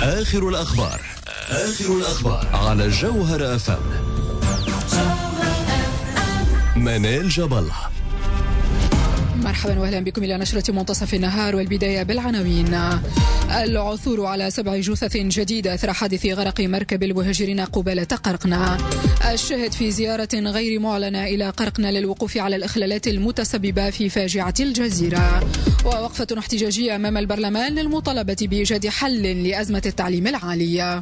آخر الأخبار على الجوهر FM. منال جبل. مرحبا واهلا بكم الى نشرة منتصف النهار، والبداية بالعناوين. العثور على 7 جثث جديدة اثر حادث غرق مركب المهاجرين قبالة قرقنة. الشاهد في زيارة غير معلنة الى قرقنة للوقوف على الاخلالات المتسببة في فاجعة الجزيرة. ووقفة احتجاجية امام البرلمان للمطالبة بايجاد حل لأزمة التعليم العالي.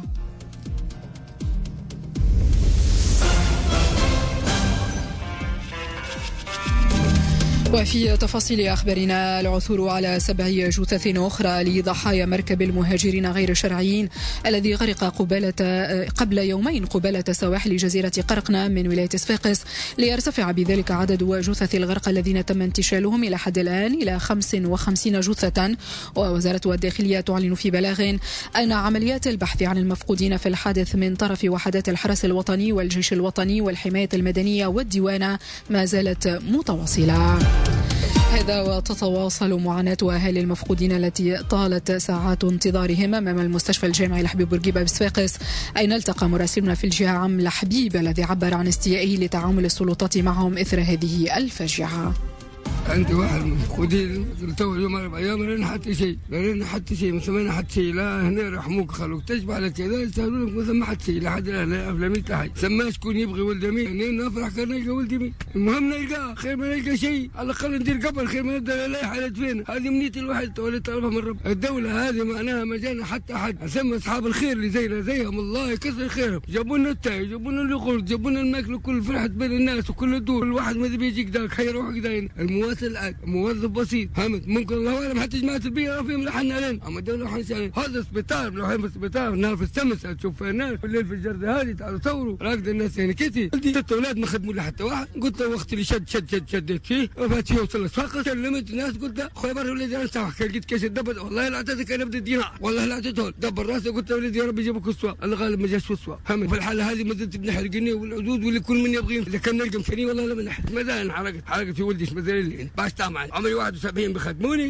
وفي تفاصيل أخبارنا، العثور على 7 جثث أخرى لضحايا مركب المهاجرين غير الشرعيين الذي غرق قبل يومين قبالة سواحل جزيرة قرقنة من ولاية صفاقس، ليرتفع بذلك عدد جثث الغرق الذين تم انتشالهم إلى حد الآن إلى 55 جثة. ووزارة الداخلية تعلن في بلاغ أن عمليات البحث عن المفقودين في الحادث من طرف وحدات الحرس الوطني والجيش الوطني والحماية المدنية والديوانة ما زالت متواصلة. هذا وتتواصل معاناة أهالي المفقودين التي طالت ساعات انتظارهم أمام المستشفى الجامعي لحبيب بورقيبة بصفاقس، أين التقى مراسلنا في الجهة عم لحبيب الذي عبر عن استيائه لتعامل السلطات معهم إثر هذه الفاجعة. عندي واحد من المفقودين تو اليوم 4 أيام لين حتى شيء ما سمعنا حتى شيء، لا هنا رحموك خلوك تشبع لك كذا يستاهلوا لك ما سمع حتى شيء لحد الآن أفلامي تحي سما شكون يبغي ولد مين هنا نفرح كان نلقى ولد مين، المهم نلقاه خير ما نلقى شيء، على الأقل ندير قبل خير ما نبدأ لا حالة فين. هذه منيتي الواحد ولا طلبها من رب. الدولة هذه معناها ما جانا حتى أحد أسمى أصحاب الخير اللي زينا زيهم الله يكثر خيرهم، جابوا لنا التاي جابوا لنا اليقود جابوا لنا الماكل كل فرحة بين الناس وكل الدول، الواحد ما يبي يجيك ذاك حيروح كذا. المواطن الآن موظف بسيط همت ممكن الله اعلم حتى جماعه البيئه فيهم لحنا لين، اما الدوله حنسال هذا سبيطار لو حين سبيطار الناس في الشمس تشوف الناس بالليل في الجرده هذه تعالوا ثوروا راقد الناس يعني كتير. 6 اولاد ما خدموا لحتى واحد، قلت له وقت اللي شديت فيه وفات فيه وصل فقط كلمت الناس قلت له خويا برا ولدي انا سامحك لقيت كاس الدبر والله لا اعطيتك انا بدي دينار والله لا اعطيته دبر راسي قلت له ولدي يا رب يجيبك السوا الله غالب ما جاش السوا هم في الحاله هذه ما زلت بنحرقني والعدود واللي كل من يبغي اذا كان نلقى مشاني والله لا بنحرق ماذا انحرقت في ولدي ما زال لي باش طمعا عمري 71 بخدموني.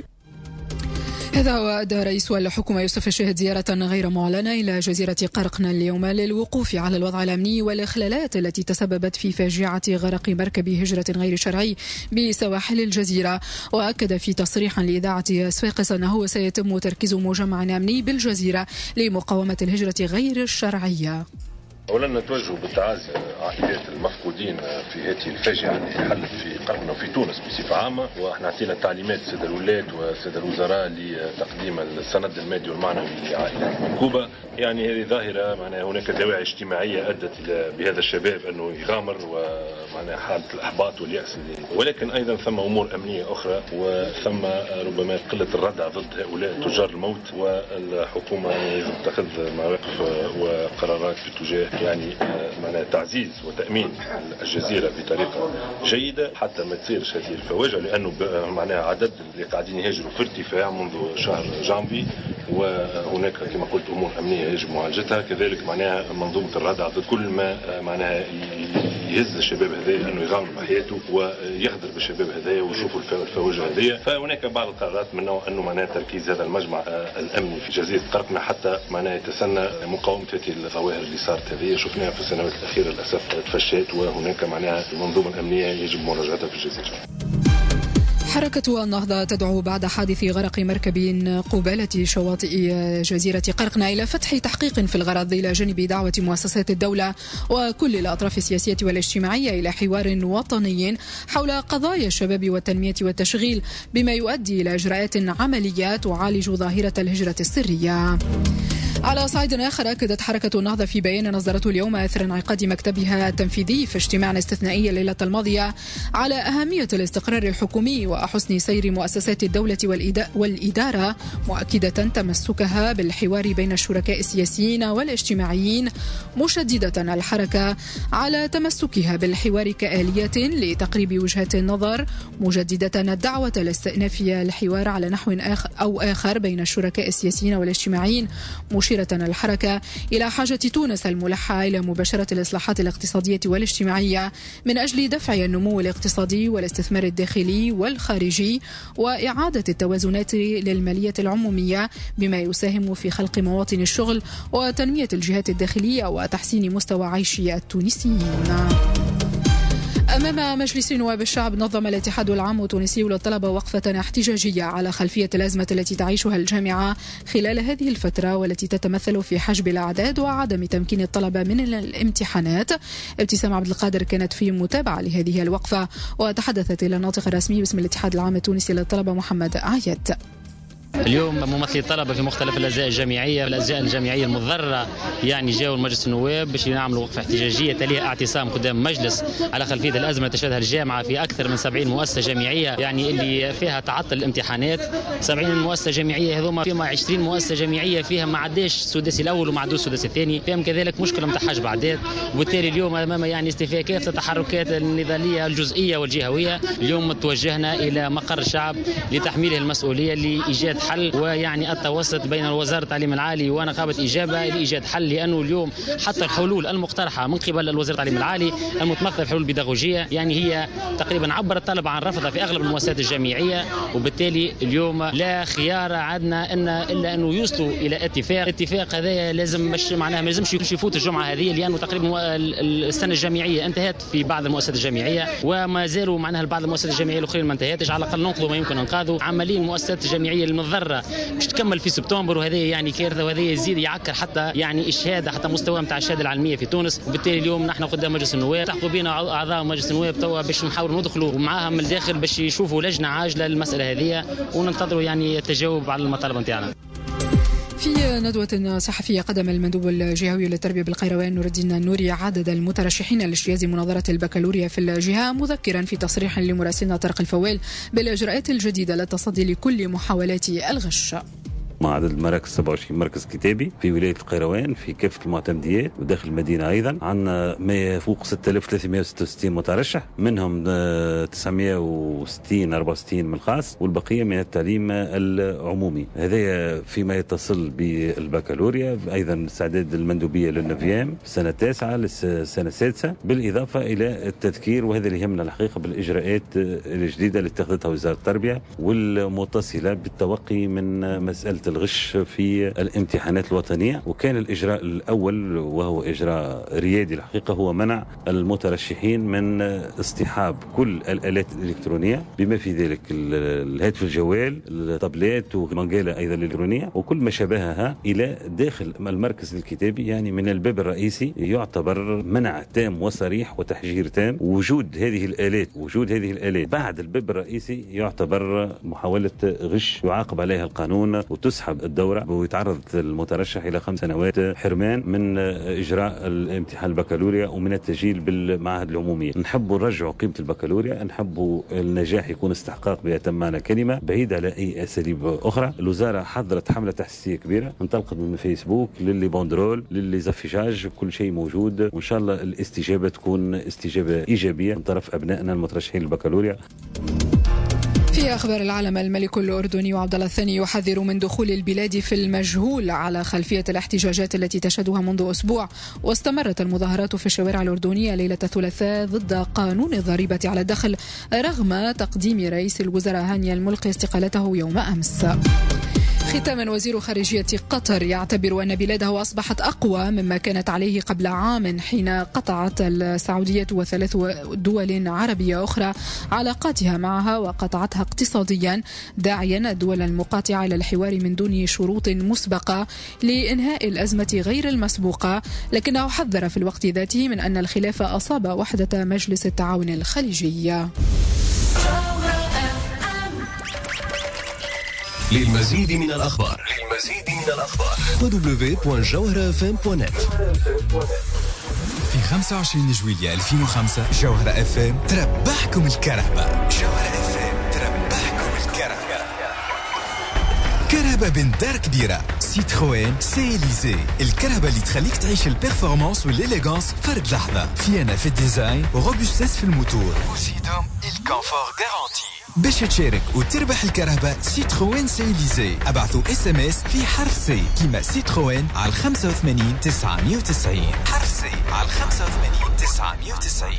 هذا وأدى رئيس الحكومة يوسف الشاهد زيارة غير معلنة إلى جزيرة قرقنة اليوم للوقوف على الوضع الأمني والإخلالات التي تسببت في فاجعة غرق مركب هجرة غير شرعي بسواحل الجزيرة. وأكد في تصريح لإذاعة صفاقس أنه سيتم تركيز مجمع أمني بالجزيرة لمقاومة الهجرة غير الشرعية. أولا نتوجه بالتعازي عائلات المفقودين في هذه الفاجعة اللي حلت في قرقنة وفي تونس بصفة عامة، وإحنا أعطينا تعليمات سيد الولاة وسيد الوزراء لتقديم السند المادي والمعنوي لعائلات المنكوبة. يعني هذه ظاهرة معناها هناك دواعي اجتماعية أدت بهذا الشباب أنه يغامر ومعناها حالة الإحباط واليأس، ولكن أيضا ثم أمور أمنية أخرى وثم ربما قلة الردع ضد هؤلاء تجار الموت، والحكومة يجب تتخذ مواقف وقرارات باتجاه يعني معناها تعزيز وتأمين الجزيرة بطريقة جيدة حتى ما تصيرش هذه الفواجع، لأنه معناها عدد اللي قاعدين يهاجروا في ارتفاع منذ شهر جانفي، وهناك كما قلت أمور أمنية يجب معالجتها، كذلك معناها منظومة الردع ضد كل ما معناها يهز الشباب هذايا أنه يغامر بحياته ويغدر بالشباب هذايا ويشوفوا الفواجع هذايا. فهناك بعض القرارات منه أنه معناها تركيز هذا المجمع الأمني في جزيرة قرقنة حتى معناها يتسنى مقاومة هذه الظواهر اللي صارت هذه شفناها في السنوات الأخيرة للأسف تفشت، وهناك معناها المنظومة الأمنية يجب مراجعتها في الجزيرة. حركة النهضة تدعو بعد حادث غرق مركب قبالة شواطئ جزيرة قرقنة إلى فتح تحقيق في الغرض، إلى جانب دعوة مؤسسات الدولة وكل الأطراف السياسية والاجتماعية إلى حوار وطني حول قضايا الشباب والتنمية والتشغيل، بما يؤدي إلى إجراءات عملية تعالج ظاهرة الهجرة السرية. على صعيد آخر، أكدت حركة النهضة في بيان نصدرته اليوم أثر انعقاد مكتبها التنفيذي في اجتماع استثنائي الليلة الماضية على أهمية الاستقرار الحكومي وحسن سير مؤسسات الدولة والإدارة، مؤكدة تمسكها بالحوار بين الشركاء السياسيين والاجتماعيين، مشددة الحركة على تمسكها بالحوار كآلية لتقريب وجهات النظر، مجددة الدعوة لاستئناف الحوار على نحو آخر بين الشركاء السياسيين والاجتماعيين، مشيرة مشيرة الحركة إلى حاجة تونس الملحة إلى مباشرة الإصلاحات الاقتصادية والاجتماعية من أجل دفع النمو الاقتصادي والاستثمار الداخلي والخارجي وإعادة التوازنات للمالية العمومية بما يساهم في خلق مواطن الشغل وتنمية الجهات الداخلية وتحسين مستوى عيش التونسيين. أمام مجلس نواب الشعب نظم الاتحاد العام التونسي للطلبة وقفة احتجاجية على خلفية الأزمة التي تعيشها الجامعة خلال هذه الفترة والتي تتمثل في حجب الأعداد وعدم تمكين الطلبة من الامتحانات. ابتسام عبد القادر كانت في متابعة لهذه الوقفة وتحدثت إلى الناطق الرسمي باسم الاتحاد العام التونسي للطلبة محمد عايد. اليوم ممثلي الطلبة في مختلف الأجزاء الجامعية المضرة جاءوا لمجلس النواب باش يعملوا وقفة احتجاجية تليها اعتصام قدام مجلس على خلفية الأزمة تشهدها الجامعة في أكثر من 70 مؤسسة جامعية اللي فيها تعطل الامتحانات. 70 مؤسسة جامعية هذوما فيما 20 مؤسسة جامعية فيها ما عداش السداسي الأول وما عدوش السداسي الثاني، فيهم كذلك مشكلة نتاع حجب أعداد. وبالتالي اليوم أمام استيفاء كافة التحركات النضالية الجزئية والجهوية اليوم توجهنا إلى مقر الشعب لتحميله المسؤولية لإيجاد حل التوسط بين وزارة التعليم العالي ونقابة إجابة لإيجاد حل، لأنه اليوم حتى الحلول المقترحة من قبل وزارة التعليم العالي المتمثلة في حلول بيداغوجية هي تقريبا عبر الطلبة عن رفضها في أغلب المؤسسات الجامعية. وبالتالي اليوم لا خيار عندنا إلا أنه يوصلوا إلى اتفاق هذا لازم باش ما لازمش يفوت الجمعة هذه، لأنه تقريبا السنة الجامعية انتهت في بعض المؤسسات الجامعية وما زالوا بعض المؤسسات الجامعية الأخرين ما انتهتش. على الأقل ننقذوا ما يمكن إنقاذه. عمليا المؤسسات الجامعية المضرة باش تكمل في سبتمبر، وهذه كارثة وهذا يزيد يعكر حتى الشهادة حتى مستوى نتاع الشهادة العلمية في تونس. وبالتالي اليوم نحن قدام مجلس النواب تحقوا بنا أعضاء مجلس النواب توا باش نحاولوا ندخلوا معاهم من الداخل باش يشوفوا لجنة عاجلة للمسألة هذه وننتظروا التجاوب على المطالب نتاعنا. في ندوة صحفية قدم المندوب الجهوي للتربية بالقيروان نور الدين النوري عدد المترشحين لاجتياز مناظرة البكالوريا في الجهة، مذكرا في تصريح لمراسلنا طارق الفوال بالإجراءات الجديدة للتصدي لكل محاولات الغش. مع عدد المراكز 27 مركز كتابي في ولاية القيروان في كافة المعتمديات وداخل المدينة أيضا. عندنا ما يفوق 6366 مترشح، منهم 960 64 من الخاص والبقية من التعليم العمومي. هذا فيما يتصل بالبكالوريا. أيضا استعداد المندوبية للنفيام السنة 9 للسنة 6، بالإضافة إلى التذكير، وهذا اللي يهمنا الحقيقة بالإجراءات الجديدة اللي اتخذتها وزارة التربية والمتصلة بالتوقي من مسألة الغش في الامتحانات الوطنية. وكان الإجراء الأول وهو إجراء ريادي الحقيقة هو منع المترشحين من اصطحاب كل الآلات الإلكترونية بما في ذلك الهاتف الجوال، الطابلات ومنقالة أيضا الإلكترونية وكل ما شابهها إلى داخل المركز الكتابي. من الباب الرئيسي يعتبر منع تام وصريح وتحجير تام. وجود هذه الآلات بعد الباب الرئيسي يعتبر محاولة غش يعاقب عليها القانون وتسحب الدورة ويتعرض المترشح إلى 5 سنوات حرمان من إجراء الامتحان البكالوريا ومن التسجيل بالمعاهد العمومية. نحب نرجع قيمة البكالوريا، نحب النجاح يكون استحقاق بأتم معنى كلمة بعيد على أي أساليب أخرى. الوزارة حضرت حملة تحسيسية كبيرة انطلقت من فيسبوك للي باندرول للي زفشاج، كل شيء موجود، وإن شاء الله الاستجابة تكون استجابة إيجابية من طرف أبنائنا المترشحين للبكالوريا. في أخبار العالم، الملك الأردني عبد الله الثاني يحذر من دخول البلاد في المجهول على خلفية الاحتجاجات التي تشهدها منذ أسبوع. واستمرت المظاهرات في الشوارع الأردنية ليلة الثلاثاء ضد قانون الضريبة على الدخل رغم تقديم رئيس الوزراء هاني الملقي استقالته يوم أمس. ختاما، وزير خارجية قطر يعتبر أن بلاده أصبحت أقوى مما كانت عليه قبل عام حين قطعت السعودية و3 دول عربية أخرى علاقاتها معها وقطعتها اقتصاديا، داعيا الدول المقاطعة إلى الحوار من دون شروط مسبقة لإنهاء الأزمة غير المسبوقة. لكنه حذر في الوقت ذاته من أن الخلاف أصاب وحدة مجلس التعاون الخليجي. للمزيد من الأخبار www.jawharafm.net. في 25 جويلية 2005 جوهرة FM تربحكم الكرهبة. كرهبة بنت دار كبيرة، سيتروين سيليزي، الكرهبة اللي تخليك تعيش البرفورمانس والإليغانس فرد لحظة، فينا في الديزاين وروبوستس في الموتور وزيدهم الكونفور غارانتي. باش تشارك وتربح الكرهبة سيتروين سيليزي ابعثوا SMS في حرف سي كيما سيتروين على 85 990 حرف سي على 85 990.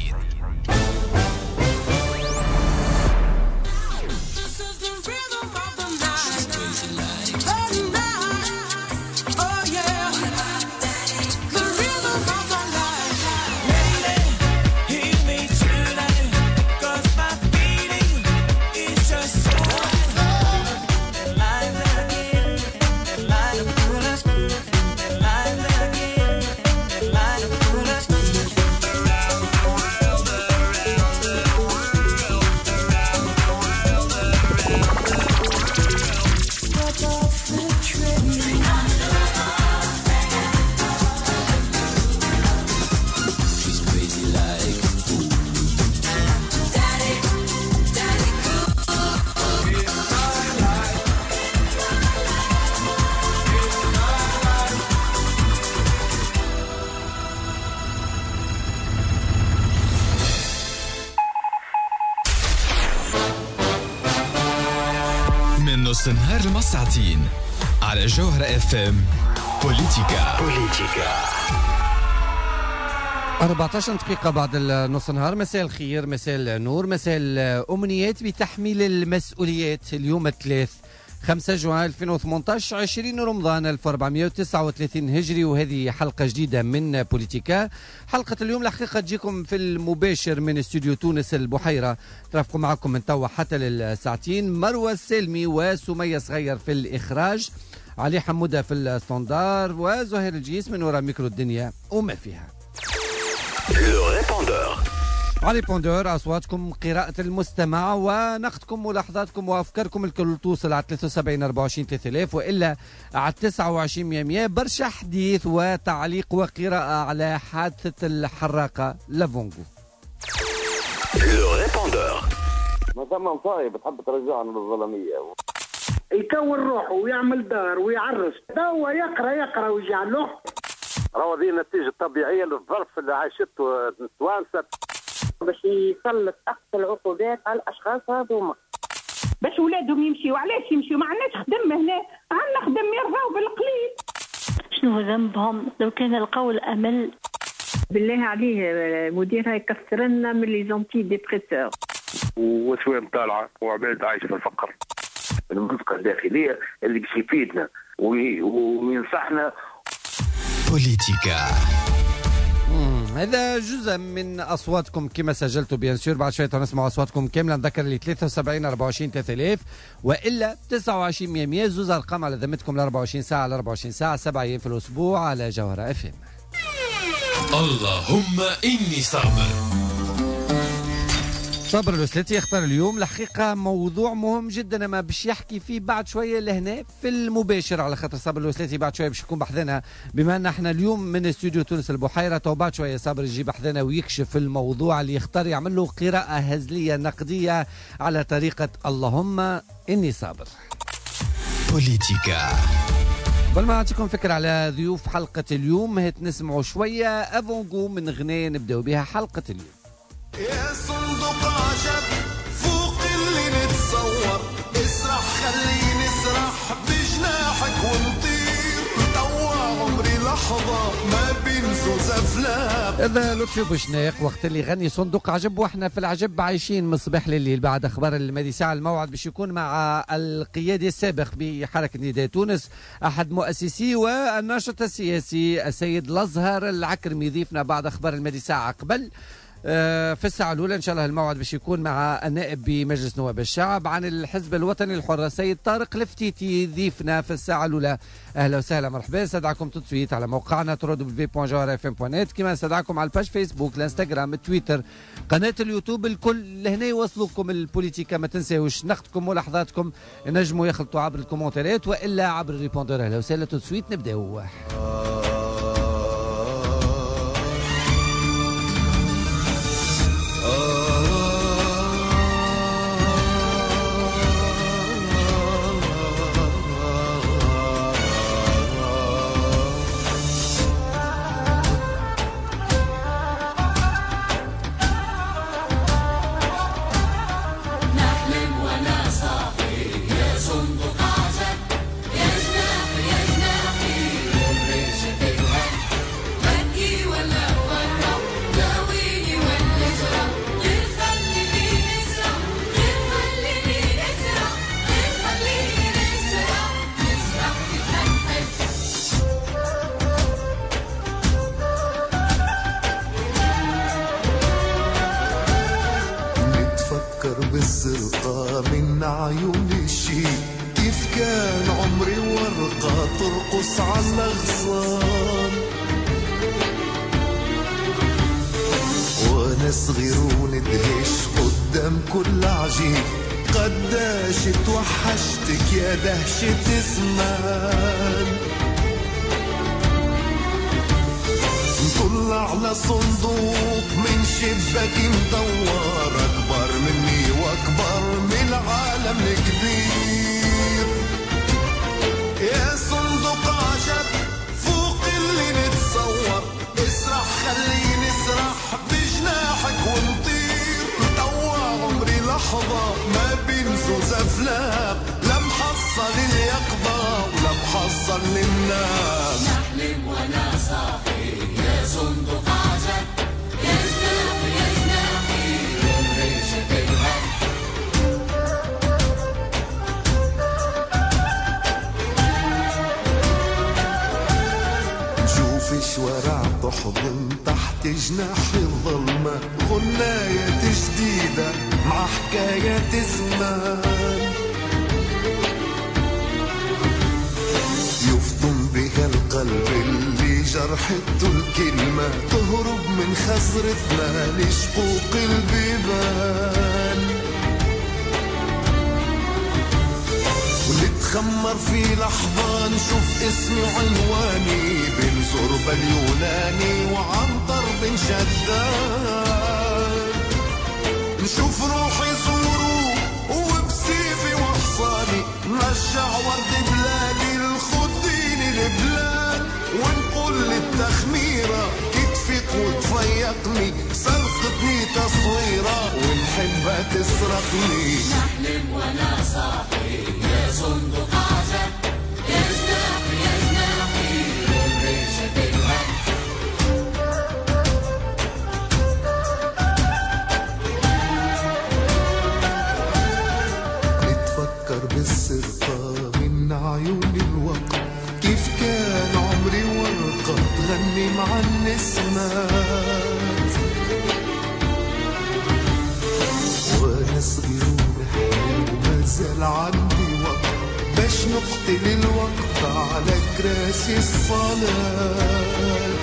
نص النهار المساعتين على جوهرة FM بوليتيكا 14 دقيقة بعد نص النهار. مساء الخير، مساء النور، مساء الأمنيات بتحميل المسؤوليات. اليوم الثلاث 5 جوان 2018 20 رمضان 1439 هجري، وهذه حلقة جديدة من بوليتيكا. حلقة اليوم الحقيقة تجيكم في المباشر من استوديو تونس البحيرة، ترافقوا معكم من توا حتى للساعتين. مروة السلمي وسمية صغير في الإخراج، علي حمودة في الستاندار، وزهير الجيس من وراء ميكرو الدنيا وما فيها. على ريبوندور أصواتكم، قراءة المستمع، ونقدكم ملاحظاتكم وأفكاركم الكل توصل على 73 24 3000 وإلا على 29 100. برشا حديث وتعليق وقراءة على حادثة الحراقة لافونغو. ما ثم صايب تحب ترجعنا للظلمية، يكون روحه ويعمل دار ويعرس، هو يقرأ ويجعله. راهو هذه النتيجة الطبيعية للظرف اللي عايشته التوانسة، باش يسلط أقصى العقوبات على الأشخاص هذوما، باش ولادهم يمشيوا. علاش يمشيوا؟ ما عندناش خدم هنا، عندنا خدم يرضاو بالقليل. شنو ذنبهم لو كان القول أمل؟ بالله عليه مديرها يكثر لنا من لي زونتي ديبريسور، وسوام طالعة وعباد عايشة في الفقر. المنطقة الداخلية اللي باش يفيدنا وينصحنا. بوليتيكا. هذا جزء من اصواتكم كما سجلتوا بيان سور. بعد شويه نسمع اصواتكم كامله. نذكر لي 73 24 3000 والا 29 100. زوز ارقام على ذمتكم ل 24 ساعه على 24 ساعه 7 ايام في الاسبوع على جوهرة FM. اللهم اني صابر. صابر الوسلاتي يختار اليوم الحقيقة موضوع مهم جدا، ما باش يحكي فيه بعد شوية لهنا في المباشر، على خاطر صابر الوسلاتي بعد شوية باش يكون بحذنا، بما ان احنا اليوم من استوديو تونس البحيرة. تو بعد شوية صابر يجي بحذنا ويكشف الموضوع اللي يختار، يعمل له قراءة هزلية نقدية على طريقة اللهم إني صابر. بوليتيكا. قبل ما نعطيكم فكرة على ضيوف حلقة اليوم، هات نسمعوا شوية افونغو من غنية نبداو بها حلقة اليوم. يا صندوق عجب فوق اللي نتصور، اسرح خليني اسرح بجناحك ونطير، توا عمري لحظة ما بين زوز افلام. هذا لطفي بوشناق وقت اللي غني صندوق عجب، واحنا في العجب عايشين من الصباح لليل. بعد اخبار المادي ساعة الموعد باش يكون مع القيادي السابق بحركة نداء تونس، احد مؤسسي والناشط السياسي السيد الازهر العكرمي، ضيفنا بعد اخبار المادي ساعة. قبل في الساعة الأولى إن شاء الله الموعد باش يكون مع النائب بمجلس نواب الشعب عن الحزب الوطني الحر سيد طارق الفتيتي، ضيفنا في الساعة الأولى. أهلا وسهلا مرحبا. استدعاكم تتصويت على موقعنا www.jawharafm.net، كما استدعاكم على الباج فيسبوك، الانستغرام، التويتر، قناة اليوتيوب، الكل لهنا يوصلوكم البوليتيكا. ما تنساوش نقدكم ملاحظاتكم نجموا يخلطوا عبر الكومنتات والا عبر الريبوندور. أهلا وسهلا تتصويت. نبداو. ترقص على الأغصان. وانا صغير وندهش قدام كل عجيب، قداش توحشتك يا دهشة زمان. نطلع على صندوق من شباك مدور، أكبر مني وأكبر من العالم الكبير. يا صندوق عجب فوق اللي نتصور، اسرح خليني اسرح بجناحك ونطير. توا عمري لحظة ما بين زوز أفلام، لا محصل اليقظة ولا محصل للنام. نحلم وانا صاحي يا صندوق عجب، يا جناحي يا جناحي والريشة تلهب. نشوف شوارع تحضن تحت جناح الظلمة، غناية جديدة مع حكايات زمان. يفطن بها القلب اللي جرحته الكلمة، تهرب من خسرتنا لشقوق البيبان. ونتخمر في لحظة نشوف اسمي وعنواني، بين زربة اليوناني وعنتر بن شداد. نشوف روحي صورو وبسيفي وحصاني، نرجع ورد بلادي الخديني البلاد. ونقول للتخميرة كتفك وتفيقني، سرقتني تصويرة ونحبها تسرقني. نحلم وانا صاحي يا صندوق عجب، يا جناحي يا جناحي والريشة تلهب. نتفكر بالسرقة من عيون الوقت، كيف كان عمري ورقة تغني مع النسمات. وانا صغير ومحلو وما زال عندي وقت، باش نقتل الوقت على كراسي الصلاة.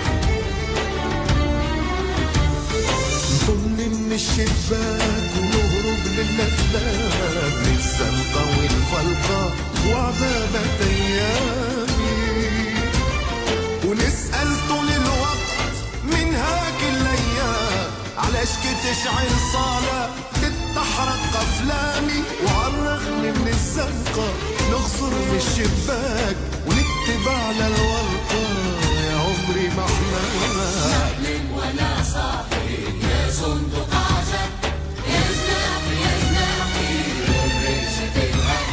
نطل من الشباك ونهرب للأفلام، للزنقة والفلقة وعذابة أيامي. ونسأل طول الوقت من هاك الأيام، علاش كتشعل صالة تتحرق أفلامي. وعالرغم من الزنقة نغصر في الشباك ونكتب على الورقة يا عمري ما احنا. نحلم وانا صاحي يا صندوق عجب، يا جناحي يا جناحي والريشة تلهب.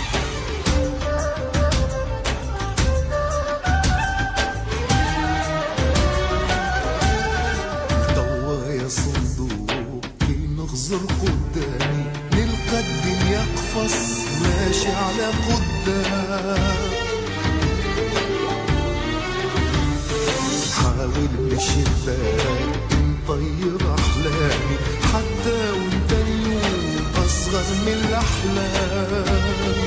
توا يا صندوق كي نغزر قدامي، نلقى الدنيا قفص ماشي على قدام. حاول من الشباك نطير أحلامي، حتى وانت اليوم أصغر من الأحلام.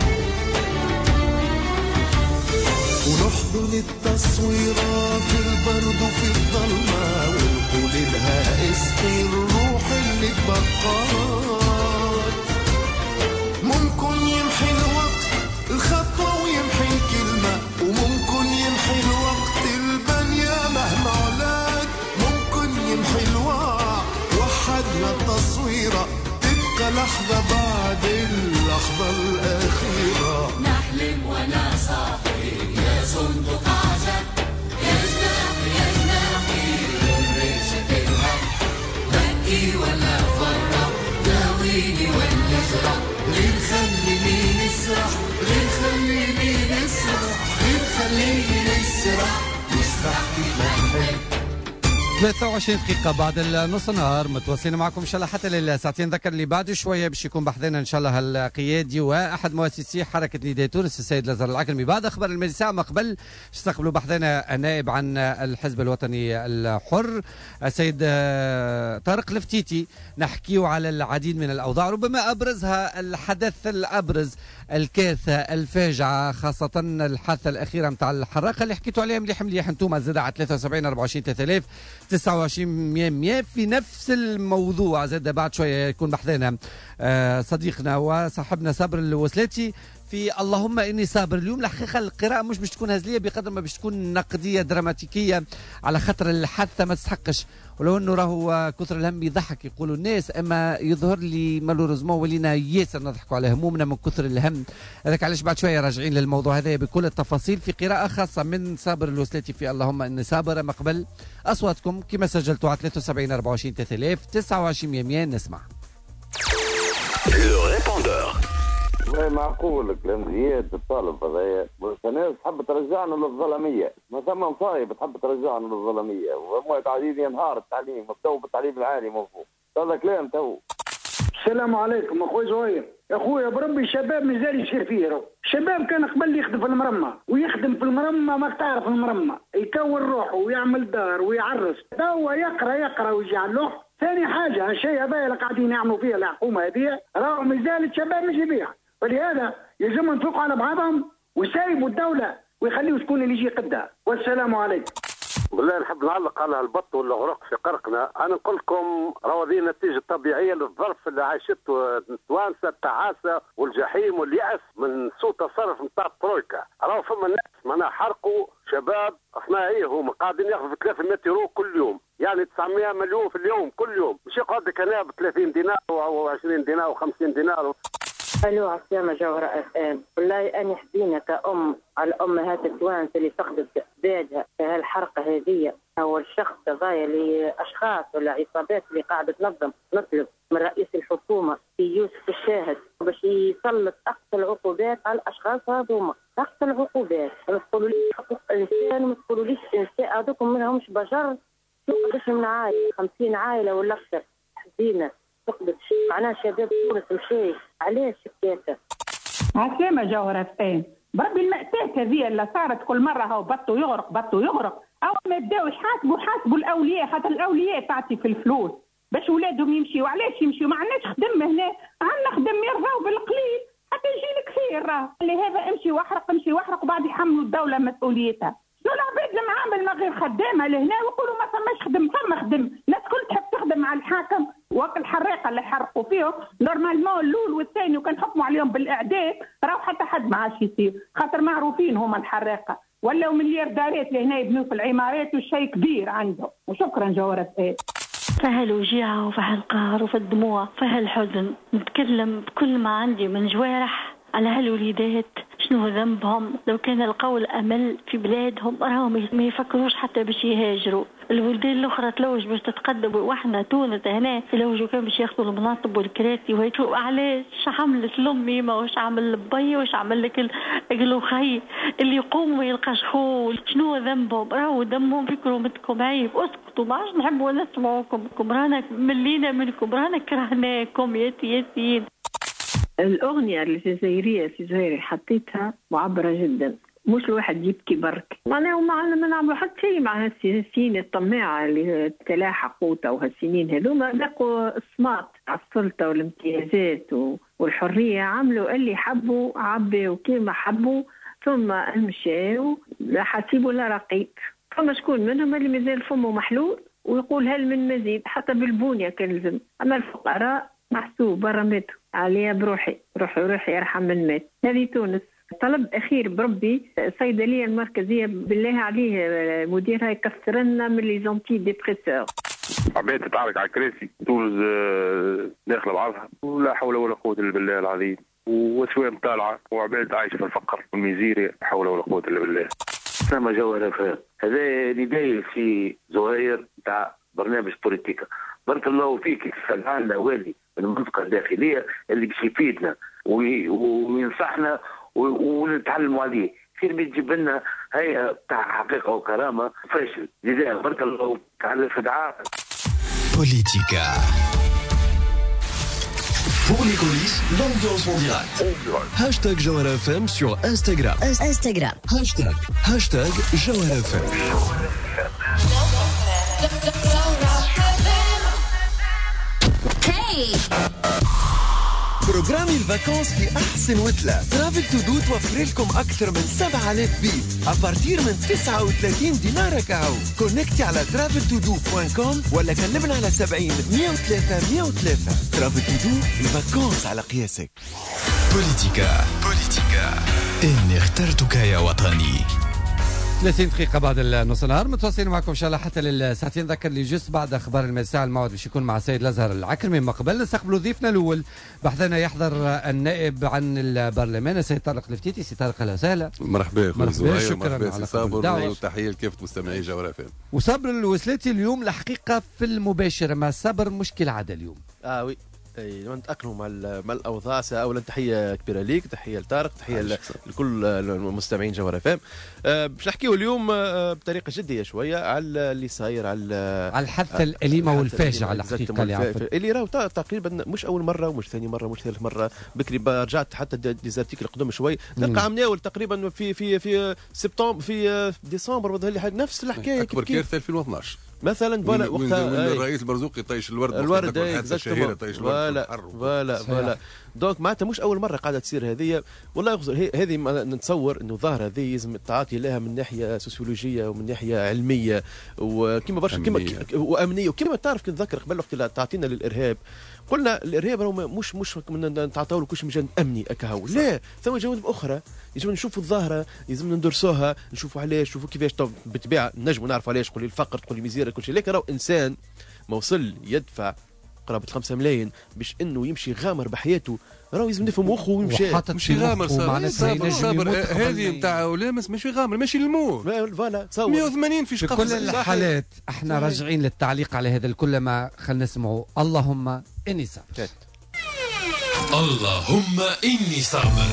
ونحضن التصويرات في البرد وفي الظلمة، ونقول لها اسقي الروح اللي تبقات. ممكن يمحي الوقت الخطوة ويمحي الكلمة، وممكن يمحي الوقت البنية مهما علات. ممكن يمحي الوعي وحدنا التصويرة، تبقى لحظة بعد اللحظة الأخيرة. نحلم وانا صاحي يا صندوق عجب، يا جناحي يا جناحي والريشة تلهب. بكي ولا فرح، داويني ولا اجرح، غير خليني نسرح، غير خليني نسرح، غير خليني نسرح، نسرح كيف نحب. 23 دقيقة بعد النص نهار متواصلين معكم إن شاء الله حتى للساعتين. ذكر اللي بعد شوية باش يكون بحثنا إن شاء الله القيادي وأحد مؤسسي حركة نداء تونس السيد لازار العكرمي. بعد أخبار المجلس ما قبل استقبلوا بحثنا النائب عن الحزب الوطني الحر السيد طارق الفتيتي. نحكيو على العديد من الأوضاع، ربما أبرزها الحدث الأبرز الكارثة الفاجعة، خاصة الحادثة الأخيرة متاع الحراقة اللي حكيتوا عليها مليح انتوما زاد على 73 24 3000 29 100 في نفس الموضوع. زاد بعد شوية يكون بحثنا صديقنا وصاحبنا صابر الوسلاتي في اللهم اني صابر. اليوم الحقيقه القراءه مش باش تكون هزليه بقدر ما باش تكون نقديه دراماتيكيه، على خاطر الحادثه ما تستحقش. ولو انه راهو كثر الهم يضحك يقولوا الناس، اما يظهر لي مالوريزمون ولينا ياسر نضحكوا على همومنا من كثر الهم. هذاك علاش بعد شويه راجعين للموضوع هذا بكل التفاصيل في قراءه خاصه من صابر الوسلاتي في اللهم اني صابر. اما قبل اصواتكم كما سجلتوا على 73 24 3000 29 100 نسمع. والله معقول كلام الطالب هذايا، الناس تحب ترجعنا للظلميه، ما ثم مصايب تحب ترجعنا للظلميه، وما قاعدين ينهار التعليم، مبداو بالتعليم العالي مفهوم. هذا كلام تو. السلام عليكم اخوي زهير. اخويا بربي الشباب مازال يصير فيه. الشباب كان قبل يخدم في المرمى ويخدم في المرمى، ما تعرف المرمى يكون روحه ويعمل دار ويعرس، توا يقرا ويجي على اللوح. ثاني حاجه الشيء هذا اللي قاعدين يعملوا فيه الحكومه هذه راهو مازال الشباب مش يبيع، ولهذا يلزم نفوقوا على بعضهم ويسايبوا الدوله ويخليوا شكون اللي يجي قدها. والسلام عليكم. والله نحب نعلق على البط والغرق في قرقنا. انا نقول لكم راهو هذه النتيجه الطبيعيه للظرف اللي عاشته التوانسه، التعاسه والجحيم والياس من سوء تصرف نتاع الترويكا. راهو فما ناس معناها حرقوا شباب اصناعيه هما قاعدين ياخذوا 300 يورو كل يوم، يعني 900 مليون في اليوم كل يوم، مش يقعد لك انا ب 30 دينار او 20 دينار و50 دينار. الو عسلامة جوهرة FM. والله أنا حزينة كأم على الأمهات التوانسة اللي فقدت أجدادها في هالحرقة هذه. أول شخص ضايع لأشخاص ولا عصابات اللي قاعدة تنظم نطلب من رئيس الحكومة في يوسف الشاهد باش يسلط أقصى العقوبات على الأشخاص هذوما، أقصى العقوبات. ما تقولوا لي حقوق الإنسان وما تقولوا ليش الإنسان هذوكم منهمش بشر. قداش من عائلة 50 عائلة ولا أكثر حزينة فقدت معناها شباب تونس مشي. علاش الكاسة؟ عسلامة جوهرة FM. بربي المأساة هذه اللي صارت كل مرة هو بطوا يغرق. أول ما يبداو يحاسبوا الأولياء، خاطر الأولياء تعطي في الفلوس باش ولادهم يمشيوا. علاش يمشيوا؟ ما عندناش خدمة هنا، عندنا خدم يرضاو بالقليل حتى يجي الكثير. لهذا امشي واحرق وبعد يحملوا الدولة مسؤوليتها. شنو العباد لما عامل ما غير خدامة لهنا ويقولوا ما فماش خدم؟ فما خدم، الناس كل تحب تخدم مع الحاكم. وقت الحراقه اللي حرقوا فيهم نورمالمون الاول والثاني وكان حكموا عليهم بالاعدام راهو حتى حد ما عادش يصير، خاطر معروفين هما الحراقه ولاو مليارديرات لهنا يبنوا في العمارات والشيء كبير عندهم. وشكرا جوهرة. فيها الوجيعة وفيها القهر وفي الدموع وفيها الحزن. نتكلم بكل ما عندي من جوارح على هالوليدات، شنو ذنبهم؟ لو كان لقوا الأمل في بلادهم راهم ما يفكروش حتى باش يهاجروا. الولدان الأخرى تلوج باش تتقدم، وإحنا تونس هنا تلوجوا كان باش ياخذوا المناصب والكراسي وهيتو. علاش؟ عملت لأمي ما واش عمل لبي واش عمل لك الأخي اللي يقوم ويلقاش خو؟ شنو ذنبهم؟ راهو دمهم في كرومتكم. عيب اسكتوا، ما عادش نحبوا نسمعوكم. رانا ملينا منكم، رانا كرهناكم يا سياسيين. الأغنية الجزائرية في زهير حطيتها معبرة جدا، مش الواحد يبكي برك. معناها ما نعملوا حتى شيء مع هالسنين الطماعة اللي تلاحق قوتها، وهالسنين هذوما لقوا الصمات على السلطة والامتيازات والحرية، عملوا اللي حبوا، عبوا كيما حبوا، ثم مشاو لا حسيب ولا رقيب. فما شكون منهم اللي مازال فمه محلول ويقول هل من مزيد، حتى بالبنية كان لازم. أما الفقراء محسوب برا ماتوا عليا بروحي، روحي يرحم من مات. هذه تونس. طلب أخير بربي، الصيدلية المركزية بالله عليه مديرها يكثر لنا من لي زونتي ديبريسور. عباد تتعارك على الكراسي، تونس داخله بعضها ولا حول ولا قوة إلا بالله العظيم، وأسواق طالعة وعباد عايشة في الفقر والميزيريا، لا حول ولا قوة إلا بالله. سما جوهرة فهم. هذا نداية في زهير تاع برنامج بوليتيكا. بارك الله فيك تسأل لنا والي من المنطقة الداخلية اللي باش يفيدنا وينصحنا ونتعلموا عليه. خير بتجيب لنا هيئة تاع حقيقة وكرامة فاشل. جزاء بارك الله على الخدعاء. بوليتيكا. Pour les coulisses, l'ambiance en direct. Hashtag Jawhara FM sur Instagram. Hashtag Jawhara FM. Hey! بروجرامي الفاكونس في أحسن وتلة. ترافل تو دو توفر لكم أكثر من 7000 بيت أبارتير من 39 دينار كاو. كونكتي على traveltodo.com ولا كلمنا على 70 103 103. ترافل تو دو الفاكونس على قياسك. بوليتيكا إني اخترتك يا وطني. 30 دقيقة بعد النص نهار متواصلين معكم إن شاء الله حتى للساعتين. ذكر لي جست بعد أخبار المساء الموعد باش يكون مع السيد الأزهر العكرمي. ما قبل نستقبلوا ضيفنا الأول بحثنا يحضر النائب عن البرلمان السيد طارق الفتيتي. سي طارق أهلا وسهلا. مرحبا مرحبا شكرا على صابر وتحية لكافة مستمعي جوهر FM. وصابر وصلتي اليوم الحقيقة في المباشرة مع صابر مشكلة عادة اليوم. وي نتأقلموا مع الأوضاع. أولا تحية كبيرة ليك، تحية لطارق، تحية لكل المستمعين جوهر FM. باش نحكيو اليوم بطريقة جدية شوية على اللي صاير على الحادثة الأليمة والفاجعة الحقيقة اللي راهو تقريبا مش أول مرة ومش ثاني مرة ومش ثالث مرة. بكري رجعت حتى ديزارتيكل قدام شوي نلقى عمناول تقريبا في سبتمبر في ديسمبر نفس الحكاية. أكبر كارثة 2012 مثلا. فوالا وقتها الرئيس برزوقي طيش الورد الشهيرة طيش الورد. فوالا دونك معناتها مش اول مره قاعده تصير هذه. والله يغفر هذه نتصور انه ظاهره هذه يلزم التعاطي لها من ناحيه سوسيولوجيه ومن ناحيه علميه وكما برشا كما وامنيه. وكما تعرف كنت نذكر قبل وقت اللي تعطينا للارهاب قلنا الارهاب راهو مش نتعاطوا له كلش من جانب امني اكاهو. لا، ثم جوانب اخرى يجب نشوفوا الظاهره، يلزم ندرسوها، نشوفوا علاش، نشوفوا كيفاش. بالطبيعه نجموا نعرفوا علاش. تقول لي الفقر، تقول لي ميزيرا، كل شيء. لكن راهو انسان ما وصل يدفع قرابه 5 ملايين باش انه يمشي غامر بحياته. راهو لازم نفهم مخه ويمشي. مش غامر صابر هذه نتاع ولامس مش غامر ماشي الموت. فوالا تصور 180 في شقف. في كل الحالات احنا راجعين للتعليق على هذا الكل. ما خلينا نسمعوا اللهم اني صابر. اللهم اني صابر.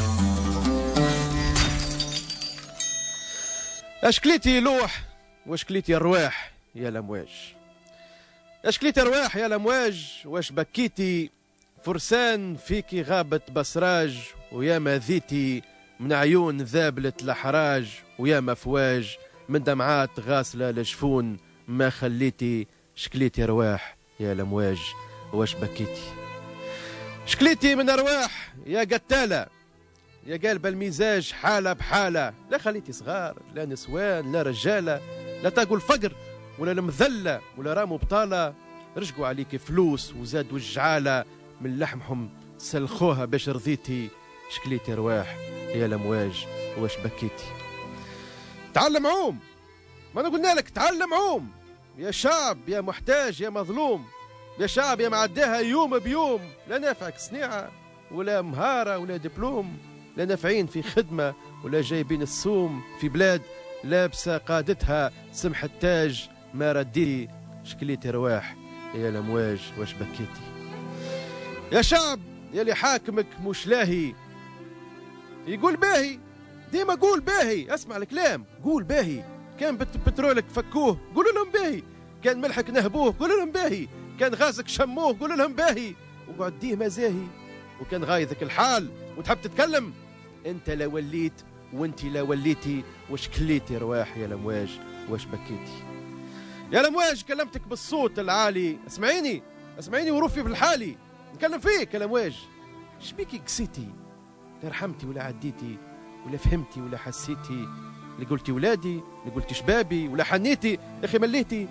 اشكليتي لوح واشكليتي ارواح يا الامواج. اشكليتي ارواح يا الامواج واش بكيتي فرسان فيكي غابة بسراج. ويا ما ذيتي من عيون ذابلة الأحراج. ويا مفواج من دمعات غاسلة لجفون ما خليتي. شكليتي أرواح يا الأمواج واش بكيتي. شكليتي من أرواح يا قتالة يا قلب المزاج حالة بحالة. لا خليتي صغار لا نسوان لا رجالة، لا تاكل فقر ولا المذلة ولا راموا بطالة. رجقوا عليك فلوس وزادوا الجعالة من لحمهم سلخوها باش رضيتي. شكليتي رواح يا الامواج واش بكيتي. تعلم عوم، ما انا قلنا لك تعلم عوم يا شعب يا محتاج يا مظلوم. يا شعب يا معداها يوم بيوم. لا نافعك صنيعة ولا مهارة ولا دبلوم. لا نافعين في خدمة ولا جايبين السوم. في بلاد لابسة قادتها سمح التاج ما رديتي. شكليتي رواح يا الامواج واش بكيتي. يا شعب يلي حاكمك مش لاهي يقول باهي. ديما قول باهي، اسمع الكلام قول باهي. كان بترولك فكوه قولوا لهم باهي. كان ملحك نهبوه قولوا لهم باهي. كان غازك شموه قولوا لهم باهي. وقعد ديما زاهي. وكان غايظك الحال وتحب تتكلم انت لا وليت وانت لا وليتي. واش كليتي رواح يا الامواج واش بكيتي. يا الامواج كلمتك بالصوت العالي. اسمعيني وروفي بالحالي. نكلم فيك يا الامواج. شبيكي قسيتي لا رحمتي ولا عديتي ولا فهمتي ولا حسيتي. اللي قلتي ولادي اللي قلتي شبابي ولا حنيتي. يا اخي مليتي.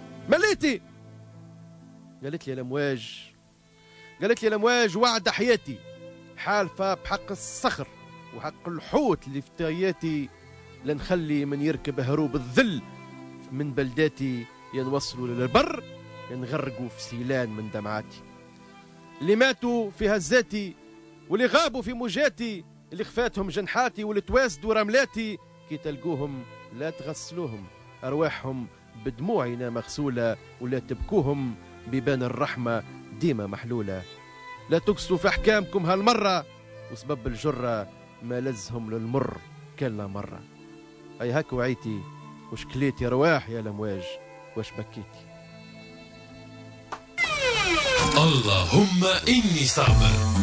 قالت لي الامواج وعد حياتي حالفه بحق الصخر وحق الحوت اللي في تاياتي. لنخلي من يركب هروب الذل من بلداتي. ينوصلوا للبر ينغرقوا في سيلان من دمعاتي. اللي ماتوا في هزاتي واللي غابوا في موجاتي. اللي خفاتهم جنحاتي واللي تواسدوا رملاتي. كي تلقوهم لا تغسلوهم أرواحهم بدموعنا مغسولة. ولا تبكوهم ببان الرحمة ديما محلولة. لا تقسوا في أحكامكم هالمرة وسبب الجرة ما لزهم للمر كلا مرة. أي هاك وعيتي وش كليتي رواح يا الأمواج واش بكيتي. اللهم إني صابر.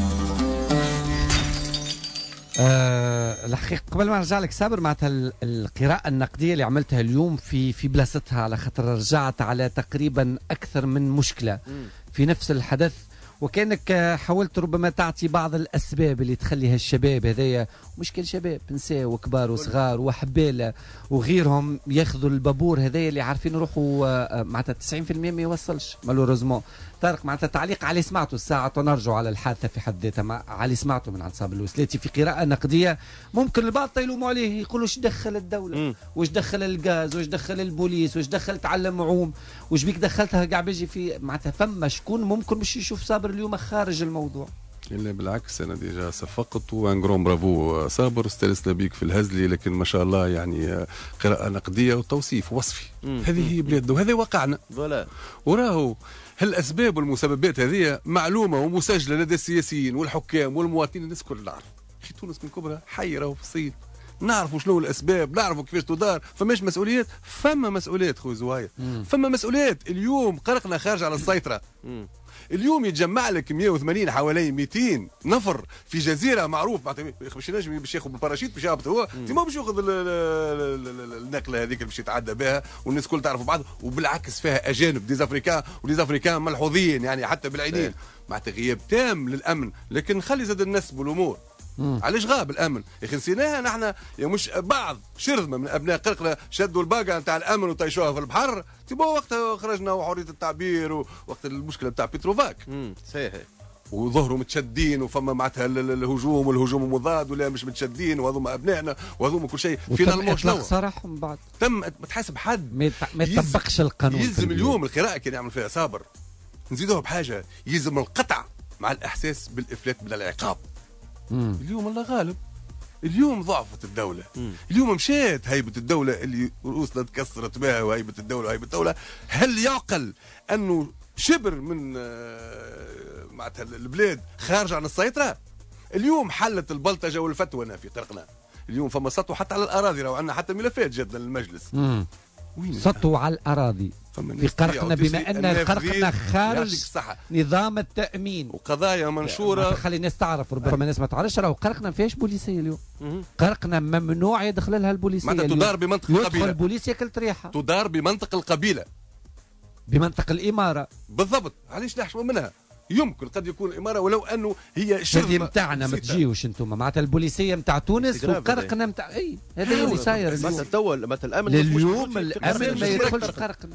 الحقيقة قبل ما نرجع لك صابر معناتها القراءة النقدية اللي عملتها اليوم في بلاصتها على خاطر رجعت على تقريبا أكثر من مشكلة في نفس الحدث وكانك حاولت ربما تعطي بعض الاسباب اللي تخلي هالشباب هذايا، مشكل شباب نساء وكبار وصغار وحباله وغيرهم ياخذوا البابور هذايا اللي عارفين يروحوا معناتها 90% ما يوصلش مالوريزمون. طارق معناتها تعليق على سمعته الساعه ونرجع على الحادثه في حد ذاتها، على سمعته من عند صابر الوسلاتي في قراءه نقديه ممكن البعض يلوموا عليه يقولوا ايش دخل الدوله وايش دخل الغاز وايش دخل البوليس وايش دخل تعلم عوم وايش بيك دخلتها قاعد بيجي في معناتها فما شكون ممكن مش يشوف صابر اليوم خارج الموضوع. لا بالعكس انا ديجا صفقت وان جرون برافو صابر، استانسنا بيك في الهزلي، لكن ما شاء الله يعني قراءه نقديه وتوصيف وصفي. هذه هي بلادنا وهذا واقعنا. وراهو هالاسباب والمسببات هذه معلومه ومسجله لدى السياسيين والحكام والمواطنين، الناس الكل نعرف. في تونس من كبرها حي راهو في الصين، نعرفوا شنو الاسباب، نعرفوا كيفاش تدار، فماش مسؤوليات، فما مسؤوليات خويا زواير، فما مسؤوليات. اليوم قرقنا خارج على السيطره. اليوم يتجمع لك 180 حوالي 200 نفر في جزيره معروف باش ينجم باش ياخذ بالباراشيت باش يهبط هو، ما باش ياخذ النقله هذيك باش يتعدى بها والناس الكل تعرف بعض، وبالعكس فيها اجانب ديزافريكان وديزافريكان ملحوظين يعني حتى بالعينين، معناتها غياب تام للامن. لكن نخلي زاد الناس بالامور. علاش غاب الامن؟ يا اخي نسيناها نحن، يا مش بعض شرذمه من ابناء قرقله شدوا الباقه نتاع الامن وطيشوها في البحر، تبا وقتها خرجنا وحريه التعبير ووقت المشكله نتاع بيتروفاك. صحيح. وظهروا متشدين وفما معناتها الهجوم والهجوم المضاد، ولا مش متشدين وهذوما ابنائنا وهذوما كل شيء. فينا الموضوع صراحه من بعد تم تحاسب حد ما يطبقش القانون. يلزم اليوم القراءه كان يعمل فيها صابر نزيدوها بحاجه، يلزم القطع مع الاحساس بالافلات بلا العقاب. اليوم الله غالب، اليوم ضعفت الدولة. اليوم مشات هيبة الدولة اللي رؤوسنا تكسرت بها، وهيبة الدولة وهيبة الدولة. هل يعقل أنه شبر من معناتها البلاد خارج عن السيطرة؟ اليوم حلت البلطجة والفتوى في قرقنا. اليوم فما سطو حتى على الأراضي، لو عندنا حتى ملفات جاتنا للمجلس. سطو على الأراضي في قرقنا، بما أن قرقنا خارج نظام التأمين وقضايا منشورة. خلي الناس تعرف، ربما الناس ما تعرفش، راهو قرقنا ما فيهاش بوليسية اليوم. قرقنا ممنوع يدخل لها البوليسية. معناتها تدار بمنطق القبيلة. يدخل البوليس ياكل ريحة. تدار بمنطق القبيلة، بمنطق الإمارة بالضبط. علاش نحشموا منها؟ يمكن قد يكون الإمارة ولو أنه هي شرطة نتاعنا. ما تجيوش انتم معناتها البوليسية نتاع تونس وقرقنا نتاع اي هذا اللي صاير اليوم. اليوم الأمن ما يدخلش قرقنا.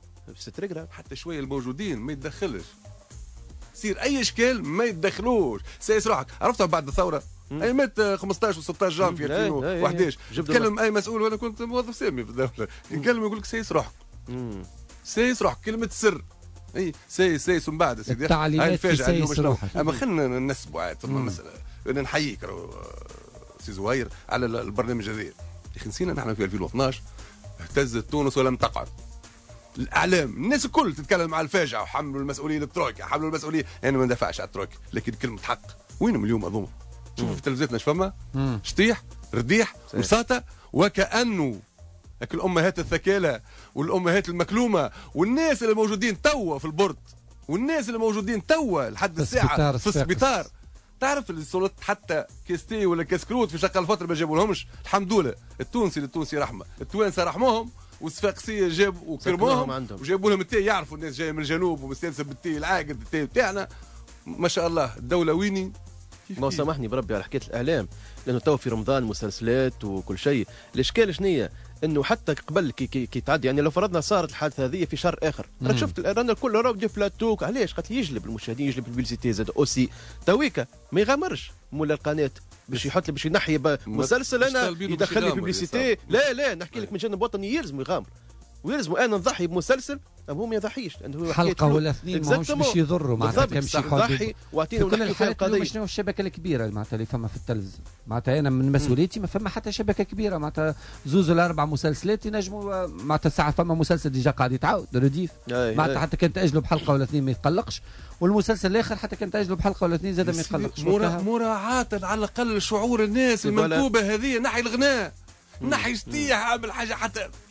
حتى شوية الموجودين ما يتدخلش، يصير أي إشكال ما يتدخلوش. سايس روحك عرفتها بعد الثورة أي مات 15 و16 جانفي 2011 تكلم أي مسؤول، وأنا كنت موظف سامي في الدولة، يتكلم يقول لك سايس روحك، سايس روحك، كلمة سر. اي سايس ومن بعد سيدي هاي الفاجعه. اما خلينا ننسبوا عاد ثم مساله. انا نحييك سي زوير على البرنامج هذا. يا اخي نسينا نحن في 2012 اهتزت تونس ولم تقعد. الاعلام الناس الكل تتكلم على الفاجعه وحملوا المسؤوليه للترويكا، حملوا المسؤوليه. انا ما ندافعش على الترويكا، لكن كلمه حق وينهم اليوم هذوما؟ شوفوا في تلفزيوننا ايش فما؟ شطيح رديح مساطه، وكانه لكن الامهات الثكالة والامهات المكلومه والناس اللي موجودين توا في البرد والناس اللي موجودين توا لحد الساعه في السبيطار. تعرف اللي صلت حتى كاستي ولا كاسكروت في شقه الفتره ما جابوا لهمش. الحمد لله التونسي رحمه، التوانسه رحموهم، والصفاقسيه جابوا وكرموهم وجابوا لهم التاي. يعرفوا الناس جايه من الجنوب ومستانسه بالتاي العاقد التاي بتاعنا. ما شاء الله الدوله ويني. ما سامحني بربي على حكايه الاعلام، لانه تو في رمضان مسلسلات وكل شيء. الاشكال شنية؟ انه حتى قبل كي تعدي، يعني لو فرضنا صارت الحادثه هذه في شهر اخر، راك شفت رانا الكل راهو دي فلاتوك. علاش؟ خاطر يجلب المشاهدين، يجلب البيلسيتي زاد اوسي. تويكا ما يغامرش مولا القناه باش يحط باش ينحي مسلسل انا يدخل لي بيبليسيتي. لا نحكي لك من جانب وطني يلزم يغامر ويلزم انا نضحي بمسلسل هو ما يضحيش، لانه حلقه ولا اثنين ماهوش باش يضروا معناتها كمشي نضحي واعطينا ونحكي في القضيه. شنو الشبكه الكبيره معناتها اللي فما في التلفزيون؟ معناتها انا من مسؤوليتي ما فما حتى شبكه كبيره معناتها زوز ولا 4 مسلسلات ينجموا معناتها الساعه فما مسلسل ديجا قاعد يتعاود رديف معناتها حتى كان تاجلوا بحلقه ولا اثنين ما يتقلقش، والمسلسل الاخر حتى كان تاجلوا بحلقه ولا اثنين زاد ما يتقلقش. مراعاه على الاقل شعور الناس المنكوبه هذه. نحي الغناء، نحي شتيح، اعمل حاجه حتى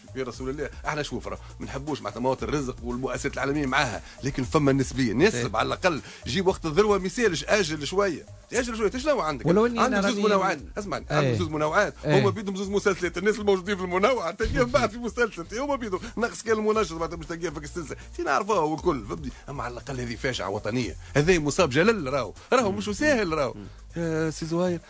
في رسول الله. احنا شوف ما نحبوش معناتها مواد الرزق والمؤسسات العالميه معاها، لكن فما نسبيه نسب على الاقل. جيب وقت الذروه ما يسالش، اجل شويه شنو عندك؟ عندك زوج منوعات، اسمعني عندك زوج منوعات، هما بيدهم زوج مسلسلات. الناس الموجودين في المنوع تلقاهم بعد في مسلسل، هما بيدهم ناقص كان المناشط معناتها مش تلقاه في السلسله، نعرفوها والكل فهمتني. اما على الاقل هذه فاشعه وطنيه، هذا مصاب جلل راهو مش ساهل راهو. يا سي زهير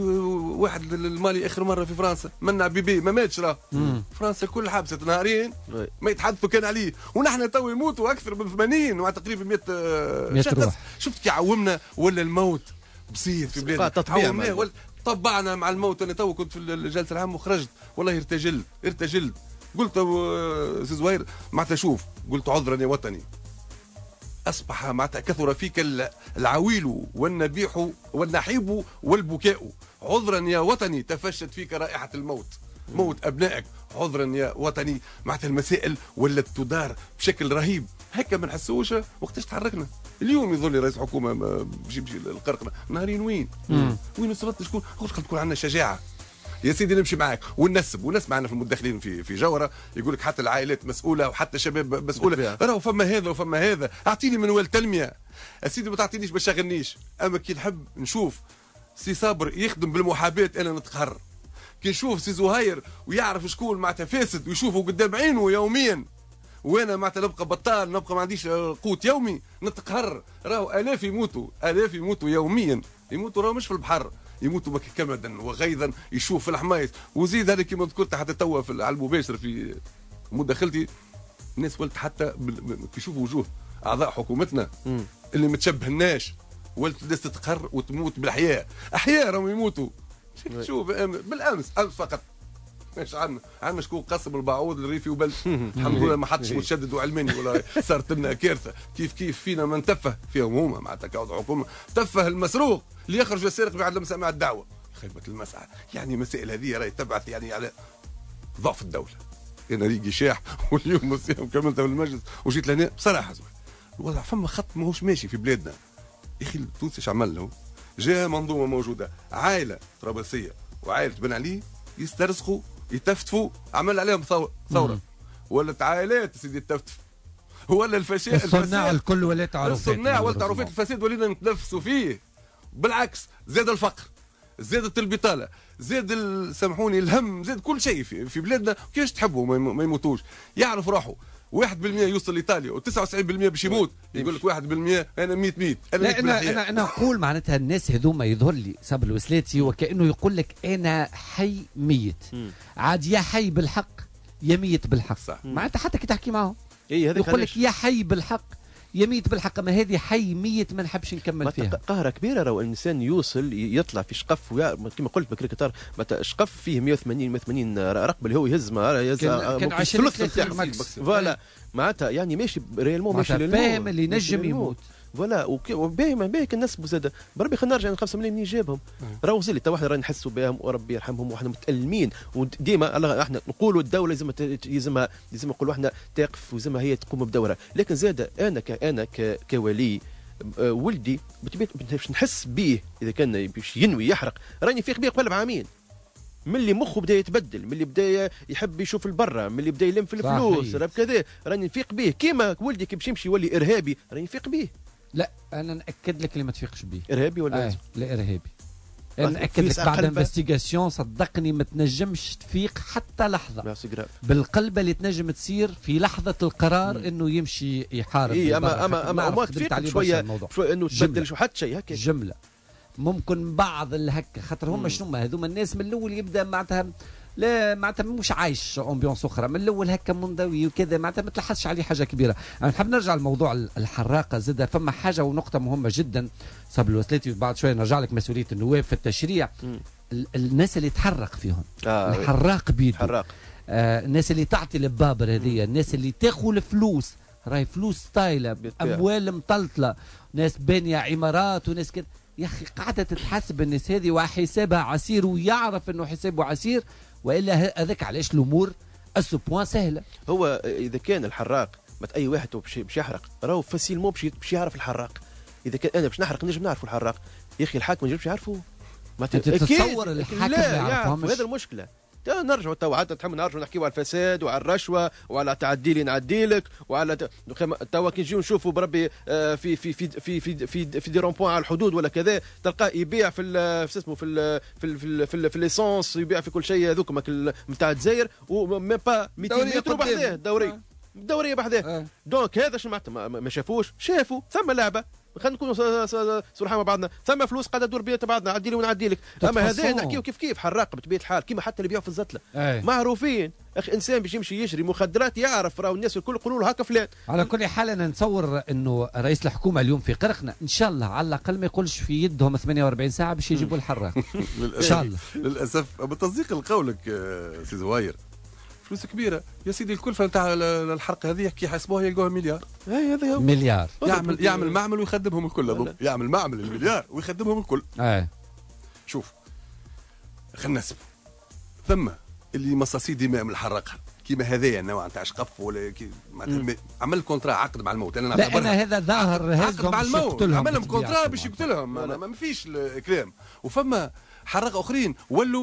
واحد المالي اخر مره في فرنسا منع بيبي ما ماتش راه. فرنسا كل حبست نهارين ما يتحدثوا كان عليه، ونحن تو يموتوا اكثر من 80 وتقريبا 100 شخص. شفت كي عومنا ولا الموت بسيط في بلادنا، عومناه ولا طبعنا مع الموت. انا تو كنت في الجلسه العامه وخرجت والله ارتجلت قلت سي زهير معناتها شوف، قلت عذرا يا وطني، أصبح معناتها كثر فيك العويل والنبيح والنحيب والبكاء. عذرا يا وطني تفشت فيك رائحة الموت، موت أبنائك. عذرا يا وطني معناتها المسائل ولت تدار بشكل رهيب. هكا ما نحسوش وقتاش تحركنا. اليوم يظل رئيس حكومة بيجي القرقنة نهارين وين وصلت شكون تكون عندنا شجاعة يا سيدي نمشي معاك وننسب معنا في المدخلين في جوهره. يقول لك حتى العائلات مسؤوله وحتى الشباب مسؤوله. راهو فما هذا وفما هذا. اعطيني منوال تنميه يا سيدي، ما تعطينيش ما تشغلنيش. اما كي نحب نشوف سي صابر يخدم بالمحاباه انا نتقهر. كي نشوف سي زهير ويعرف شكون معناتها فاسد ويشوفه قدام عينه يوميا، وانا معناتها نبقى بطال، نبقى ما عنديش قوت يومي، نتقهر. راهو الاف يموتوا يوميا، يموتوا راهو مش في البحر، يموتوا كمدا وغيظا يشوف في الحماية. وزيد هذا كما ذكرت حتى توا على المباشر في مداخلتي، الناس ولت حتى يشوفوا وجوه اعضاء حكومتنا اللي ما تشبهناش، ولت الناس تتقهر وتموت بالاحياء. احياء راهم يموتوا. شوف بالامس فقط مش عندنا شكون قسم البعوض الريفي وبل الحمد لله ما حدش متشدد وعلماني ولا صارت لنا كارثه. كيف فينا من تفه فيهم هما معناتها كاوضع حكومه تفه المسروق اللي يخرج السارق بعد لما سمع الدعوه. خيبه المسعى يعني المسائل هذه راهي تبعث يعني على ضعف الدوله. انا ريقي شاح واليوم كملت في المجلس وجيت لهنا بصراحه الوضع فما خط ماهوش ماشي في بلادنا. يا اخي التونسي ايش عمل له؟ جاء منظومه موجوده، عائله طرابلسيه وعائله بن علي يسترزقوا يتفتفوا، عمل عليهم ثوره. ولت عائلات سيدي التفتف، ولا الفساد الصناع الكل ولا تعرفات، الصناع ولا تعرفات الفساد ولينا نتنفسوا فيه. بالعكس زاد الفقر، زادت البطاله، زاد سامحوني الهم، زاد كل شيء في بلادنا. كيفاش تحبوا ما يموتوش؟ يعرف روحه 1% يوصل لايطاليا و99% باش يموت. يقول لك 1% انا 100 انا نقول معناتها الناس هذوما يظهر لي صاب الوسلاتي وكانه يقول لك انا حي ميت. عاد يا حي بالحق يا ميت بالحق. معناتها حتى كي تحكي معهم يقول لك يا حي بالحق يا ميت بالحق. ما هذه حي ميت ما نحبش نكمل فيها. قهرة كبيرة لو الإنسان يوصل يطلع في شقف كما قلت بكري كتار شقف فيه 180 رقبة اللي هو يهز كان 20 فوالا معناتها يعني ماشي ريالمون ماشي فاهم اللي نجم يموت فوالا. وباهي كان نسبوا زاد بربي خلينا نرجع 5 ملايين منين جابهم؟ راهو زي تو احنا راه نحسوا بهم وربي يرحمهم واحنا متألمين. وديما احنا نقولوا الدوله لازمها نقولوا احنا تقف ولازمها هي تقوم بدورها. لكن زاد انا كولي ولدي باش نحس به اذا كان باش ينوي يحرق راني فيق بيه قبل بعامين. من اللي مخه بدا يتبدل، من اللي بدا يحب يشوف البرة، من اللي بدا يلم في الفلوس راه كذا راني نفيق به. كيما ولدي كي باش يمشي يولي ارهابي راني نفيق به. لا انا ناكد لك اللي ما تفيقش به ارهابي ولا لا ارهابي. انا ناكد لك بعد انفستيغاسيون صدقني ما تنجمش تفيق حتى لحظه بالقلب اللي تنجم تصير في لحظه القرار انه يمشي يحارب. اما تفيق شويه انه تبدل شو حتى شيء هكا جمله ممكن بعض الهكا خاطر هم شنو هذوما الناس من الاول يبدا معناتها لا معناتها مش عايش امبيونس اخرى من الاول هكا منضوي وكذا معناتها ما تلحسش عليه حاجه كبيره. انا نحب نرجع لموضوع الحراقه زاد فما حاجه ونقطه مهمه جدا صاب الوسلاتي بعد شويه نرجع لك مسؤوليه النواب في التشريع. الناس اللي تحرق فيهم الحراق بيده الناس اللي تعطي للبابر هذه الناس اللي تاخذ الفلوس راهي فلوس طايله اموال مطلطله ناس بانيه عمارات وناس كده. يا اخي قاعده تتحسب الناس هذه وحسابها عسير ويعرف انه حسابه عسير والا هذاك علاش الامور اسو بوان سهله. هو اذا كان الحراق مت اي واحد باش يحرق راهو فاسيلمون باش يعرف الحراق. اذا كان انا باش نحرق نجم نعرف الحراق. يا اخي الحاكم ما يجبش يعرفه. ما تتصور الحاكم لا يعرف هذا المشكله. نرجعوا توا حتى تحب نرجعوا نحكيوا على الفساد وعلى الرشوه وعلى تعدي لي نعديلك وعلى توا كي نجيو نشوفوا بربي في في في في في في, في دي رومبوان على الحدود ولا كذا تلقاه يبيع في اسمه في الليسونس يبيع في كل شيء هذوك نتاع الجزائر وميم با 200 متر بحذاه دوريه بحذاه دونك هذا شو معناتها ما شافوش شافوا ثم لعبه خلينا نكونوا صراحه مع بعضنا ثم فلوس قاعده تدور بيا بعضنا عدي لي ونعدي لك اما هذا نحكيو كيف حراق بطبيعه الحال كيما حتى اللي بيعوا في الزتله معروفين اخي انسان باش يمشي يشري مخدرات يعرف راهو الناس الكل يقولوا له هكا فلان. على كل حال انا نتصور انه رئيس الحكومه اليوم في قرقنا ان شاء الله على الاقل ما يقولش في يدهم 48 ساعه باش يجيبوا الحراق ان شاء الله. للاسف بتصديق لقولك سي زواير فلوس كبيره يا سيدي الكلفه نتاع الحرق هذه كي يحسبوها يلقوها مليار. هذا هو مليار يعمل معمل ويخدمهم الكل يعمل معمل المليار ويخدمهم الكل. شوف خلينا نسب ثم اللي مصاصي دماء من الحراقه كيما هذايا النوع نتاع شقف ولا عمل كونترا عقد مع الموت. انا هذا ظاهر عقد مع الموت عمل لهم كونترا باش يقتلهم ما فيش الكلام. وفما حراقه اخرين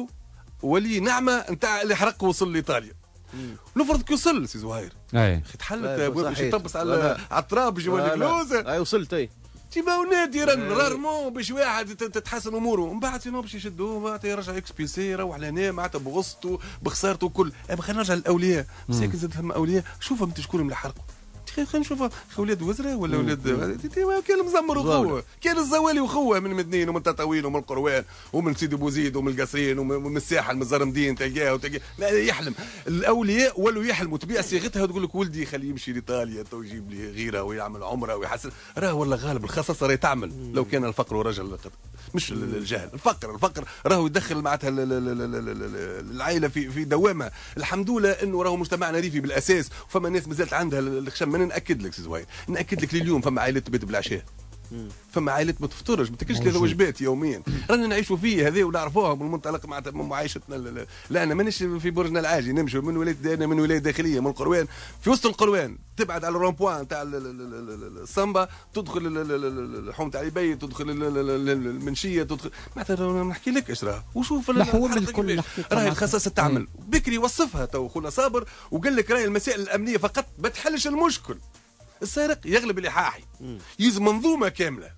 ولي نعمه نتاع اللي حرق وصل لايطاليا نفرض كي وصل سي زهير اخي تحلت باش يطبس على التراب باش يولي فلوس وصلت تيما ونادي رارمون باش واحد تتحسن اموره من بعد باش يشدوه بعد يرجع اكسبيسي يروح لهنا معناتها بغصته بخسارته كل. خلينا نرجع للاولياء مساكن زاد ثم اولياء شوفهم انت شكون اللي حرقوا خلينا نشوفوا اولاد وزراء ولا اولاد كان مزمر وخوه كان الزوالي وخوه من مدنين ومن تطاوين ومن القروان ومن سيدي بوزيد ومن القصرين ومن الساحل من الزرمدين تلقاه يحلم الاولياء ولوا يحلموا تبيع صيغتها وتقول لك ولدي خليه يمشي لايطاليا تو يجيب لي غيره ويعمل عمره ويحسن راه والله غالب الخصاصه راهي تعمل لو كان الفقر ورجل مش الجهل الفقر راهو يدخل معناتها العائله في دوامه. الحمد لله انه راهو مجتمعنا ريفي بالاساس وفما ناس مازالت عندها الخشم. انا ناكد لك سي زهير ناكد لك لليوم فما عائلات تبات بالعشاء فما عائلات ما تفطرش ما تاكلش 3 وجبات يوميا رانا نعيشوا فيه هذا ونعرفوها من المنطلق مع معايشتنا. لا انا مانيش في برجنا العاجي نمشي من ولايه داخليه من القروان في وسط القروان تبعد على الرومبوان تاع الصنبا تدخل الحوم تاع البي تدخل المنشيه تدخل معناتها ما نحكي لك ايش راه وشوف الحوم الكل راهي الخصاصه تعمل بكري وصفها تو خونا صابر وقال لك راهي المسائل الامنيه فقط ما تحلش المشكل. السارق يغلب الإحاحي يلزم منظومة كاملة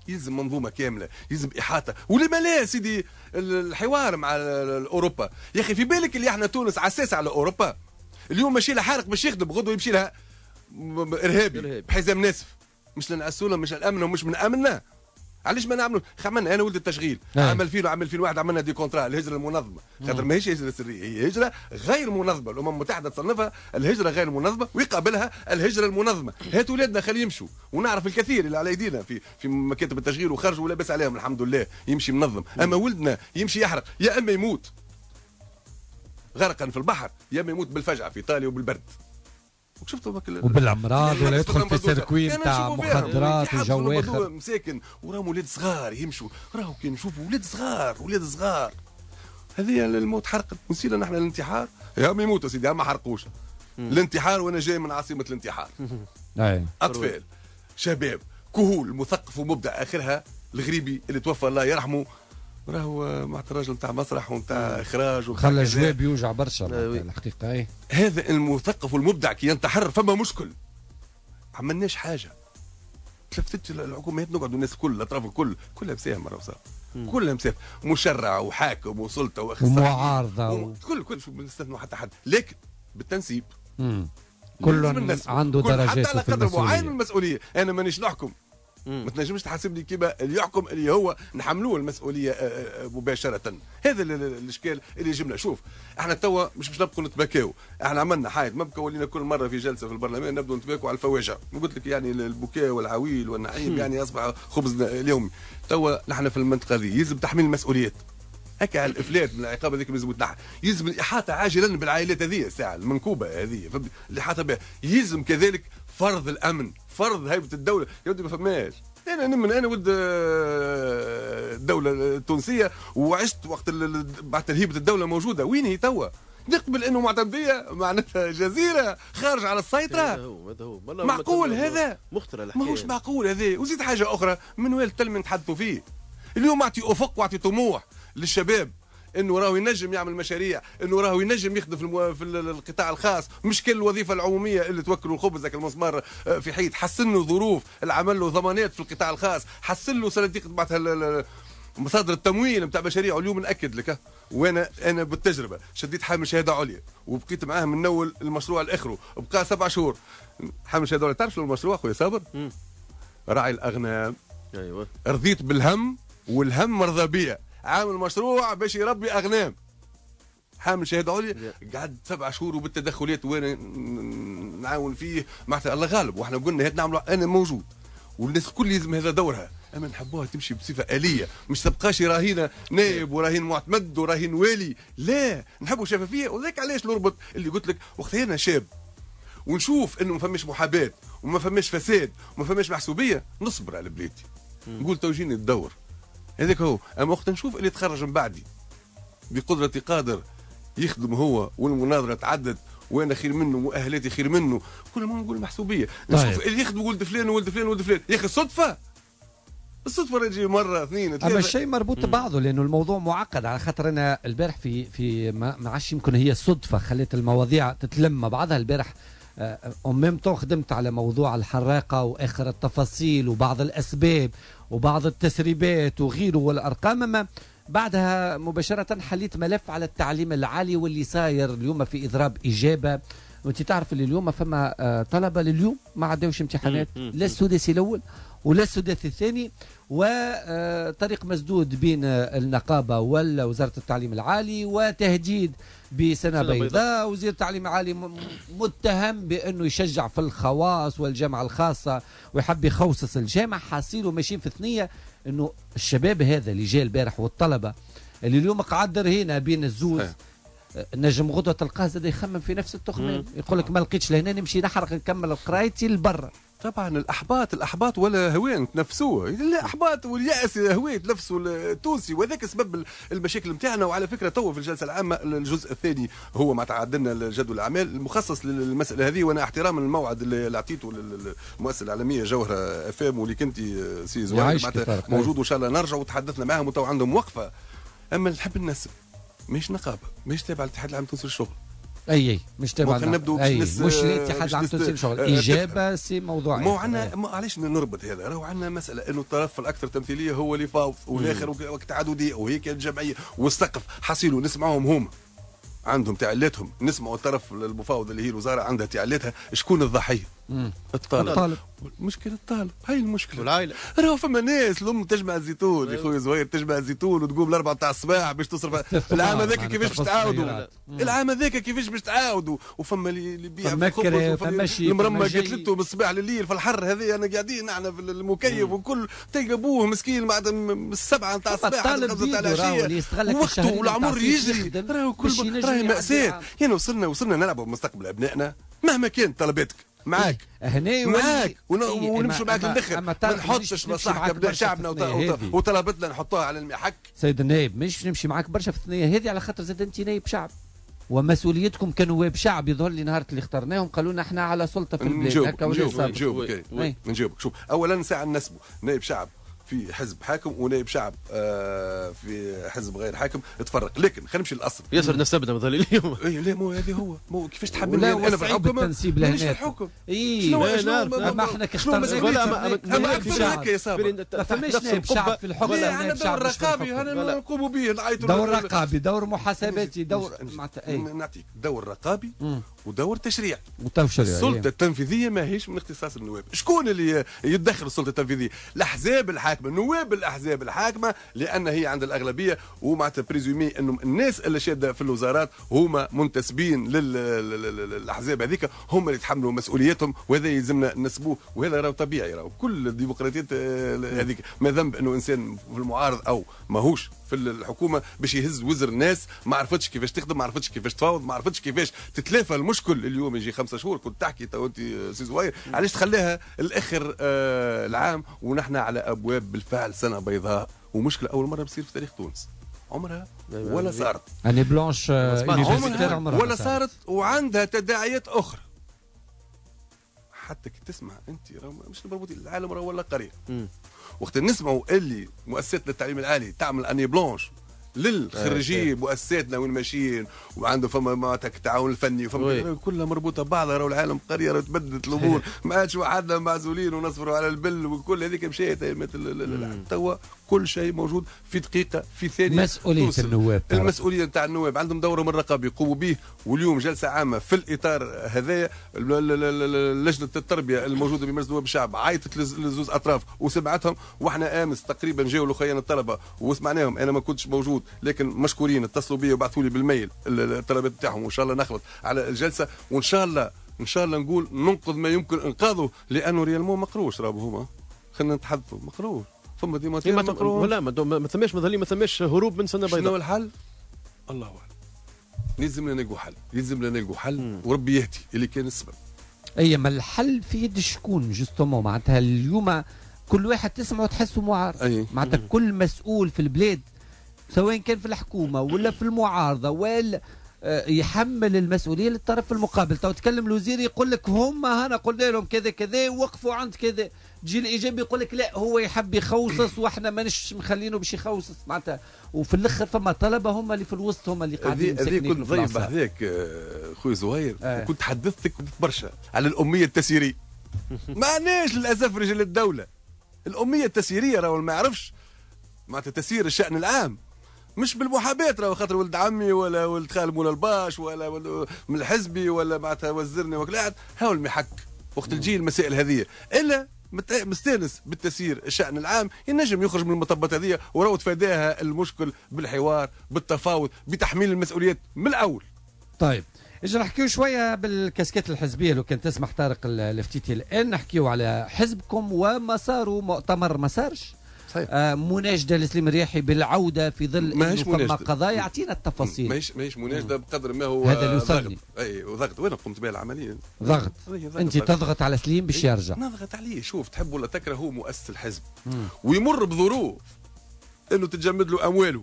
يلزم إحاطة. ولما لا سيدي الحوار مع أوروبا يا أخي في بالك اللي احنا تونس عساس على أوروبا اليوم ماشي لها حارق باش يخدم غدوة يمشي لها إرهابي بحزام ناسف مش لنأسوله مش الأمن ومش من أمننا. علاش ما نعملوا عملنا انا ولد التشغيل عام 2000 وعام 2001 عملنا دي كونترا الهجره المنظمه خاطر ماهيش هجره سريه هي هجره غير منظمه. الامم المتحده تصنفها الهجره غير المنظمه ويقابلها الهجره المنظمه. هات ولادنا خلي يمشوا ونعرف الكثير اللي على ايدينا في مكاتب التشغيل وخرجوا ولاباس عليهم الحمد لله يمشي منظم. اما ولدنا يمشي يحرق يا اما يموت غرقا في البحر يا اما يموت بالفجعه في ايطاليا وبالبرد وبالامراض ولا يدخل في سيركوين تاع مخدرات وجواخر مساكن وراهم ولاد صغار يمشوا راهو كي نشوفوا ولاد صغار هذه الموت حرقت نسينا نحن الانتحار يا ما يموتوا سيدي ما حرقوش الانتحار وانا جاي من عاصمه الانتحار اطفال شباب كهول مثقف ومبدع اخرها الغريبي اللي توفى الله يرحمه راهو مع الراجل نتاع مسرح ونتاع اخراج خلى جواب يوجع برشا الحقيقه. هذا المثقف والمبدع كي ينتحر فما مشكل عملناش حاجه تلفتت الحكومات نقعدوا الناس الكل الاطراف الكل كلها مساهمه راهو صار كلها مساهمه مشرع وحاكم وسلطه ومعارضه كل شو بنستثنوا حتى حد لكن بالتنسيب كل عنده درجات حتى على قدر معين من المسؤوليه. انا مانيش نحكم ما تنجمش تحاسبني كيما اللي يحكم اللي هو نحملوه المسؤوليه مباشره. هذا الاشكال اللي يجمنا. شوف احنا توا مش نبقوا نتبكاو احنا عملنا حاجه مبكى ولينا كل مره في جلسه في البرلمان نبدو نتبكوا على الفواجع قلت لك يعني البكاء والعويل والنعيم يعني اصبح خبزنا اليومي. توا نحن في المنطقه هذه يلزم تحميل المسؤوليات هكا على الافلات من العقاب هذيك لازم تنحى. يلزم الاحاطه عاجلا بالعائلات هذه الساعه المنكوبه هذه الاحاطه بها. يلزم كذلك فرض الامن فرض هيبه الدوله يا ودي ما فماش. انا ولد الدوله التونسيه وعشت وقت بعد هيبه الدوله موجوده. وين هي توا؟ نقبل انه معتمديه معناتها جزيره خارج على السيطره. هذا هو معقول هذا؟ مخترع الحكايه ماهوش معقول هذا. وزيد حاجه اخرى من وين التلميذ نتحدثوا فيه اليوم اعطي افق واعطي طموح للشباب انه راهو ينجم يعمل مشاريع، انه راهو ينجم يخدم في القطاع الخاص، مش كل الوظيفه العموميه اللي توكلوا الخبز المسمار في حيط. حسن له ظروف العمل له ضمانات في القطاع الخاص، حسن له صناديق مصادر التمويل نتاع مشاريع. اليوم ناكد لك انا بالتجربه شديت حامل شهاده عليا وبقيت معاه من اول المشروع الاخره، بقى 7 شهور حامل شهاده عليا. تعرف شنو المشروع خويا صابر؟ راعي الاغنام. ايوه رضيت بالهم والهم مرضى بيا، عامل مشروع باش يربي اغنام، حامل شهاده عليا، قعد 7 شهور وبالتدخلات وانا نعاون فيه معناتها الله غالب. واحنا قلنا هات نعملوا، انا موجود والناس الكل لازم هذا دورها، اما نحبوها تمشي بصفه اليه، مش تبقاش راهينه نائب وراهين معتمد وراهين والي، لا نحبوا شفافيه. وذاك علاش نربط اللي قلت لك وقتها انا شاب ونشوف انه ما فماش محاباه وما فماش فساد وما فماش محسوبيه، نصبر على بلادي. نقول توجيني الدور هذاك هو. اما وقت نشوف اللي تخرج من بعدي بقدرتي قادر يخدم هو والمناظره تعدد وانا خير منه مؤهلاتي خير منه، كل ما نقول محسوبيه. نشوف اللي يخدم ولد فلان وولد فلان وولد فلان، يا اخي الصدفه يجي مره اثنين ثلاثه. اما الشيء مربوط ببعضه لانه الموضوع معقد. على خاطر انا البارح في ما عادش يمكن هي الصدفه خلت المواضيع تتلم مع بعضها. البارح ميم طون خدمت على موضوع الحراقه واخر التفاصيل وبعض الاسباب وبعض التسريبات وغيره والارقام. اما بعدها مباشره حليت ملف على التعليم العالي واللي صاير اليوم في اضراب اجابه. وانت تعرف اللي اليوم فما طلبه لليوم ما عداوش امتحانات، لا السداسي الاول ولا السداسي الثاني، وطريق مسدود بين النقابه ولا وزاره التعليم العالي، وتهديد بسنه بيضاء. وزير التعليم العالي متهم بانه يشجع في الخواص والجامعه الخاصه ويحب يخوصص الجامعه. حاصيله ماشيين في ثنيه انه الشباب هذا اللي جاء البارح والطلبه اللي اليوم قعد هنا بين الزوز نجم غدوه تلقاه زاد يخمم في نفس التخمين، يقول لك ما لقيتش لهنا نمشي نحرق نكمل قرايتي لبرا. طبعا الاحباط ولا هوان تنفسوه، الاحباط والياس هوان تنفسوا التونسي، وذاك سبب المشاكل نتاعنا. وعلى فكره تو في الجلسه العامه الجزء الثاني هو ما تعدلنا جدول الاعمال المخصص للمساله هذه. وانا احتراما للموعد اللي اعطيته للمؤسسه الاعلاميه جوهره اف ام واللي كنت سي زوين موجود، وان شاء الله نرجع وتحدثنا معهم وتو عندهم وقفه. اما نحب الناس مش نقابه، مش تابع الاتحاد العام التونسي للشغل، اي مش تبع مش الاتحاد العام التونسي للشغل، اجابه سي موضوع. ما عندنا علاش نربط هذا؟ راهو عندنا مساله انه الطرف الاكثر تمثيليه هو اللي فاوض والاخر وقت تعدديه وهيك الجمعيه والسقف حصيلوا نسمعوهم هما عندهم تعليتهم، نسمعوا الطرف المفاوض اللي هي الوزاره عندها تعليتها. شكون الضحيه؟ الطالب. المشكله الطالب، هاي المشكله. والعائله راهو فما ناس الام تجمع الزيتون يا خويا زهير، تجمع الزيتون وتقوم ل4 تاع الصباح باش تصرف. العام هذاك كيفاش باش تعاودوا؟ العام هذاك كيفاش باش تعاودوا؟ وفما اللي يبيع في الخبز، المرمى قتلته من الصباح لليل في الحر هذه. انا قاعدين نحن في المكيف وكل تلقى ابوه مسكين بعد من 7 تاع الصباح حتى 5 تاع العشيه وقته والعمر يجري. راهو كل راهي مأساة. يعني وصلنا نلعبوا بمستقبل ابنائنا مهما كانت طلباتك معاك معاك ونمشوا معاك للاخر. ما نحطش مصلحه ابناء شعبنا وطلبتنا نحطوها على المحك. سيد النائب مش نمشي معاك برشا في الثنيه هذه على خاطر زاد انت نائب شعب ومسؤوليتكم كنواب شعب. يظهر لي نهار اللي اخترناهم قالوا لنا احنا على سلطه في البلاد. هكا نجاوبك. شوف اولا ساعه نسبوا نائب شعب في حزب حاكم ونائب شعب في حزب غير حاكم تفرق. لكن خلينا نمشي للاصل. ياسر نسبنا مثلا اليوم. اي لا مو هذه هو كيفاش تحملني انا في الحكم؟ التنسيب لهنا في الحكم. ما احنا كاخترنا ما هكا يا صابر. ما فماش نائب شعب في الحكم. لا عندنا دور رقابي هذا نقوموا به. دور رقابي، دور محاسباتي، دور نعطيك دور رقابي ودور تشريع. السلطه التنفيذيه ماهيش من اختصاص النواب. شكون اللي يتدخل السلطه التنفيذيه؟ الاحزاب الحاكمه، نواب الاحزاب الحاكمه، لان هي عند الاغلبيه ومعناتها بريزومي انه الناس اللي شاده في الوزارات هما منتسبين للاحزاب هذيك، هم اللي يتحملوا مسؤوليتهم، وهذا يلزمنا نسبوه. وهذا راهو طبيعي، راهو كل الديمقراطيات هذيك. ما ذنب انه انسان في المعارض او ماهوش في الحكومه باش يهز وزر الناس ما عرفتش كيفاش تخدم، ما عرفتش كيفاش تفاوض، ما عرفتش كيفاش تتلافى المشكل. اليوم يجي 5 شهور كنت تحكي تو انت سي زوير علاش تخليها الاخر العام ونحن على ابواب بالفعل سنه بيضاء ومشكله اول مره بتصير في تاريخ تونس. عمرها ولا صارت اني بلانش عمرها ولا صارت، وعندها تداعيات اخرى. حتى كي تسمع انت مش مربوطين العالم ولا قريه. وقت نسمعوا اللي مؤسسات التعليم العالي تعمل اني بلانش للخريجين مؤسساتنا وين ماشيين وعنده فما معناتها التعاون الفني وفما كلها مربوطه ببعضها. راهو العالم قريه راهو تبدلت الامور ما عادش وحدنا معزولين ونصبروا على البل وكل هذيك مشيت توا كل شيء موجود في دقيقه في ثانيه. مسؤوليه النواب، المسؤوليه نتاع النواب عندهم دوره من الرقابه يقوموا به. واليوم جلسه عامه في الاطار هذايا لجنه التربيه الموجوده بمجلس نواب الشعب عيطت لزوز اطراف وسمعتهم. واحنا امس تقريبا جاوا الاخوان الطلبه وسمعناهم. انا ما كنتش موجود لكن مشكورين اتصلوا بي وبعثوا لي بالميل الطلبات بتاعهم وان شاء الله نخلط على الجلسه وان شاء الله نقول ننقذ ما يمكن انقاذه لانه ريالمون مقروش. راهو هما خلينا نتحدثوا مقروش فما ديما مقروش. لا ما ثماش مظلين ما ثماش هروب من سنه بيضاء. شنو الحل؟ الله اعلم. لازم نلقوا حل وربي يهدي اللي كان السبب. اي ما الحل في يد شكون جوستومون معناتها اليوم كل واحد تسمعه تحسه معارض. معناتها كل مسؤول في البلاد سواء كان في الحكومه ولا في المعارضه ولا يحمل المسؤوليه للطرف المقابل. تو تكلم الوزير يقول لك هم هنا قلنا لهم كذا كذا وقفوا عند كذا. تجي الايجابي يقول لك لا هو يحب يخوصص واحنا ماناش مخلينه باش يخوصص معناتها. وفي الاخر فما طلبه هم اللي في الوسط هم اللي قاعدين مسكنين. كنت ضيف هذاك خويا زهير كنت حدثتك برشا على الاميه التسييريه. معناش للاسف رجال الدوله الاميه التسييريه راهو ما يعرفش معناتها تسيير الشان العام مش بالمحاباه. راهو خاطر ولد عمي ولا ولد خال مولا الباش ولا من الحزبي ولا معناتها وزرني وكلاعد هاو المحك وقت تجي المسائل هذه الا مستانس بالتسيير الشأن العام ينجم يخرج من المطبات هذه وراهو تفاداها المشكل بالحوار بالتفاوض بتحميل المسؤوليات من الاول. طيب اجي نحكيو شويه بالكاسكات الحزبيه لو كان تسمح طارق الافتيتي الان نحكيو على حزبكم ومساره مؤتمر مسارش. مناشده لسليم الرياحي بالعوده في ظل انه فما قضايا. يعطينا التفاصيل. ماهيش مناشده بقدر ما هو هذا اللي وصلني. اي وضغط وانا قمت بها العمليه ضغط. انت تضغط على سليم باش يرجع. نضغط عليه. شوف تحب ولا تكره هو مؤسس الحزب ويمر بظروف انه تتجمد له امواله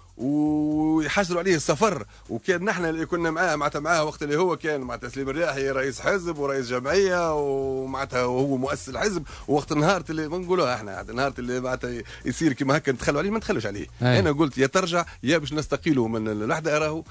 ويحجروا عليه السفر. وكان نحن اللي كنا معاه وقت اللي هو كان مع سليم الرياحي رئيس حزب ورئيس جمعيه ومعناتها وهو مؤسس الحزب. وقت النهار اللي نقولوها احنا النهار اللي معناتها يصير كما هكا نتخلوا عليه ما نتخلوش عليه. انا قلت يا ترجع يا باش نستقيله من الوحده. راهو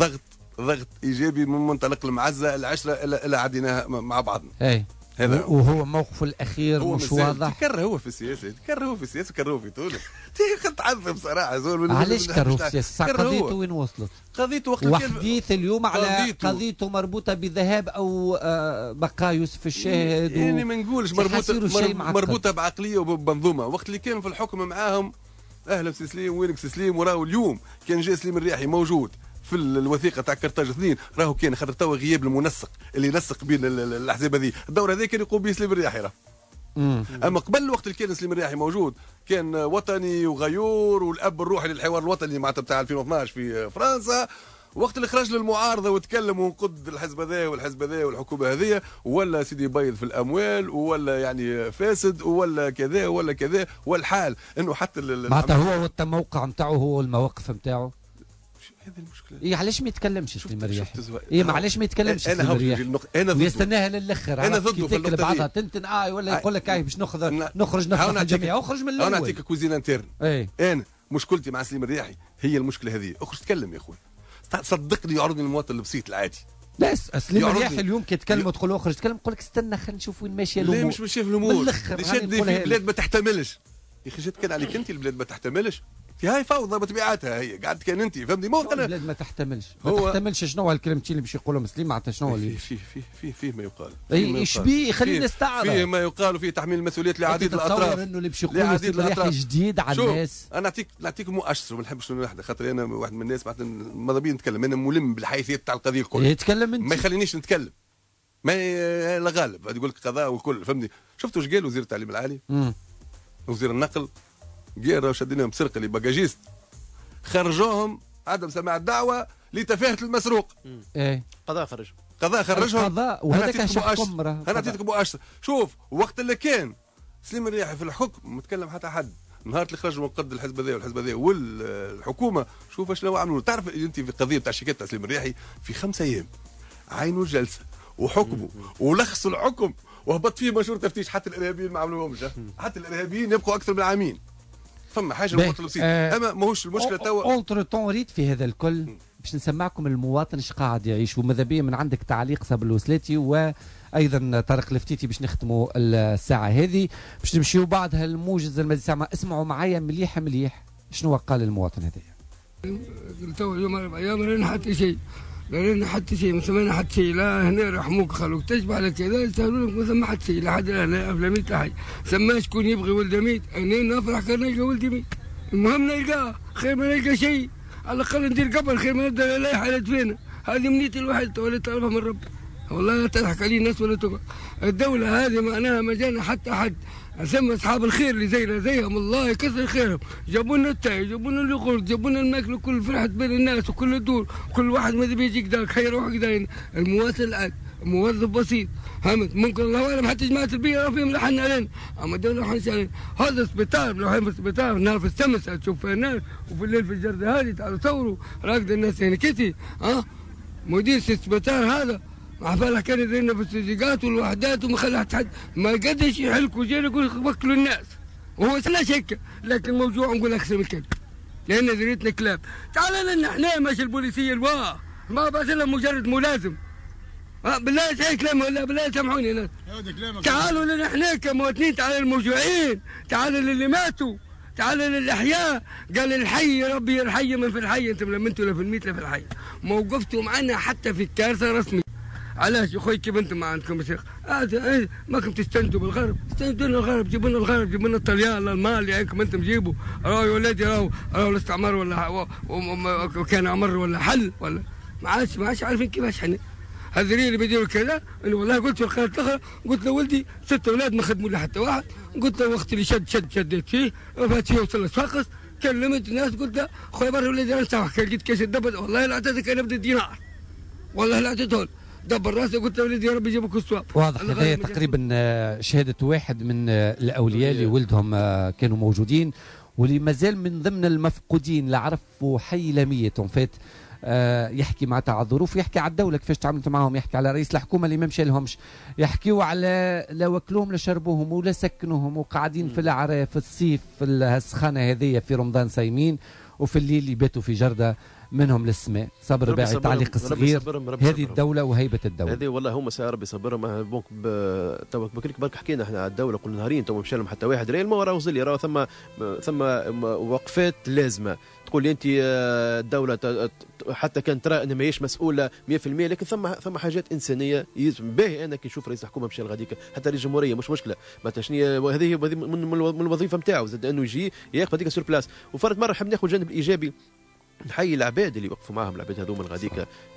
ضغط ايجابي من منطلق المعزه العشره اللي عديناها مع بعضنا. هذا وهو موقفه الاخير هو مش واضح. تكره هو في السياسه كره في تونس. تعذب بصراحه زول. علاش كره في السياسه؟ قضيته وين وصلت؟ قضيته وقت وحديث اليوم على قضيته مربوطه بذهاب او بقاء يوسف الشاهد. يعني ما نقولش مربوطه بعقليه وبمنظومه. وقت اللي كان في الحكم معاهم اهلا سي سليم وينك سي سليم. وراهو اليوم كان جاء سليم الرياحي موجود في الوثيقه تاع كرتاج 2 راهو كان خاطر توا غياب المنسق اللي ينسق بين الاحزاب هذه. الدور هذا كان يقوم به سليم الرياحي راه. اما قبل الوقت اللي كان سليم الرياحي موجود كان وطني وغيور والاب الروحي للحوار الوطني معناتها بتاع 2012 في فرنسا. وقت اللي خرج للمعارضه وتكلم ونقد الحزب هذا والحزب هذا والحكومه هذه ولا سيدي بيض في الاموال ولا يعني فاسد ولا كذا ولا كذا. والحال انه حتى معناتها هو التموقع نتاعو هو المواقف نتاعو. هذه المشكله. ايه علاش ما يتكلمش سليم الرياحي؟ ايه معلش ما يتكلمش سليم الرياحي؟ انا ويستناها للاخر. انا ضده في النقطه بعضها تنتن ولا يقول لك باش نخرج نفرح الجميع. اخرج من الاول. انا نعطيك كوزين انترن. انا مشكلتي مع سليم الرياحي هي المشكله هذه. اخرج تكلم يا اخوي صدقني يعرضني المواطن البسيط العادي. لا سليم الرياحي اليوم كي تكلم وتقول له اخرج تكلم يقول لك استنى خلينا نشوف وين ماشيه الامور. لا مش ماشيه في الامور. شد في بلاد ما تحتملش يا اخي. جد كان عليك انت البلاد ما تحتملش. في هاي فوضى بطبيعتها هي قاعد كان انت فهمتني. مو انا البلاد ما تحتملش شنو هو الكلمتين اللي باش يقولوا مسلم معناتها شنو اللي فيه ما يقال. ايش بيه خلينا نستعرض. فيه ما يقال وفيه تحميل المسؤوليات لعديد الاطراف. انه اللي باش يقولوا سليم جديد على الناس. انا نعطيك مؤشر ما نحبش نحن خاطر انا واحد من الناس معناتها ماذا بي نتكلم. انا ملم بالحيثيات تاع القضيه الكل. يتكلم انت ما يخلينيش نتكلم. ما لا غالب يقول لك قضاء والكل فهمني. شفتوا ايش قال وزير التعليم العالي وزير النقل؟ قال شديناهم سرقه لباجاجيست خرجوهم عدم سماع الدعوه لتفاهه المسروق. قضاء خرجهم. وهذا كان شحكم. انا اعطيتكم مؤشر. شوف وقت اللي كان سليم الرياحي في الحكم ما تكلم حتى حد. نهار اللي خرجوا من قد الحزب هذا والحزب هذا والحكومه شوف شنو عملوا. تعرف انت في القضيه تاع الشيكات تاع سليم الرياحي في 5 ايام عينوا جلسه وحكموا ولخصوا الحكم وهبط فيه مشروع تفتيش. حتى الارهابيين ما عملوهمش. حتى الارهابيين يبقوا اكثر من عامين. فما حاجه المواطن البسيط. اما ماهوش المشكله توا اونتر طون ريت في هذا الكل باش نسمعكم المواطن ايش قاعد يعيش. وماذا بيا من عندك تعليق صابر الوسلاتي وايضا طارق الفتيتي باش نختموا الساعه هذه باش نمشيو بعدها الموجز المديسامه. اسمعوا معايا مليح مليح شنو قال المواطن هذايا. تو اليوم 4 ايام ما لنا حتى شيء، لا لنا حتى شيء، ما سمعنا حتى شيء، لا هنا رحموك خلوك تشبع على كذا يستاهلوا لك، ما سمع حتى شيء لحد الان لا قبل 100 حي. سما شكون يبغي ولده ميت، انا نفرح كان نلقى ولدي ميت، المهم نلقاه خير ما نلقى شيء، على الاقل ندير قبل خير ما نبدا لا حالت فينا. هذه منيتي الوحيده ولا طالبها من ربي، والله لا تضحك علي الناس ولا تقع. الدوله هذه معناها ما جانا حتى حد، اسمى اصحاب الخير اللي زينا زيهم الله يكثر خيرهم، جابوا لنا التاي، جابوا لنا اليogurt، جابوا لنا الماكل، كل فرحت بين الناس وكل الدور، كل واحد ماذا بيجي كذا حيروح كذا. المواطن الان موظف بسيط فهمت، ممكن الله اعلم حتى جماعه البيئه فيهم لحن علينا، اما الدوله حنش علينا. هذا السبيطار لو حين في السبيطار نار في الشمس تشوف فيها الناس، وفي الليل في الجرده هذه تعالوا تصوروا راقد الناس يعني كتي مدير السبيطار هذا مع بالها كان يديرنا في السجيقات والوحدات وما خلى حد ما قدش يحلك وجينا يقول وكلوا الناس، وهو لا شك لكن موجوع نقول اكثر من كده لان ذريتنا كلاب. تعال لنا احنا ماشي البوليسيه الواه ما بس لنا مجرد ملازم بالله تعالى كلام ولا بالله سامحوني ناس. تعالوا لنا احنا كمواطنين، تعالوا للموجوعين، تعالوا للي ماتوا، تعالوا للاحياء. قال الحي ربي الحي من في الحي، انتم لما انتم لا في الميت لا في الحي، ما وقفتوا معنا حتى في الكارثه رسمي. علاش يا اخوي كيف انتم ما عندكم شيخ؟ ماكم تستندوا بالغرب، استندوا لنا الغرب، جيبوا لنا الغرب، جيبوا لنا الطليان الالمان اللي عندكم انتم جيبوا. راهو يا ولادي راهو الاستعمار ولا كان امر ولا حل ولا ما عادش عارفين كيفاش احنا. هذرين اللي بيديروا كذا. انا والله قلت في القناه الاخرى، قلت له ولدي 6 اولاد ما خدموا له حتى واحد، قلت له وقت اللي شديت فيه فات فيه وصل صفاقس، كلمت الناس قلت له خويا برا ولدي انا نسامحك، لقيت كاس الدبل والله لا اعطيتك انا بدي دينار، والله لا اعطيته دبر راسي، قلت له ولدي يا رب يجيبك الصواب. واضح هذا تقريبا شهاده واحد من الاولياء اللي ولدهم كانوا موجودين واللي مازال من ضمن المفقودين، لا عرفوا حي لا ميت فات. يحكي معناتها على الظروف، يحكي على الدوله كيفاش تعاملت معهم، يحكي على رئيس الحكومه اللي ما مشى لهمش، يحكيوا على لا وكلوهم لا شربوهم ولا سكنوهم وقاعدين في الاعراف في الصيف في السخانه هذه في رمضان صايمين، وفي الليل اللي باتوا في جرده منهم للسماء. صبر باعي تعليق الصغير. هذه الدوله وهيبه الدوله هذه والله هم ربي يصبرهم. بونك تو برك حكينا احنا على الدوله قلنا نهارين تو مشى لهم حتى واحد ريال ما راهو زلي راهو ثم وقفات لازمه. تقول لي انت الدوله حتى كانت ترى ان ماهيش مسؤوله 100%، لكن ثم حاجات انسانيه باهي. انا كي نشوف رئيس الحكومه مشى لغاديك حتى رئيس الجمهوريه مش مشكله، ما تشني هذه من الوظيفه نتاعو، زاد انه يجي ياخذ هذيك سور بلاس. وفرد مره نحب ناخذ الجانب الايجابي، نحيي العباد اللي وقفوا معهم، العباد هذوما غاديك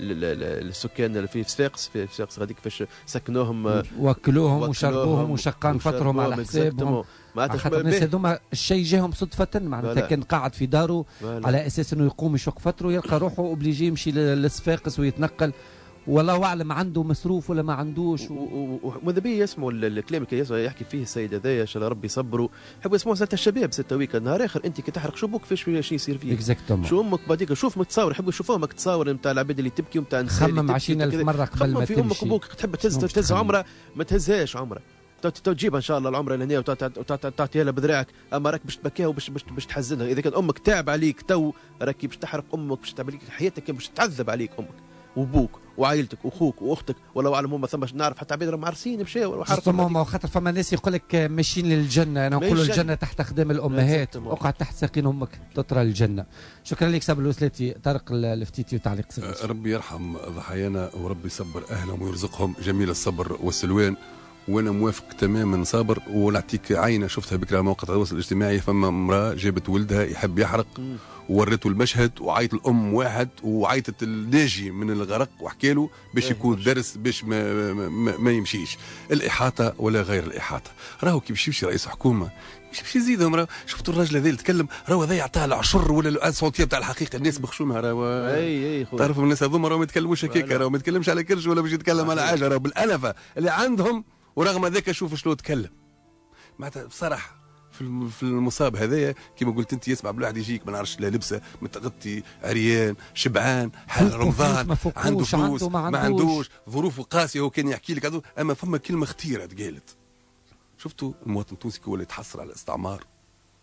السكان في صفاقس غاديك كيفاش سكنوهم وكلوهم وشربوهم وشقان فطرهم على حسابهم. خاطر الناس هذوما الشيء جاهم صدفة، معناتها كان قاعد في داره على اساس انه يقوم يشق فتره يلقى روحه اوبليجي يمشي لصفاقس ويتنقل، والله اعلم عنده مصروف ولا ما عندوش. وماذا بيا يسمعوا الكلام اللي يحكي فيه السيد هذايا، ان شاء الله ربي يصبروا. يحبوا يسمعوا ساعه الشباب 6 ويكا نهار اخر انت كي تحرق شو بوك كيفاش يصير فيك شو امك بعديك شوف متصور، يحبوا يشوفوا امك تصور نتاع العباد اللي تبكي ونتاع خمم 20,000 مره قبل ما تمشي. امك وبوك تحب تهز عمره ما تهزهاش عمره، تجيبها ان شاء الله العمره لهنا وتعطيها لها بذراعك، اما راك باش تبكيها وباش تحزنها. اذا كان امك تعب عليك تو راكي باش تحرق امك، باش تعب عليك حياتك، كان باش تعذب عليك امك وبوك وعائلتك واخوك واختك، والله اعلم هم ثم نعرف حتى عباد راهم عارسين مشاو حرقوا. خاطر فما ناس يقول لك ماشيين للجنه، انا نقول الجنه تحت اقدام الامهات، اقعد تحت ساقين امك تطرى الجنه. شكرا لك صابر الوسلاتي. طارق الفتيتي وتعليق صغير. ربي يرحم ضحايانا وربي يصبر اهلهم ويرزقهم جميل الصبر والسلوان. وانا موافق تماما صابر، ونعطيك عينه شفتها بكره على مواقع التواصل الاجتماعي، فما امراه جابت ولدها يحب يحرق وورته المشهد، وعيط الام واحد وعيطت الناجي من الغرق وحكى له باش يكون درس باش ما يمشيش الاحاطه ولا غير الاحاطه. راهو كي باش يمشي رئيس حكومه باش يزيدهم. راهو شفتوا الراجل هذا اللي تكلم، راهو هذا يعطيها العشر ولا الاسونتيه بتاع الحقيقه، الناس بخشومها. راهو تعرفوا الناس هذوما راهو ما يتكلموش هكاك، راهو ما يتكلمش على كرش ولا باش يتكلم على حاجه، راهو بالالفه اللي عندهم. ورغم ذلك شوف شلون تكلم معناتها بصراحه في المصاب هذايا كما قلت انت، يسمع بالواحد يجيك ما نعرفش لا لبسه متغطي عريان شبعان حال رمضان عنده فلوس ما عندوش ظروفه قاسيه، هو كان يحكي لك اما فما كلمه خطيره تقالت. شفتوا المواطن التونسي هو اللي يتحسر على الاستعمار،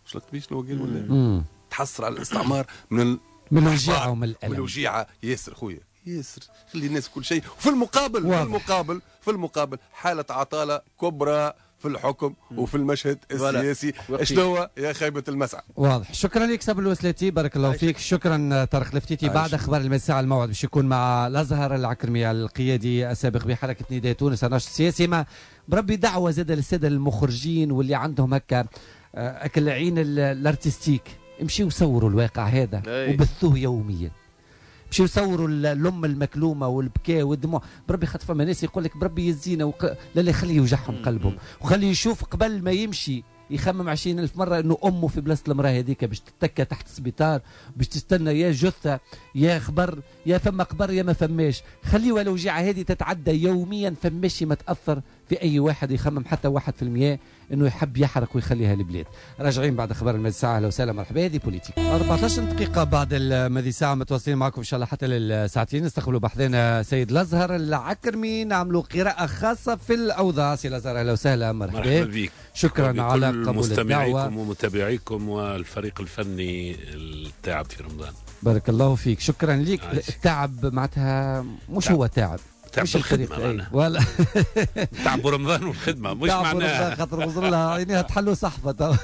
شلت بيه شنو قال ولا تحصر على الاستعمار من الوجيعه ومن الالم، من الوجيعه ياسر خويا ياسر، خلي الناس كل شيء. وفي المقابل في المقابل حاله عطاله كبرى في الحكم وفي المشهد السياسي. شنو يا خيبه المسعى؟ واضح. شكرا لك صابر الوسلاتي، بارك الله فيك. شكرا طارق لفتيتي. بعد اخبار المساء الموعد باش يكون مع الازهر العكرمي القيادي السابق بحركه نداء تونس الناشط السياسي، ما بربي دعوه زاد للساده المخرجين واللي عندهم هكا اكل عين الارتستيك، امشيوا صوروا الواقع هذا وبثوه يوميا. مشيو يصوروا الام المكلومه والبكاء والدموع، بربي خاطر فما ناس يقول لك بربي يزينا لا خليه يوجعهم قلبهم، وخليه يشوف قبل ما يمشي يخمم 20,000 مرة انه امه في بلاصه المراه هذيك باش تتكى تحت السبيطار، باش تستنى يا جثه يا خبر، يا فما قبر يا ما فماش. خليه الوجيعه هذه تتعدى يوميا، فماشي ما تاثر في اي واحد يخمم حتى 1% انه يحب يحرق ويخليها البلاد. راجعين بعد اخبار المادي الساعه. اهلا وسهلا، مرحبا. هذه بوليتيك. 14 دقيقه بعد المادي الساعه، متواصلين معكم ان شاء الله حتى للساعتين. نستقبلوا بحثنا سيد الازهر العكرمي، نعملوا قراءه خاصه في الاوضاع. سي الازهر اهلا وسهلا، مرحبا بك. شكرا على قبول الدعوه ومتابعيكم والفريق الفني التعب في رمضان. بارك الله فيك، شكرا لك. التعب معناتها مش هو تعب مش الخدمة ولا تعب رمضان والخدمة مش معناها خاطر وصل لها عينيها تحلوا صحفة.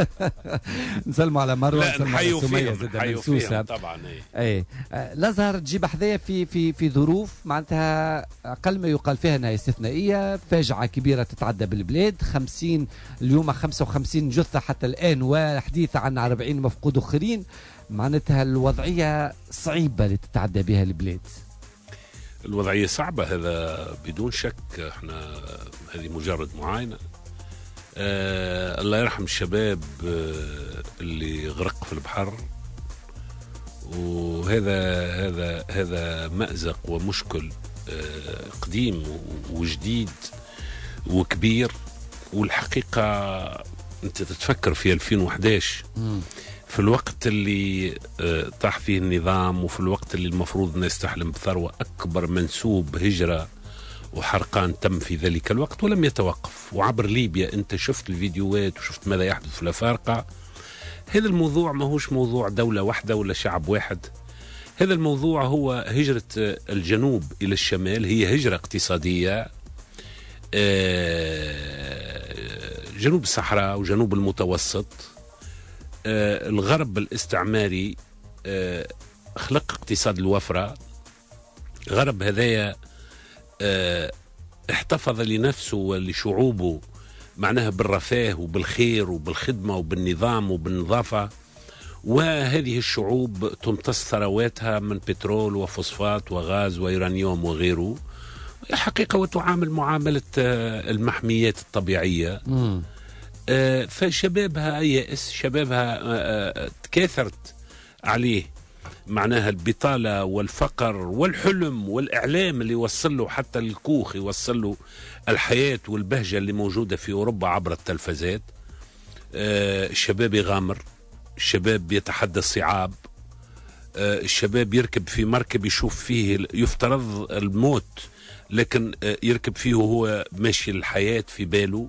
نسلموا على مروة، نسلموا على سمية منسوسة طبعا. اي الازهر تجيب حذايا في ظروف معناتها اقل ما يقال فيها انها استثنائية، فاجعة كبيرة تتعدى بالبلاد. 50 اليوم 55 جثة حتى الان، وحديث عن 40 مفقود اخرين. معناتها الوضعية صعيبة اللي تتعدى بها البلاد. الوضعية صعبة، هذا بدون شك. احنا هذه مجرد معاينة. الله يرحم الشباب اللي غرق في البحر، وهذا مأزق ومشكل قديم وجديد وكبير. والحقيقة انت تتفكر في 2011 في الوقت اللي طاح فيه النظام، وفي الوقت اللي المفروض الناس تحلم بثروة، أكبر منسوب هجرة وحرقان تم في ذلك الوقت ولم يتوقف. وعبر ليبيا أنت شفت الفيديوهات وشفت ماذا يحدث في الأفارقة. هذا الموضوع ما هوش موضوع دولة واحدة ولا شعب واحد. هذا الموضوع هو هجرة الجنوب إلى الشمال، هي هجرة اقتصادية. جنوب الصحراء وجنوب المتوسط، الغرب الاستعماري خلق اقتصاد الوفرة. غرب هذايا احتفظ لنفسه ولشعوبه معناها بالرفاه وبالخير وبالخدمة وبالنظام وبالنظافة، وهذه الشعوب تمتص ثرواتها من بترول وفوسفات وغاز ويورانيوم وغيره حقيقة، وتعامل معاملة المحميات الطبيعية. فشبابها يأس، شبابها تكاثرت عليه معناها البطالة والفقر والحلم والإعلام اللي يوصل له حتى الكوخ، يوصل له الحياة والبهجة اللي موجودة في أوروبا عبر التلفزات. الشباب يغامر، الشباب يتحدى الصعاب، الشباب يركب في مركب يشوف فيه يفترض الموت، لكن يركب فيه وهو ماشي الحياة في باله.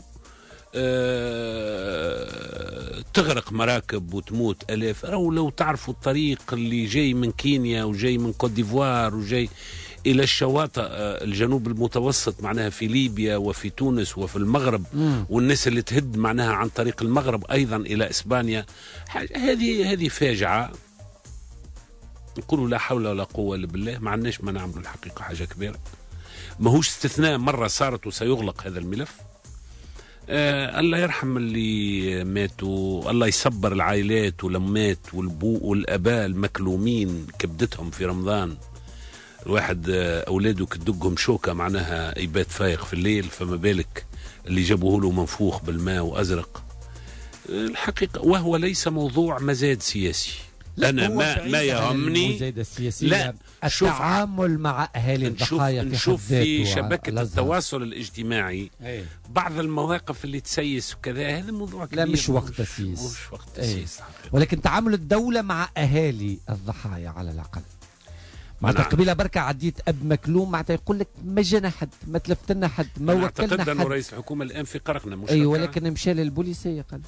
تغرق مراكب وتموت آلاف. أو لو تعرفوا الطريق اللي جاي من كينيا وجاي من كوت ديفوار وجاي إلى الشواطئ الجنوب المتوسط معناها في ليبيا وفي تونس وفي المغرب، والناس اللي تهد معناها عن طريق المغرب أيضا إلى إسبانيا. هذه فاجعة. نقولوا لا حول ولا قوة إلا بالله. ما عندناش ما نعملوا الحقيقة حاجة كبيرة. ما هوش استثناء، مرة صارت وسيغلق هذا الملف. الله يرحم اللي ماتوا، الله يصبر العائلات والأمات والأباء المكلومين كبدتهم في رمضان. الواحد أولاده كدقهم شوكة معناها يبات فايق في الليل، فما بالك اللي جابوه له منفوخ بالماء وأزرق. الحقيقة وهو ليس موضوع مزاد سياسي. أنا ما يهمني لا التعامل مع أهالي الضحايا. نشوف في شبكة التواصل الاجتماعي بعض المواقف اللي تسيس وكذا. هذا موضوع كبير. لا مش وقت تسييس. ولكن تعامل الدولة مع أهالي الضحايا على الأقل. معناتها قبيله بركة عديت اب مكلوم معناتها يقول لك ما جانا حد، ما تلفت لنا حد، ما وكلنا حد. اعتقد انه رئيس الحكومه الان في قرقنا مش ايوه، ولكن مشى للبوليسيه قال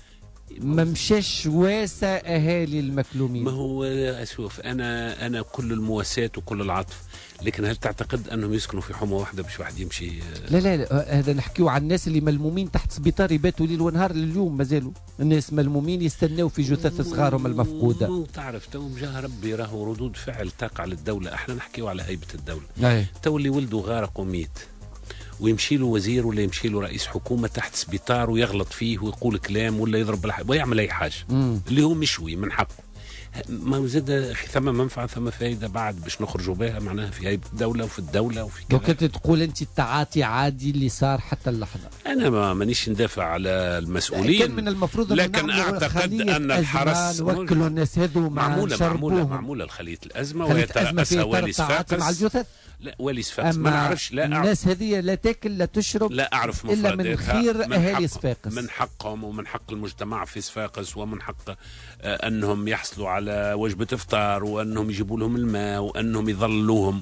ما مشاش واسع اهالي المكلومين. ما هو اشوف انا كل المواساة وكل العطف، لكن هل تعتقد انهم يسكنوا في حمى واحده باش واحد يمشي؟ لا هذا نحكيو عن الناس اللي ملمومين تحت سبيطار يباتوا ليل ونهار لليوم، مازالوا الناس ملمومين يستناو في جثث صغارهم المفقوده. تعرف تو جاه ربي راهو ردود فعل تقع للدوله، احنا نحكيو على هيبه الدوله. أي. تو اللي ولده غارق وميت ويمشي له وزير ولا يمشي له رئيس حكومه تحت سبيطار ويغلط فيه ويقول كلام ولا يضرب ويعمل اي حاجه اللي هو مشوي من حقه. ما زاد اخي ثم منفعه ثم فائده بعد باش نخرجوا بها معناها في هيبه الدوله وفي الدوله وفي كذا. كنت تقول انت التعاطي عادي اللي صار حتى اللحظه. انا مانيش ندافع على المسؤولين، كان من المفروض لكن اعتقد ان الحرس وكلوا الناس هذو معموله الخليه الازمه ويترأسها والي صفاقس مع الجثث. لا والي صفاقس ما نعرفش، لا الناس هذه لا تاكل لا تشرب لا اعرف الا من خير اهالي صفاقس. من حقهم ومن حق المجتمع في صفاقس ومن حق انهم يحصلوا على وجبه افطار وانهم يجيبوا لهم الماء وانهم يظلوهم.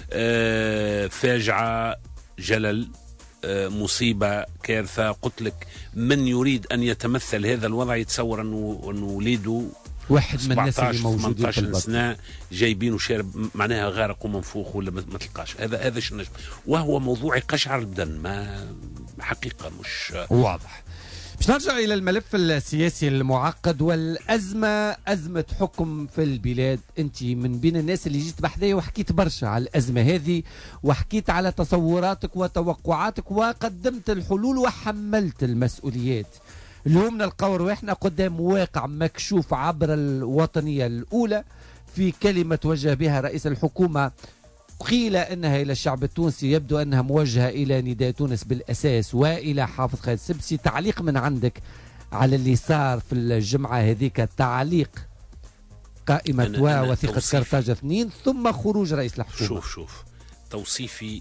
فاجعه، جلل، مصيبه، كارثه. قلت لك من يريد ان يتمثل هذا الوضع يتصور انه وليده واحد من الناس اللي موجودين 18 سنه جايبينه شارب معناها غارق ومنفوخ ولا ما تلقاش. هذا شو نجم، وهو موضوع يقشعر البدن، ما حقيقه مش واضح. باش نرجع الى الملف السياسي المعقد والازمه، ازمه حكم في البلاد. انت من بين الناس اللي جيت بحذايا وحكيت برشا على الازمه هذه وحكيت على تصوراتك وتوقعاتك وقدمت الحلول وحملت المسؤوليات. اليوم نلقاو رواحنا قدام واقع مكشوف عبر الوطنية الأولى في كلمة وجه بها رئيس الحكومة قيل أنها إلى الشعب التونسي، يبدو أنها موجهة إلى نداء تونس بالأساس وإلى حافظ خالد السبسي. تعليق من عندك على اللي صار في الجمعة هذيك، تعليق قائمة ووثيقة قرطاج 2 ثم خروج رئيس الحكومة. شوف توصيفي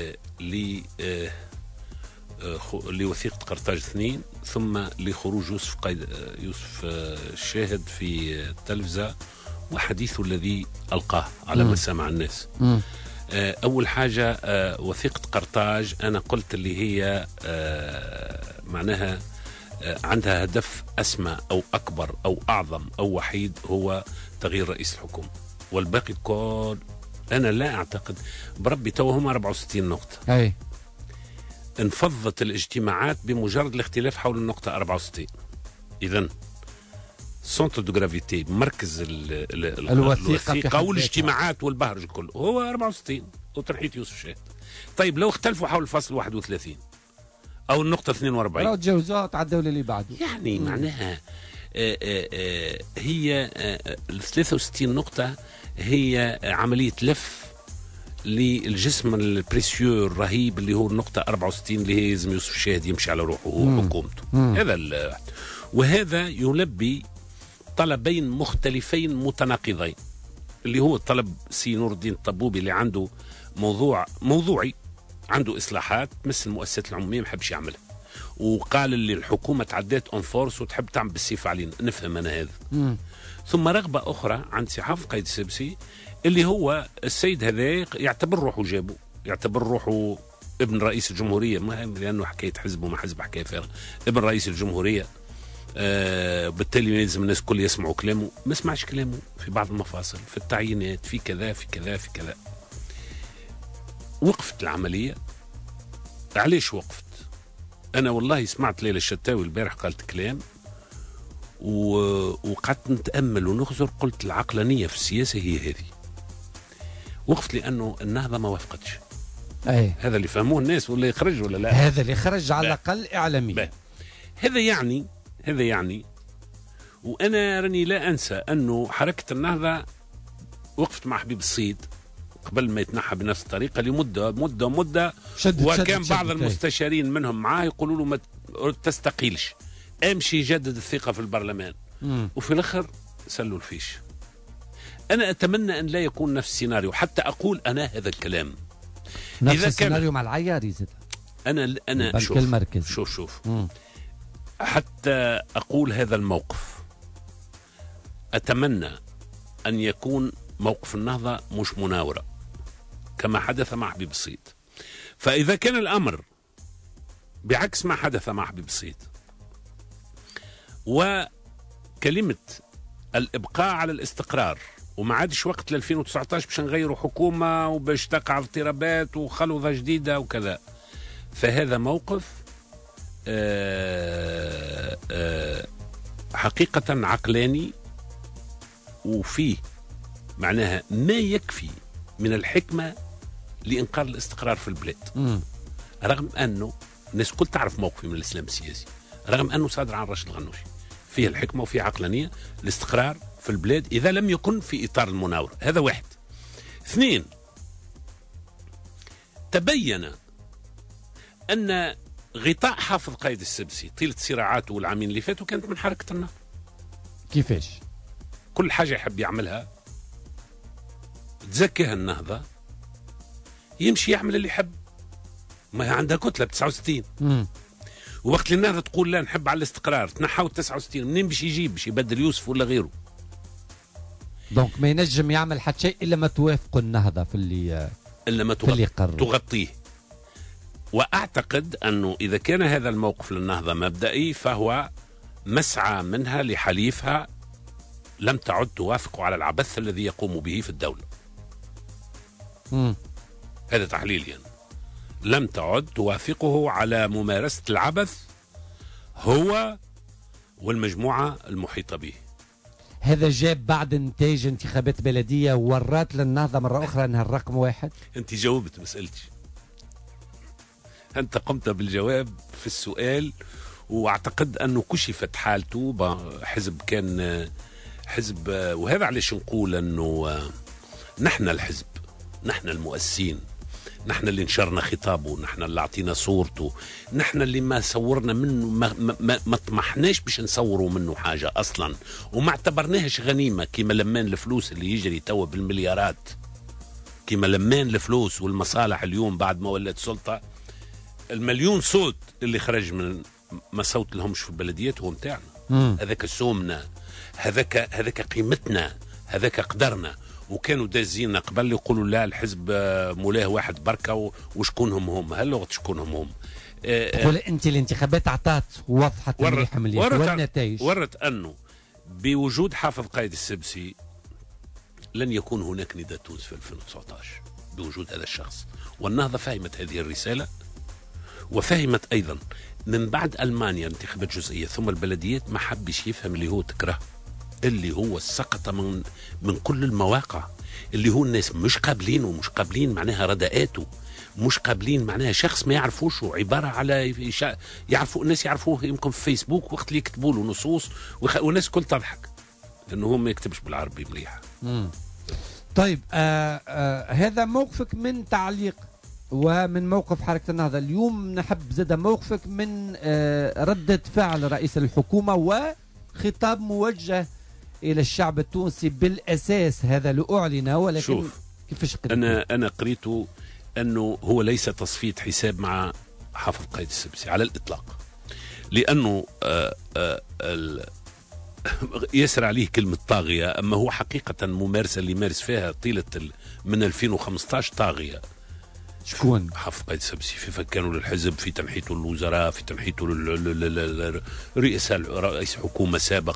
لوثيقة قرطاج 2 ثم لخروج يوسف الشاهد في التلفزة وحديثه الذي ألقاه على مسامع الناس. أول حاجة وثيقة قرطاج أنا قلت اللي هي معناها عندها هدف أسمى أو أكبر أو أعظم أو وحيد، هو تغيير رئيس الحكومة، والباقي كل أنا لا أعتقد بربي توهم 64 نقطة. أي. انفضت الاجتماعات بمجرد الاختلاف حول النقطة 64. إذن سونتر دو جرافيتي مركز الوثيقة والاجتماعات والبهرج كله هو 64 وتنحية يوسف شاهد. طيب لو اختلفوا حول الفصل 31 أو النقطة 42 لو تجاوزوها تعدوا اللي بعده، يعني معناها هي 63 نقطة هي عملية لف للجسم البريسيو الرهيب اللي هو النقطة 64 اللي هي لازم يوسف الشاهد يمشي على روحه وحكومته. هذا وهذا يلبي طلبين مختلفين متناقضين، اللي هو طلب سي نور الدين الطبوبي اللي عنده موضوعي، عنده إصلاحات مثل المؤسسات العمومية ما حبش يعملها، وقال اللي الحكومة تعدات اون فورس وتحب تعمل بالسيف علينا. نفهم أنا هذا. ثم رغبة أخرى عند سي حافظ قايد السبسي اللي هو السيد هذا يعتبر روحه جابه، يعتبر روحه ابن رئيس الجمهورية، ما لأنه حكاية حزب وما حزب حكاية فارغة، ابن رئيس الجمهورية. بالتالي لازم الناس كل يسمعوا كلامه. ما سمعش كلامه في بعض المفاصل، في التعيينات، في كذا في كذا في كذا. وقفت العملية. علاش وقفت؟ أنا والله سمعت ليلى الشتاوي البارح قالت كلام وقعدت نتأمل ونخزر، قلت العقلانية في السياسة هي هذه. وقفت لأنه النهضة ما وافقتش. أي. هذا اللي فهموه الناس ولا يخرج ولا لا؟ هذا اللي خرج على الأقل إعلامي. هذا يعني وأنا راني لا أنسى أنه حركة النهضة وقفت مع حبيب الصيد قبل ما يتنحى بنفس الطريقة لمدة وكان بعض المستشارين منهم معاه يقولوا له ما تستقيلش، امشي جدد الثقة في البرلمان. وفي الآخر سلوا الفيش. أنا أتمنى أن لا يكون نفس السيناريو، حتى أقول أنا هذا الكلام نفس إذا السيناريو مع العياري زاد. أنا شوف حتى أقول هذا الموقف، أتمنى أن يكون موقف النهضة مش مناورة كما حدث مع حبيب الصيد. فإذا كان الأمر بعكس ما حدث مع حبيب الصيد وكلمة الإبقاء على الاستقرار، وما عادش وقت ل 2019 باش نغيروا حكومة وباش تقع اضطرابات وخلوضة جديدة وكذا. فهذا موقف حقيقة عقلاني، وفيه معناها ما يكفي من الحكمة لإنقاذ الاستقرار في البلاد. رغم أنه الناس كل تعرف موقفي من الإسلام السياسي، رغم أنه صادر عن راشد الغنوشي، فيه الحكمة وفيه عقلانية. الاستقرار في البلاد إذا لم يكن في إطار المناورة، هذا واحد. اثنين، تبين أن غطاء حافظ قايد السبسي طيلة صراعاته والعامين اللي فاتوا كانت من حركة النهضة. كيفاش؟ كل حاجة يحب يعملها تزكيها النهضة، يمشي يعمل اللي يحب، ما هي عندها كتلة ب 69. ووقت اللي النهضة تقول لا نحب على الاستقرار، تنحوا 69، منين باش يجيب؟ باش يبدل يوسف ولا غيره؟ دونك ما ينجم يعمل حتى شيء إلا ما توافق النهضة في اللي إلا ما تغطيه. وأعتقد أنه إذا كان هذا الموقف للنهضة مبدئي، فهو مسعى منها لحليفها لم تعد توافق على العبث الذي يقوم به في الدولة. هذا تحليلي يعني. لم تعد توافقه على ممارسة العبث هو والمجموعة المحيطة به. هذا جاب بعد انتاج انتخابات بلدية ورات للنهضة مرة أخرى أنها الرقم واحد. أنت جاوبت مسألتي، أنت قمت بالجواب في السؤال، واعتقد أنه كشفت حالته. حزب كان حزب، وهذا علاش نقول أنه نحن الحزب، نحن المؤسسين، نحن اللي نشرنا خطابه، نحن اللي اعطينا صورته، نحن اللي ما صورنا منه، ما طمحناش باش نصوروا منه حاجة أصلا، وما اعتبرناهش غنيمة كيما لمان الفلوس اللي يجري توا بالمليارات، كيما لمان الفلوس والمصالح اليوم بعد ما ولات سلطة. المليون صوت اللي خرج من ما صوت لهمش في البلديات هو متاعنا. هذاك سومنا، هذاك قيمتنا، هذاك قدرنا. وكانوا دازينا قبل يقولوا لا الحزب مولاه واحد بركة وشكونهم هم. هل لغة شكونهم هم؟ تقول أنت الانتخابات أعطت وضحت مليح والنتائج ورت أنه بوجود حافظ قايد السبسي لن يكون هناك نداء تونس في 2019 بوجود هذا الشخص. والنهضة فهمت هذه الرسالة، وفهمت أيضا من بعد ألمانيا انتخابات جزئية ثم البلديات ما حبش يفهم اللي هو تكره، اللي هو سقط من كل المواقع، اللي هو الناس مش قابلينه، مش قابلين معناها رداءاته، مش قابلين معناها شخص ما يعرفوش، عبارة على يعرفوا الناس يعرفوه يمكن في فيسبوك وقت اللي يكتبوا له نصوص والناس كل تضحك لأنه هو ما يكتبش بالعربي مليح. طيب هذا موقفك من تعليق ومن موقف حركة النهضة. اليوم نحب زاد موقفك من ردة فعل رئيس الحكومة وخطاب موجه إلى الشعب التونسي بالأساس. هذا لأعلن، ولكن شوف كيفاش أنا قريته أنه هو ليس تصفية حساب مع حافظ قايد السبسي على الإطلاق، لأنه يسر عليه كلمة طاغية، أما هو حقيقة ممارسة اللي مارس فيها طيلة من 2015 طاغية. شكون؟ حافظ قايد السبسي في فكانوا للحزب، في تنحيته الوزراء، في تنحيته رئيس حكومة سابق،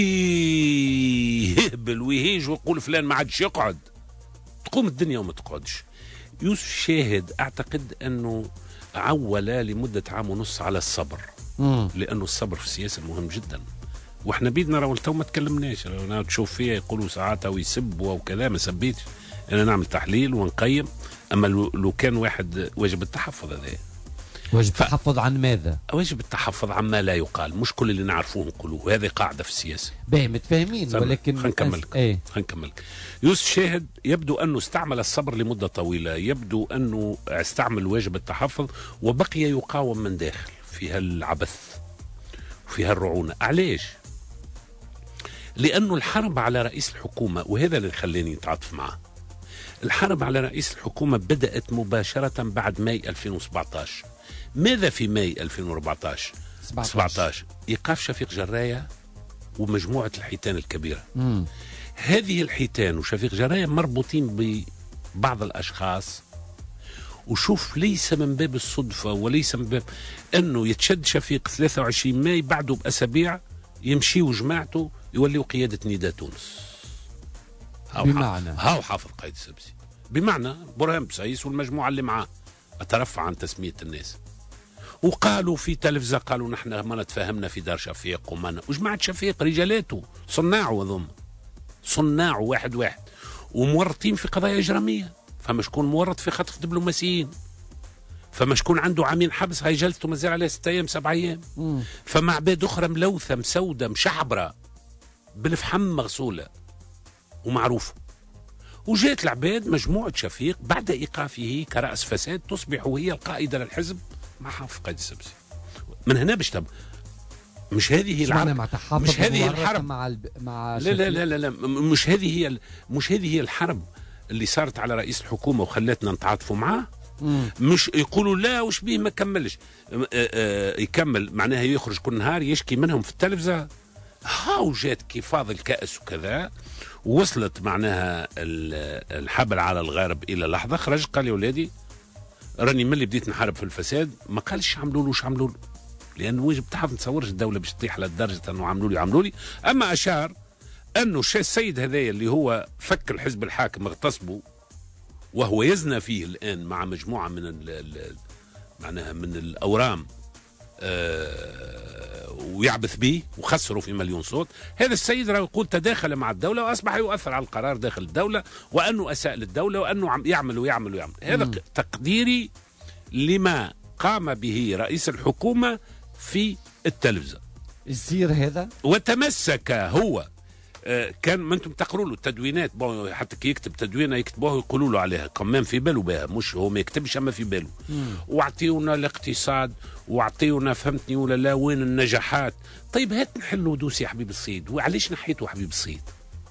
يهبل ويهيج ويقول فلان ما عادش يقعد، تقوم الدنيا وما تقعدش. يوسف شاهد أعتقد أنه عول لمدة عام ونص على الصبر، لأنه الصبر في السياسة مهم جدا. واحنا بيدنا راهو تو ما تكلمناش، انا تشوف فيها يقولوا ساعات ويسبوا وكذا، ما سبيتش، انا نعمل تحليل ونقيم. اما لو كان واحد واجب التحفظ، هذا واجب التحفظ عن ماذا؟ واجب التحفظ عما لا يقال، مش كل اللي نعرفوه نقولوه، هذه قاعده في السياسه. باهي متفاهمين، ولكن خلينا نكمل. يوسف شاهد يبدو انه استعمل الصبر لمده طويله، يبدو انه استعمل واجب التحفظ وبقي يقاوم من داخل في هالعبث وفي هالرعونه. علاش؟ لانه الحرب على رئيس الحكومه، وهذا اللي خلاني نتعاطف معه، الحرب على رئيس الحكومة بدأت مباشرة بعد ماي 2017. ماذا في ماي 2014 17 إيقاف شفيق جراية ومجموعة الحيتان الكبيرة. هذه الحيتان وشفيق جراية مربوطين ببعض الأشخاص، وشوف ليس من باب الصدفة وليس من باب أنه يتشد شفيق 23 ماي بعده بأسابيع يمشي وجماعته يوليوا قيادة نداء تونس. بمعنى هاو حافظ قايد السبسي، بمعنى برهان بسايس والمجموعة اللي معاه أترفع عن تسمية الناس. وقالوا في تلفزة قالوا نحن ما نتفاهمنا في دار شفيق وجماعة شفيق رجالاته صناعوا وضم صناعوا واحد ومورطين في قضايا إجرامية. فما شكون مورط في خطف دبلوماسيين، فما شكون عنده عامين حبس هاي جلسته مازال عليها 6 أيام 7 أيام. فما عباد أخرى ملوثة مسودة مشحبرة بالفحم مغسولة ومعروفة. وجات العباد مجموعة شفيق بعد إيقافه كرأس فساد تصبح هي القائدة للحزب مع حافظ قايد السبسي. من هنا بشتم مش هذه الحرب، مش هذه الحرب مع لا لا لا لا مش هذه هي الحرب اللي صارت على رئيس الحكومة وخلتنا نتعاطفوا معاه. مش يقولوا لا وش بيه ما كملش يكمل، معناها يخرج كل نهار يشكي منهم في التلفزة. هاو جات كفاض الكأس وكذا، وصلت معناها الحبل على الغارب إلى لحظة خرج قال يا ولادي راني من اللي بديت نحارب في الفساد. ما قالش عملوا له وش عملوا له، لأنه واجب تعرف نتصورش الدولة باش تطيح لدرجة أنه عملوا لي. أما أشار أنه السيد هذايا اللي هو فك الحزب الحاكم اغتصبه وهو يزنى فيه الآن مع مجموعة من معناها من الأورام ويعبث به وخسروا في 1,000,000 صوت. هذا السيد راه يقول تداخل مع الدولة وأصبح يؤثر على القرار داخل الدولة، وأنه أساء للدولة وأنه يعمل. هذا تقديري لما قام به رئيس الحكومة في التلفزة. الزير هذا وتمسك هو كان ما انتم تقروا له التدوينات، حتى كي يكتب تدوينه يكتبوها ويقولوا له عليها كمان في باله بها، مش هو ما يكتبش اما في باله. واعطيونا الاقتصاد واعطيونا فهمتني ولا لا وين النجاحات. طيب هات نحلوا دوسي يا حبيب الصيد، وعليش نحيتوا حبيب الصيد؟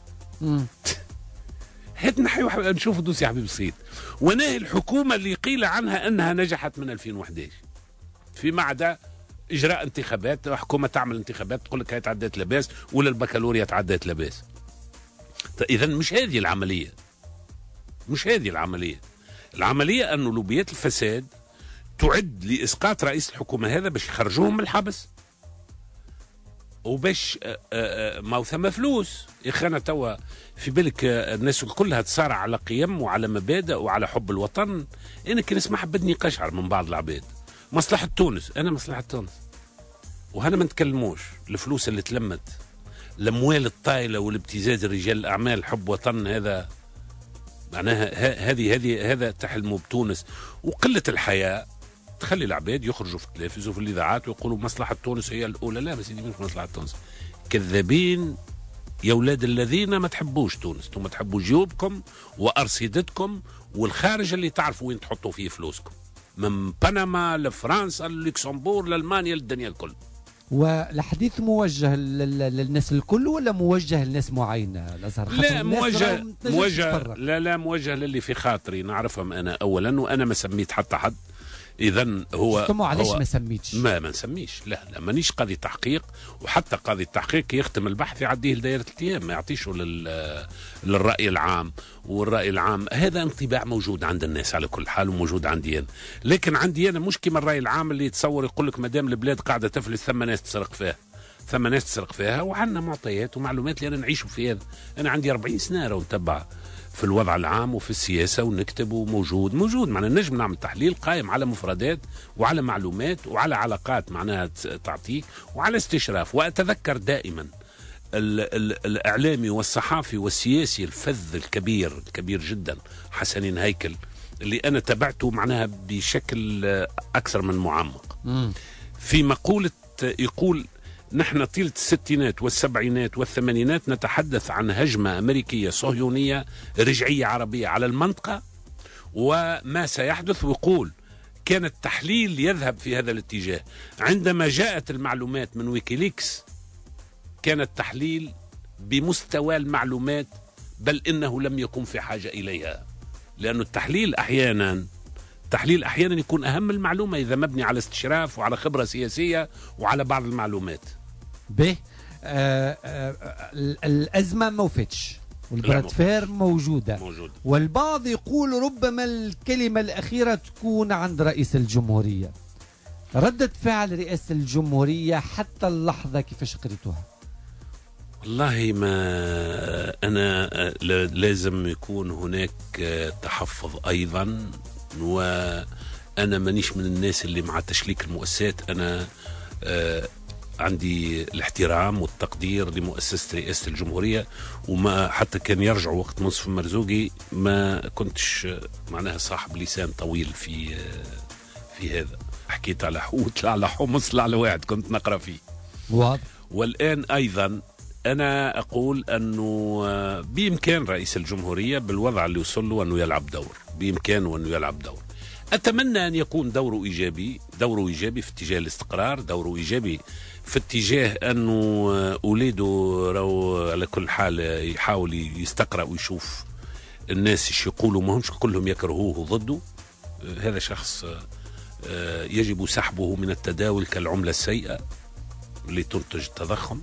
هات نحيوا نشوفوا دوسي يا حبيب الصيد. ونهي الحكومة اللي قيل عنها انها نجحت من 2011 فيما عدا إجراء انتخابات. حكومة تعمل انتخابات تقول لك هي تعديت لباس ولا البكالوريا تعديت لباس. إذا مش هذه العملية، مش هذه العملية. العملية أنه لوبيات الفساد تعد لإسقاط رئيس الحكومة هذا باش يخرجوهم من الحبس وباش ما ثم فلوس. يا أخي أنا توا في بالك الناس كلها تصارع على قيم وعلى مبادئ وعلى حب الوطن. أنا كي نسمع بدني قشعر من بعض العباد. مصلحة تونس، أنا مصلحة تونس وهنا ما نتكلموش. الفلوس اللي تلمت، الأموال الطايلة والابتزاز رجال الأعمال، حب وطن، هذا معناها هذا تحلموا بتونس. وقلة الحياة تخلي العباد يخرجوا في التلفزيون وفي الإذاعات ويقولوا مصلحة تونس هي الأولى. لا بس مش مصلحة تونس. كذابين يا أولاد الذين ما تحبوش تونس. انتم تحبوا جيوبكم وأرصدتكم والخارج اللي تعرفوا وين تحطوا فيه فلوسكم، من بنما لفرنسا للكسمبور لألمانيا للدنيا الكل. والحديث موجه للناس الكل ولا موجه لناس معينة الأزهر؟ لا موجه للي في خاطري نعرفهم أنا أولا، وأنا ما سميت حتى حد. إذن هو علاش ما سميتش؟ ما نسميش. لا مانيش قاضي تحقيق، وحتى قاضي التحقيق يختم البحث يعديه لدائرة الأيام، ما يعطيشه للرأي العام. والرأي العام هذا انطباع موجود عند الناس على كل حال وموجود عندي أنا. لكن عندي أنا مش كما الرأي العام اللي يتصور يقول لك مادام البلاد قاعدة تفلس ثم ناس تسرق فيها. وعندنا معطيات ومعلومات اللي أنا نعيش في هذا. أنا عندي 40 سنة ونتبع في الوضع العام وفي السياسة ونكتب وموجود معناها نجم نعمل تحليل قائم على مفردات وعلى معلومات وعلى علاقات معناها تعطيك وعلى استشراف. وأتذكر دائما الإعلامي والصحافي والسياسي الفذ الكبير جدا حسنين هيكل اللي أنا تبعته معناها بشكل أكثر من معمق في مقولة يقول نحن طيلة الستينات والسبعينات والثمانينات نتحدث عن هجمة أمريكية صهيونية رجعية عربية على المنطقة وما سيحدث. ويقول كان التحليل يذهب في هذا الاتجاه. عندما جاءت المعلومات من ويكيليكس كان التحليل بمستوى المعلومات، بل إنه لم يكن في حاجة إليها، لأن التحليل أحيانا يكون أهم المعلومة إذا مبني على استشراف وعلى خبرة سياسية وعلى بعض المعلومات. به الأزمة ما وفتش والبراتفير موجودة. والبعض يقول ربما الكلمة الأخيرة تكون عند رئيس الجمهورية. ردة فعل رئاسة الجمهورية حتى اللحظة كيفاش قريتوها؟ والله ما أنا لازم يكون هناك تحفظ أيضا، وأنا مانيش من الناس اللي مع تشليك المؤسسات. أنا عندي الاحترام والتقدير لمؤسسة رئاسة الجمهورية، وما حتى كان يرجعوا وقت منصف مرزوقي ما كنتش معناها صاحب لسان طويل في هذا. حكيت على حوت لا على حمص لا على واحد كنت نقرأ فيه. واضح. والآن أيضا أنا أقول أنه بإمكان رئيس الجمهورية بالوضع اللي وصل له أنه يلعب دور، بإمكانه أنه يلعب دور. أتمنى أن يكون دوره إيجابي، دوره إيجابي في اتجاه الاستقرار، دوره إيجابي في اتجاه أنه أولاده راهو على كل حال يحاول يستقرأ ويشوف الناس ايش يقولوا، ما همش كلهم يكرهوه ضده. هذا شخص يجب سحبه من التداول كالعملة السيئة اللي تنتج التضخم.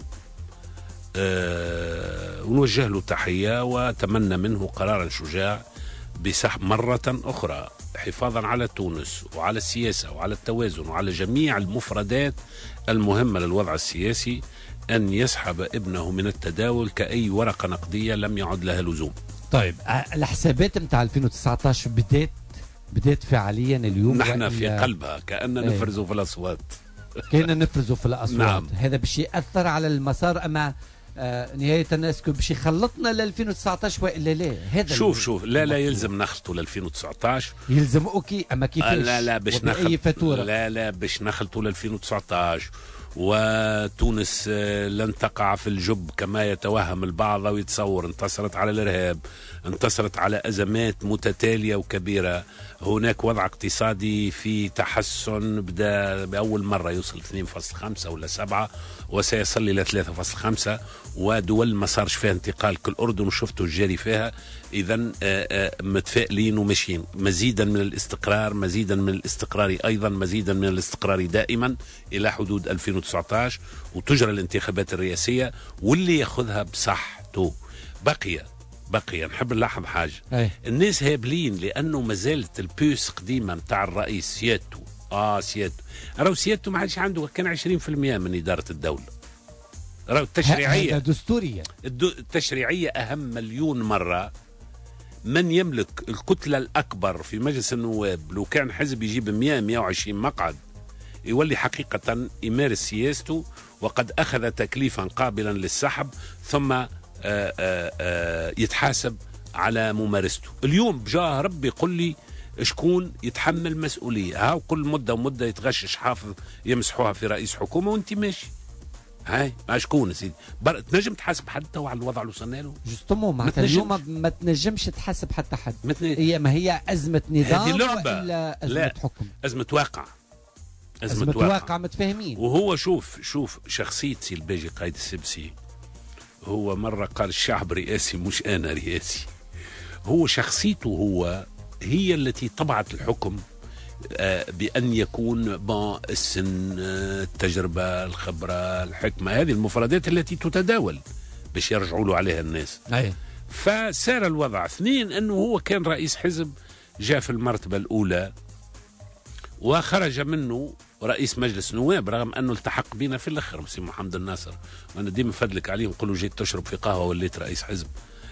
ونوجه له تحية وأتمنى منه قرارا شجاع بسحب مرة أخرى حفاظا على تونس وعلى السياسة وعلى التوازن وعلى جميع المفردات المهمة للوضع السياسي، أن يسحب ابنه من التداول كأي ورقة نقدية لم يعد لها لزوم. طيب الحسابات متاع 2019 بدات فعليا اليوم، نحن في قلبها كأننا نفرزوا في الأصوات. كنا نفرزوا في الأصوات. نعم. هذا باش يأثر على المسار، أما نهاية الناس باش يخلطنا ل 2019 وإلا لا؟ هذا شوف لا يلزم نخلطوا ل 2019. يلزم اوكي، اما كيفاش؟ لا باش نخلط فاتورة. لا باش نخلطوا ل 2019. وتونس لن تقع في الجب كما يتوهم البعض ويتصور. انتصرت على الإرهاب، انتصرت على أزمات متتالية وكبيرة. هناك وضع اقتصادي في تحسن، بدأ بأول مرة يوصل 2.5 ولا 7 وسيصل إلى 3.5، ودول ما صارش فيها انتقال كالأردن وشفتوا الجاري فيها. إذن متفائلين وماشيين. مزيدا من الاستقرار، مزيدا من الاستقرار أيضا، مزيدا من الاستقرار دائما إلى حدود 2019، وتجرى الانتخابات الرئاسية واللي يأخذها بصحته. بقي نحب نلاحظ حاجة. الناس هابلين لأنه ما زالت البوس قديمة متاع الرئيس سيادته. سيادته ما عادش عنده، كان 20% من إدارة الدولة. التشريعية دستوريا، التشريعية أهم مليون مرة. من يملك الكتلة الأكبر في مجلس النواب لو كان حزب يجيب 120 مقعد يولي حقيقة يمارس سياسته، وقد أخذ تكليفا قابلا للسحب ثم يتحاسب على ممارسته. اليوم بجاه ربي قل لي شكون يتحمل مسؤولية. كل مدة ومدة يتغشش حافظ يمسحوها في رئيس حكومة وانت ماشي. هاي ما شكون سيدي تنجم تحاسب حد تو على الوضع اللي وصلنا له؟ جوستومون معناتها اليوم ما تنجمش تحاسب حتى حد. هي أزمة نظام ولا أزمة حكم؟ أزمة واقع. أزمة واقع متفاهمين. وهو شوف شخصية سي الباجي قايد السبسي، هو مرة قال الشعب رئاسي مش أنا رئاسي. هو شخصيته هي التي طبعت الحكم بأن يكون السن، التجربة، الخبرة، الحكمة، هذه المفردات التي تتداول باش يرجعوا له عليها الناس. فسار الوضع. 2 أنه هو كان رئيس حزب، جاء في المرتبة الأولى وخرج منه رئيس مجلس نواب، رغم أنه التحق بنا في الأخر مسي محمد الناصر، وأنا ديما فضلك عليه نقول له جيت تشرب في قهوة وليت رئيس حزب.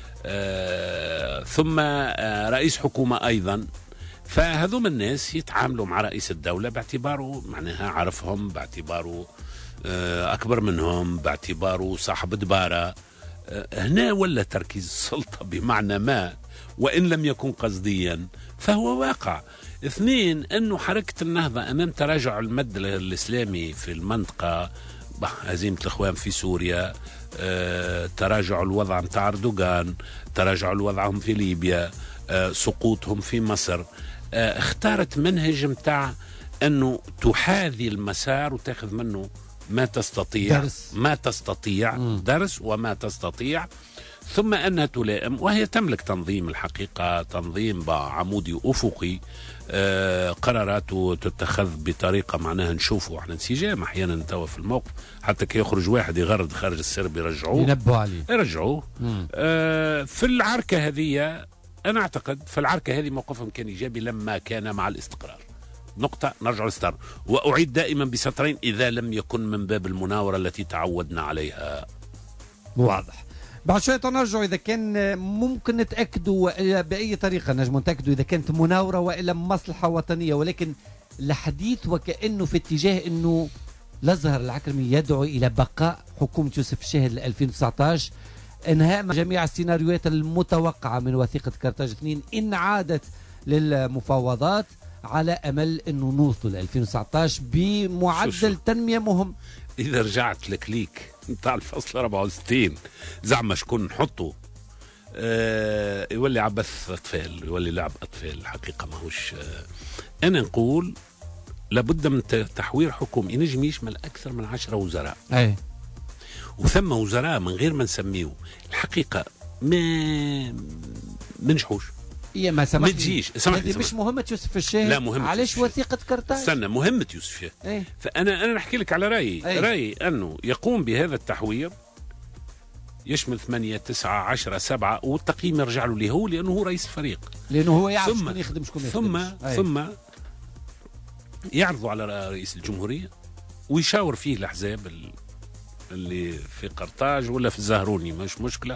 ثم رئيس حكومة أيضا. فهذوم الناس يتعاملوا مع رئيس الدولة باعتباره معناها عرفهم، باعتباره أكبر منهم، باعتباره صاحب دبارة. هنا ولا تركيز السلطة بمعنى ما، وإن لم يكن قصديا فهو واقع. 2 أنه حركة النهضة أمام تراجع المد الإسلامي في المنطقة، هزيمة الإخوان في سوريا، تراجع الوضع متاع أردوغان، تراجع الوضعهم في ليبيا، سقوطهم في مصر، اختارت منهج متاع أنه تحاذي المسار وتاخذ منه ما تستطيع درس وما تستطيع، ثم أنها تلائم. وهي تملك تنظيم الحقيقة، تنظيم عمودي أفقي، قراراته تتخذ بطريقة معناها نشوفه احنا انسجام أحيانا توا في الموقف، حتى كي يخرج واحد يغرد خارج السرب يرجعوه، ينبهوا عليه، يرجعوه. في العركة هذه أنا أعتقد في العركة هذه موقفهم كان إيجابي لما كان مع الاستقرار. نقطة نرجع للاستقرار، وأعيد دائما بسطرين: إذا لم يكن من باب المناورة التي تعودنا عليها. واضح. بعد شوية نرجع إذا كان ممكن نتأكدوا بأي طريقة نجم نتأكدوا إذا كانت مناورة وإلا مصلحة وطنية، ولكن الحديث وكأنه في اتجاه أنه الأزهر العكرمي يدعو إلى بقاء حكومة يوسف الشاهد ل 2019، انهاء جميع السيناريوهات المتوقعة من وثيقة كرتاج 2 إن عادت للمفاوضات، على أمل أنه نوصل ل 2019 بمعدل تنمية مهم. إذا رجعت لكليك نتاع الفصل 64 زعما شكون نحطه يولي عبث أطفال، يولي لعب أطفال الحقيقة ماهوش. أنا نقول لابد من تحوير حكومي ينجم يشمل أكثر من 10 وزراء. أي. وثم وزراء من غير ما نسميه الحقيقة ما منجحوش. ما تجيش. هذه مش مهمة يوسف الشاهد. لا مهمة. علاش وثيقة كرتاج؟ استنى، مهمة يوسف الشاهد. ايه؟ فأنا نحكي لك على رأيي. رأيي أنه يقوم بهذا التحوير يشمل 8 9 10 7 والتقييم يرجع له هو، لأنه هو رئيس الفريق، لأنه هو يعرف شكون يخدم شكون يخدم. ثم يعرضوا على رئيس الجمهورية ويشاور فيه الأحزاب اللي في قرطاج ولا في الزهروني، مش مشكلة.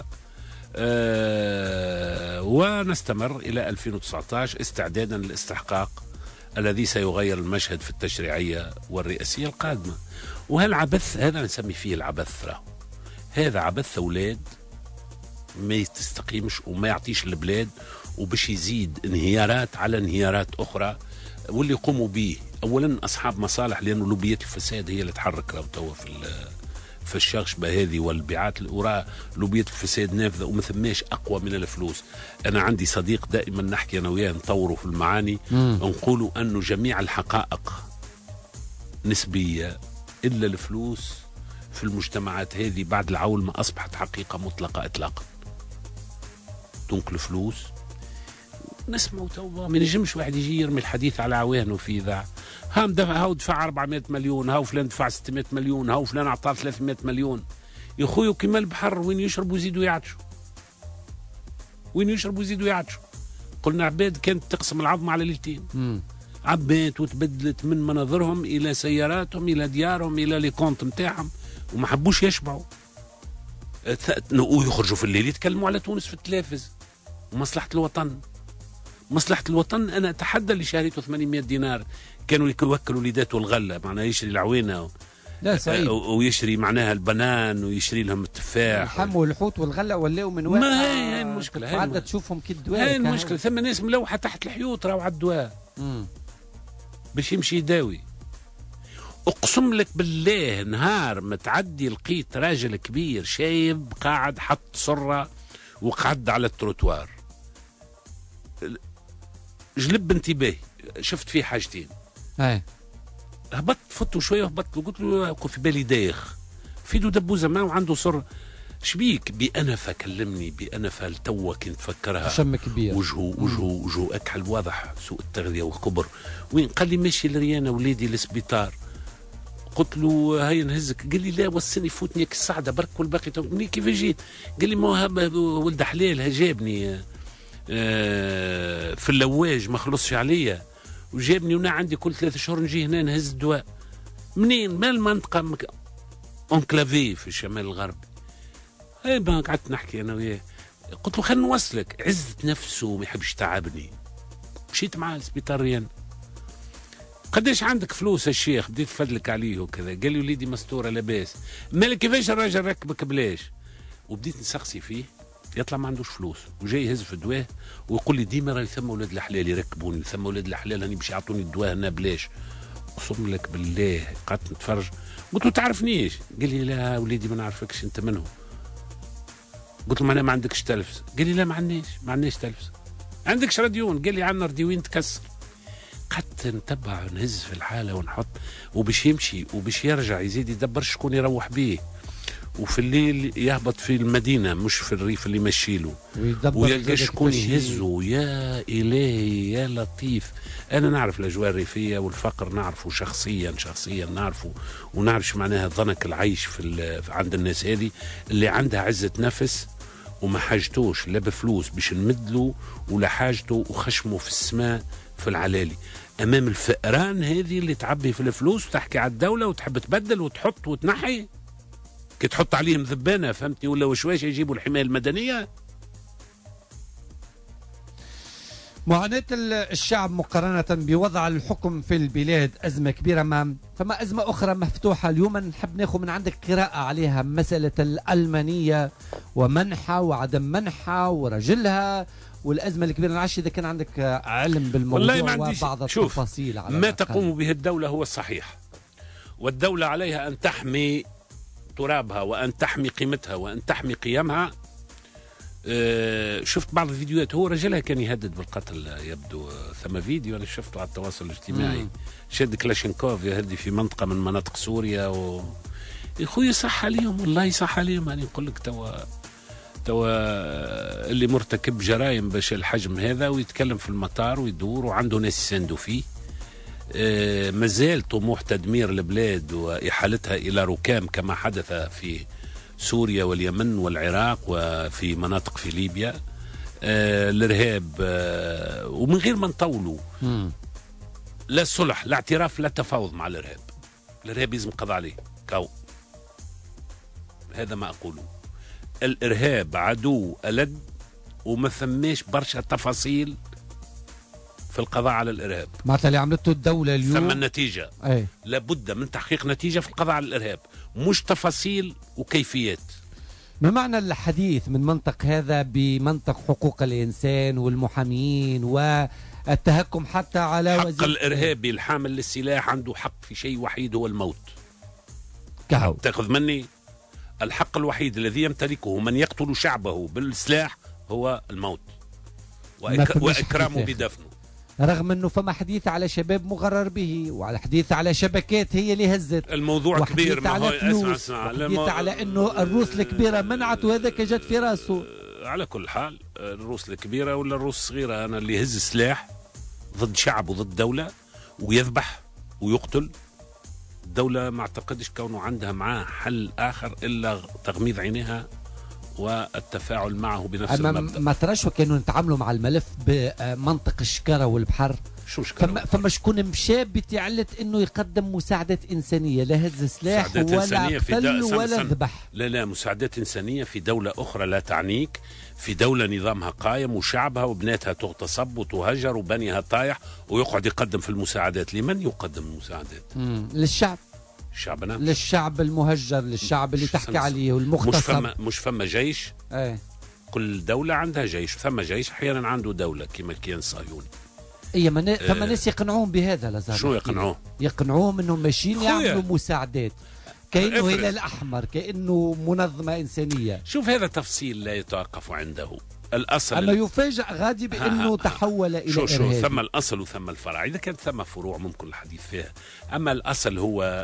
ونستمر إلى 2019 استعدادا للاستحقاق الذي سيغير المشهد في التشريعية والرئاسية القادمة. وهالعبث هذا نسمي فيه العبث، راه هذا عبث أولاد ما تستقيمش وما يعطيش البلاد، وبش يزيد انهيارات على انهيارات أخرى. واللي يقوموا به أولا أصحاب مصالح، لأنه لوبيات الفساد هي اللي تحرك راه توا في الشغشبة هذه والبيعات الأوراق. لوبية الفساد نافذة وما ثماش أقوى من الفلوس. أنا عندي صديق دائما نحكي أنا وياه نطوروا في المعاني، نقولوا أنه جميع الحقائق نسبية إلا الفلوس في المجتمعات هذه بعد العول ما أصبحت حقيقة مطلقة إطلاقا. دونك الفلوس نسمعوا توا ما ينجمش واحد يجي يرمي الحديث على عوانه في ذا. هاو دفع 400 مليون، هاو فلان دفع 600 مليون، هاو فلان أعطاه 300 مليون. يا خويا كما البحر وين يشربوا يزيدوا يعطشوا، وين يشربوا يزيدوا يعطشوا. قلنا عباد كانت تقسم العظمة على ليلتين. عباد وتبدلت من مناظرهم إلى سياراتهم إلى ديارهم إلى لي كونت نتاعهم، وما حبوش يشبعوا. ويخرجوا في الليل يتكلموا على تونس في التلفز ومصلحة الوطن. مصلحة الوطن أنا أتحدى اللي شاريته 800 دينار كانوا يوكلوا وليداته الغلة، معناها يشري العوينة ويشري معناها البنان ويشري لهم التفاح. الحم والحوت والغلة ولاو من واحد. ما هي المشكلة، عادة تشوفهم كي الدواء. هاي المشكلة. ثم ناس ملوحة تحت الحيوط راهو على الدواء باش يمشي يداوي. أقسم لك بالله نهار ما تعدي لقيت راجل كبير شايب قاعد حط صرة وقعد على التروتوار، جلب انتباهي، شفت فيه حاجتين. هبطت فتوا شويه وهبطت قلت له في بالي دايخ في دبوزه ما وعنده صر شبيك بأنفة، كلمني بأنفة توا كنت فكرها شم كبير، وجهه أكحل واضح، سوء التغذية وكبر. وين؟ قال لي ماشي لريانا وليدي للسبيطار. قلت له هيا نهزك. قال لي لا وصلني فوتني السعده برك والباقي مني كيف جيت. قال لي ما ولد حلال جابني في اللواج ما خلصش عليا وجابني وانا عندي كل 3 شهور نجي هنا نهز الدواء. منين؟ ما المنطقه انكلافي في الشمال الغربي. اي ما قعدت نحكي انا وياه. قلت له خلينا نوصلك. عزة نفسه ما يحبش تعبني. مشيت معاه للسبيطار ريان. قداش عندك فلوس الشيخ؟ بديت فدلك عليه وكذا. قال لي وليدي مستوره لاباس. مالك كيفاش الراجل ركبك بلاش؟ وبديت نسقسي فيه يطلع ما عندوش فلوس وجاي يهز في الدواه ويقول لي ديما راهي ثم ولاد الحلال يركبوني، ثم ولاد الحلال هاني باش يعطوني الدواء هنا بلاش. اقسم لك بالله قعدت نتفرج. قلت له تعرفنيش؟ قال لي لا وليدي ما نعرفكش انت منهم. قلت له ما عندكش تلفز؟ قال لي لا ما عندناش تلفز. عندكش راديون؟ قال لي عندنا راديوين تكسر. قعدت نتبع ونهز في الحاله ونحط وباش يمشي وباش يرجع يزيد يدبر شكون يروح بيه، وفي الليل يهبط في المدينه مش في الريف اللي يمشي له ويلقى شكون يهزه. يا الهي يا لطيف. انا نعرف الاجواء الريفيه والفقر نعرفه شخصيا نعرفه ونعرفش معناها ضنك العيش في عند الناس هذه اللي عندها عزه نفس وما حاجتوش لا بفلوس باش نمدله ولا حاجته وخشمه في السماء في العلالي امام الفئران هذه اللي تعبي في الفلوس وتحكي على الدوله وتحب تبدل وتحط وتنحي. كي تحط عليهم ذبانة فهمتني ولا وشواش يجيبوا الحماية المدنية. معاناة الشعب مقارنة بوضع الحكم في البلاد أزمة كبيرة. فما أزمة أخرى مفتوحة اليوم نحب ناخذ من عندك قراءة عليها، مسألة الألمانية ومنحة وعدم منحة ورجلها والأزمة الكبيرة. نعرفش إذا كان عندك علم بالموضوع وبعض التفاصيل على ما تقوم به الدولة هو الصحيح، والدولة عليها أن تحمي ترابها وأن تحمي قيمتها وأن تحمي قيمها. شفت بعض الفيديوهات، هو رجلها كان يهدد بالقتل يبدو. ثم فيديو أنا شفته على التواصل الاجتماعي، شد كلاشينكوف يهدي في منطقة من مناطق سوريا يا خويا صح عليهم، والله صح عليهم. يعني نقول لك توا اللي مرتكب جرائم باش الحجم هذا ويتكلم في المطار ويدور وعنده ناس يساندوا فيه. مازال طموح تدمير البلاد وإحالتها إلى ركام كما حدث في سوريا واليمن والعراق وفي مناطق في ليبيا. الإرهاب ومن غير ما نطولوا، لا صلح لا اعتراف لا تفاوض مع الإرهاب. الإرهاب يلزم قضاء عليه كاو. هذا ما أقوله. الإرهاب عدو ألد وما ثماش برشا تفاصيل في القضاء على الإرهاب. معناتها اللي عملته الدولة اليوم ثم النتيجة لابد من تحقيق نتيجة في القضاء على الإرهاب، مش تفاصيل وكيفيات. ما معنى الحديث من منطق هذا بمنطق حقوق الإنسان والمحامين والتهكم حتى على حق الإرهابي الحامل للسلاح عنده حق في شيء وحيد هو الموت. كهو تأخذ مني الحق الوحيد الذي يمتلكه من يقتل شعبه بالسلاح هو الموت وإكرامه بدفنه. رغم أنه فما حديث على شباب مغرر به وعلى حديث على شبكات هي اللي هزت الموضوع كبير. ما هو اسمع حديث على أنه الروس الكبيرة منعت وهذاك جت في راسه. على كل حال الروس الكبيرة ولا الروس الصغيرة، أنا اللي يهز سلاح ضد شعب وضد دولة ويذبح ويقتل، الدولة ما اعتقدش كونه عندها معاه حل آخر إلا تغميض عينيها والتفاعل معه بنفس المبدأ. ما تراش كانوا نتعاملوا مع الملف بمنطق الشكارة والبحر؟ شو شكارة؟ فما شكون مشى بتعلة انه يقدم مساعدات انسانية، لا هز سلاح ولا قتل ولا ذبح. لا مساعدات انسانية في دولة اخرى لا تعنيك، في دولة نظامها قايم وشعبها وبناتها تغتصب وتهجر وبنيها طايح ويقعد يقدم في المساعدات. لمن يقدم المساعدات؟ للشعب. شعبنا، للشعب المهجر، للشعب اللي تحكي عليه والمغتصب. مش فما جيش؟ كل دولة عندها جيش، ثم جيش احيانا عنده دولة كما الكيان الصهيوني. فما ناس يقنعون بهذا لازال. شو يقنعوه؟ يقنعوهم انهم ماشيين يعملوا مساعدات كأنه هلال الأحمر، كأنه منظمة إنسانية. شوف هذا تفصيل لا يتوقف عنده. الأصل أما يفاجأ غادي بأنه تحول إلى شو إرهابي. ثم الأصل وثم الفرع. إذا كانت ثم فروع ممكن الحديث فيها، أما الأصل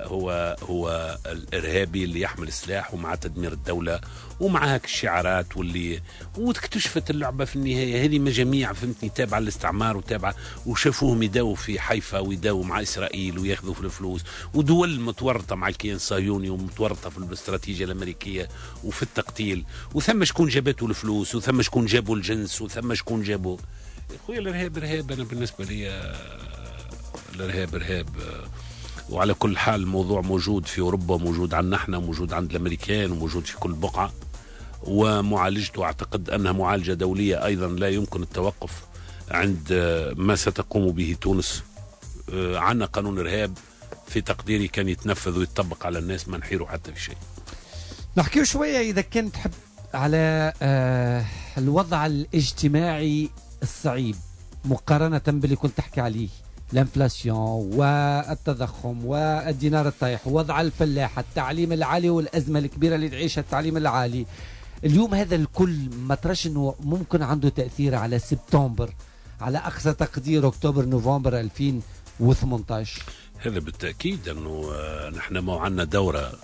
هو الإرهابي اللي يحمل سلاح ومع تدمير الدولة ومع هيك الشعارات واللي واكتشفت اللعبة في النهاية هذه مجاميع فهمتني تابعة للاستعمار وتابعة وشافوهم يداووا في حيفا ويداووا مع إسرائيل وياخذوا في الفلوس، ودول متورطة مع الكيان الصهيوني ومتورطة في الاستراتيجية الأمريكية وفي التقتيل، وثم شكون جابته الفلوس وثم شكون جابوا الجنس وثم شكون جابوا. يا خويا الإرهاب إرهاب. أنا بالنسبة لي الإرهاب إرهاب. وعلى كل حال الموضوع موجود في أوروبا، موجود عندنا احنا، موجود عند الأمريكان، وموجود في كل بقعة، ومعالجته أعتقد أنها معالجة دولية أيضا لا يمكن التوقف عند ما ستقوم به تونس. عنا قانون إرهاب في تقديري كان يتنفذ ويتطبق على الناس، ما نحيروا حتى في شيء. نحكي شوية إذا كنت تحب على الوضع الاجتماعي الصعيب مقارنة باللي كنت تحكي عليه، الانفلاسيون والتضخم والدينار الطايح ووضع الفلاح، التعليم العالي والأزمة الكبيرة اللي تعيشها التعليم العالي اليوم. هذا الكل ما تراش انه ممكن عنده تأثير على سبتمبر، على أقصى تقدير أكتوبر نوفمبر 2018؟ هذا بالتأكيد أنه نحن ما عندنا دورة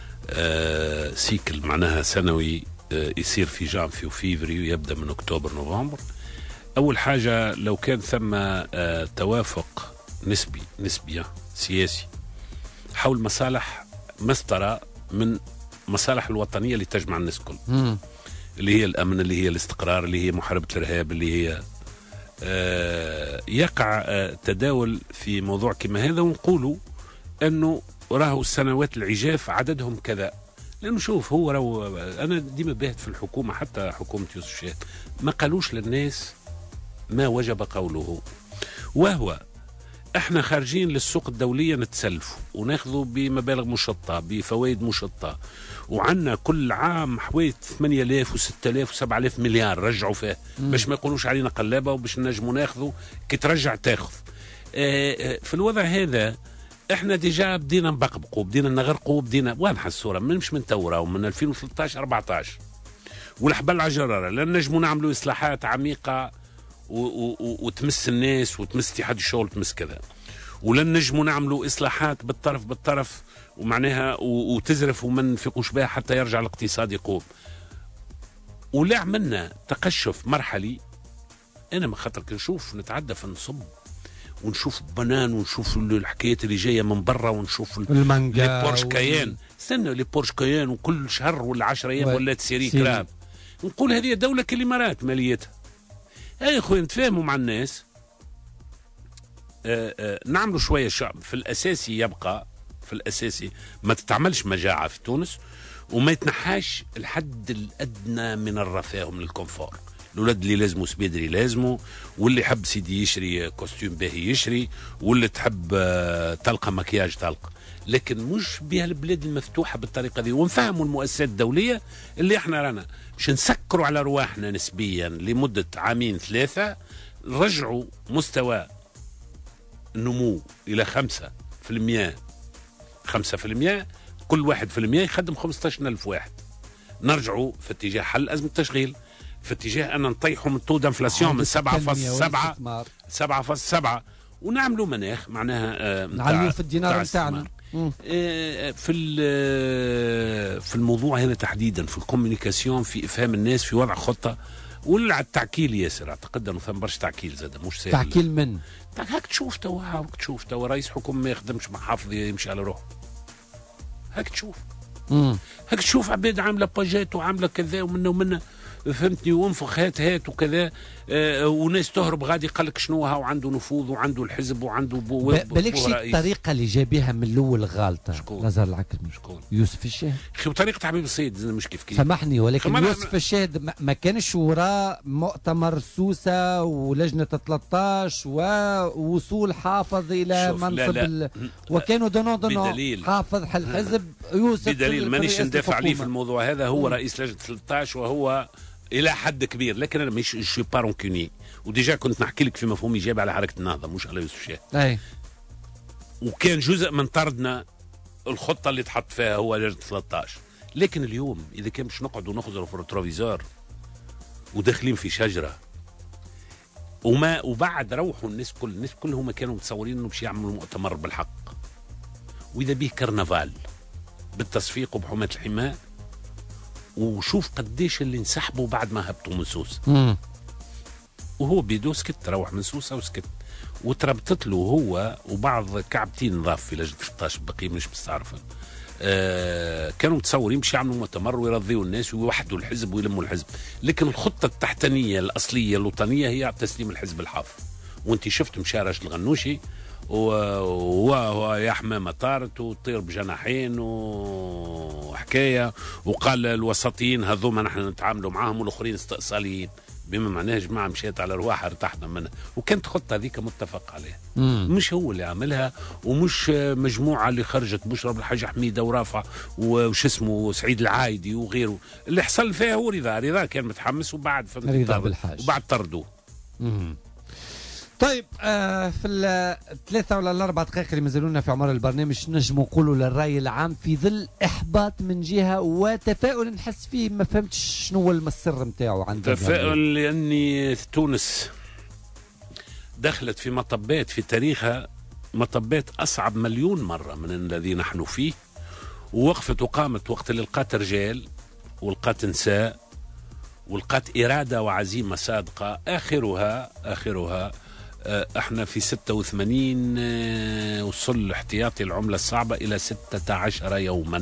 سيكل معناها سنوي يصير في جانفي وفيفري ويبدأ من أكتوبر نوفمبر. أول حاجة لو كان ثم توافق نسبي سياسي حول مصالح مسطرة من مصالح الوطنية اللي تجمع الناس كل، اللي هي الأمن، اللي هي الاستقرار، اللي هي محاربة الإرهاب، اللي هي يقع تداول في موضوع كما هذا ونقولوا أنه راهو السنوات العجاف عددهم كذا، لانه شوف هو انا ديما باهت في الحكومه، حتى حكومه يوسف شاهد ما قالوش للناس ما وجب قوله، وهو احنا خارجين للسوق الدوليه نتسلفوا وناخذوا بمبالغ مشطه بفوائد مشطه، وعندنا كل عام حوالي 8000 و6000 و7000 مليار رجعوا فيه باش ما يقولوش علينا قلابه وباش نجموا ناخذوا كي ترجع تاخذ. في الوضع هذا احنا ديجا بدينا نبقبقوا، بدينا نغرقوا، بدينا واضحه الصوره مش من تورا ومن 2013 14 والحبل على جراره، لان نجموا نعملوا اصلاحات عميقه وتمس الناس وتمس اتحاد الشغل وتمس كذا، ولن نجموا نعملوا اصلاحات بالطرف ومعناها وتزرف وما نفيقوش بها حتى يرجع الاقتصاد يقوم. ولا عملنا تقشف مرحلي. انا من خاطر كنشوف نتعدى في النصب ونشوف بنان ونشوف الحكايات اللي جايه من برا ونشوف المانجا لي بورش كايان، استنى لي بورش كايان وكل شهر ولا 10 ايام ولا تسيري كراب. نقول هذه دوله كالامارات ماليتها. يا اخوي نتفاهموا مع الناس، نعملوا شويه شعب في الاساسي، يبقى في الاساسي ما تتعملش مجاعه في تونس وما يتنحاش الحد الادنى من الرفاه ومن الكونفور. الولاد اللي لازموا سبيدري لازموا، واللي يحب سيدي يشري كوستيم باهي يشري، واللي تحب تلقى مكياج تلقى، لكن مش بها البلاد المفتوحه بالطريقه دي. ونفهموا المؤسسات الدوليه اللي احنا رانا باش نسكروا على رواحنا نسبيا لمده عامين ثلاثه، نرجعوا مستوى النمو الى 5%، 5%، كل 1% يخدم 15,000 واحد. نرجعوا في اتجاه حل ازمه التشغيل، في اتجاه ان نطيحوا من طود انفلاسيون من 7.7 ونعملوا مناخ معناها نعلوا في الدينار نتاعنا. في الموضوع هنا تحديدا في الكوميونيكاسيون، في افهام الناس، في وضع خطه، ولا التعكيل ياسر. اعتقد انه ثم برشا تعكيل زاد مش سهل. تعكيل من هاك تشوف توا رئيس حكومه ما يخدمش محافظ يمشي على روحه. هاك تشوف عباد عامله باجات وعامله كذا ومنا فهمتني، وانفخ هات وكذا، وناس تهرب غادي قال لك شنو ها، وعنده نفوذ وعنده الحزب وعنده بالكش الطريقه اللي جابيها من الاول غالطه. نزار العكرمي، يوسف الشاهد، اخي وطريقه حبيب السيد مش كيف سامحني، ولكن يوسف الشاهد ما كانش وراه مؤتمر سوسه ولجنه 13 ووصول حافظ الى منصب وكانوا دونو حافظ الحزب يوسف بدليل مانيش ندافع عليه في الموضوع هذا. هو رئيس لجنه 13 وهو الى حد كبير، لكن انا مش شو بارونكوني، وديجا كنت نحكي لك في مفهوم ايجابي على حركه النهضه مش على يوسف شاهد. وكان جزء من طردنا الخطه اللي تحط فيها هو لجنه 13. لكن اليوم اذا كان باش نقعد ونخزروا في الريتروفيزور وداخلين في شجره وبعد روحوا الناس كلهم كانوا متصورين انه باش يعملوا مؤتمر بالحق، واذا به كرنفال بالتصفيق وبحمايه الحمايه، وشوف قديش اللي انسحبوا بعد ما هبطوا من سوسه. وهو بيدو سكت، روح من سوسه وسكت، وتربطت له هو وبعض كعبتين نضاف في لجنه 13 بقيه مش مستعرفه. كانوا متصورين باش يعملوا مؤتمر ويرضيوا الناس ويوحدوا الحزب ويلموا الحزب، لكن الخطه التحتانيه الاصليه الوطنيه هي تسليم الحزب الحافظ. وانت شفت مشى راجل الغنوشي وهو يا حمامة طارت وطير بجناحين وحكاية، وقال الوسطيين هذوما نحن نتعاملوا معاهم والاخرين استئصاليين، بما معناه جماعة مشيت على رواحها ارتحنا منها. وكانت خطة هذيك متفق عليها، مش هو اللي عملها ومش مجموعة اللي خرجت بشرى بالحاج حميدة ورافع وش اسمه سعيد العايدي وغيره. اللي حصل فيها هو رضا كان متحمس وبعد وبعد طردوه. طيب في الثلاثة ولا الأربع دقائق اللي مازالونا في عمر البرنامج نجم نقولوا للرأي العام في ظل إحباط من جهة وتفاؤل نحس فيه، ما فهمتش شنو هو السر نتاعو عندنا. تفاؤل لأني تونس دخلت في مطبات في تاريخها، مطبات أصعب مليون مرة من الذي نحن فيه، ووقفت وقامت وقت اللي لقات رجال ولقات نساء ولقات إرادة وعزيمة صادقة. آخرها احنا في 86 وصل احتياطي العملة الصعبة إلى 16 يوما.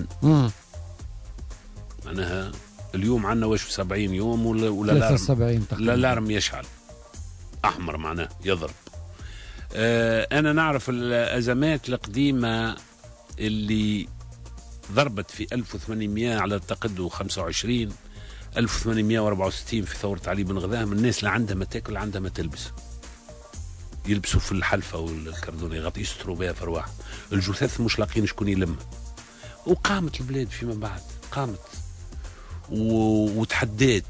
معناها اليوم عنا واش 70 يوم ولا الألارم يشعل أحمر معناه يضرب. أنا نعرف الأزمات القديمة اللي ضربت في 1800 على اعتقد 25 1864 في ثورة علي بن غذام. الناس لا عندها ما تاكل لا عندها ما تلبس، يلبسوا في الحلفة والكردون يغطي يستروا بها في أرواح الجثث، مش لاقين شكون يلمها. وقامت البلاد فيما بعد، قامت وتحديت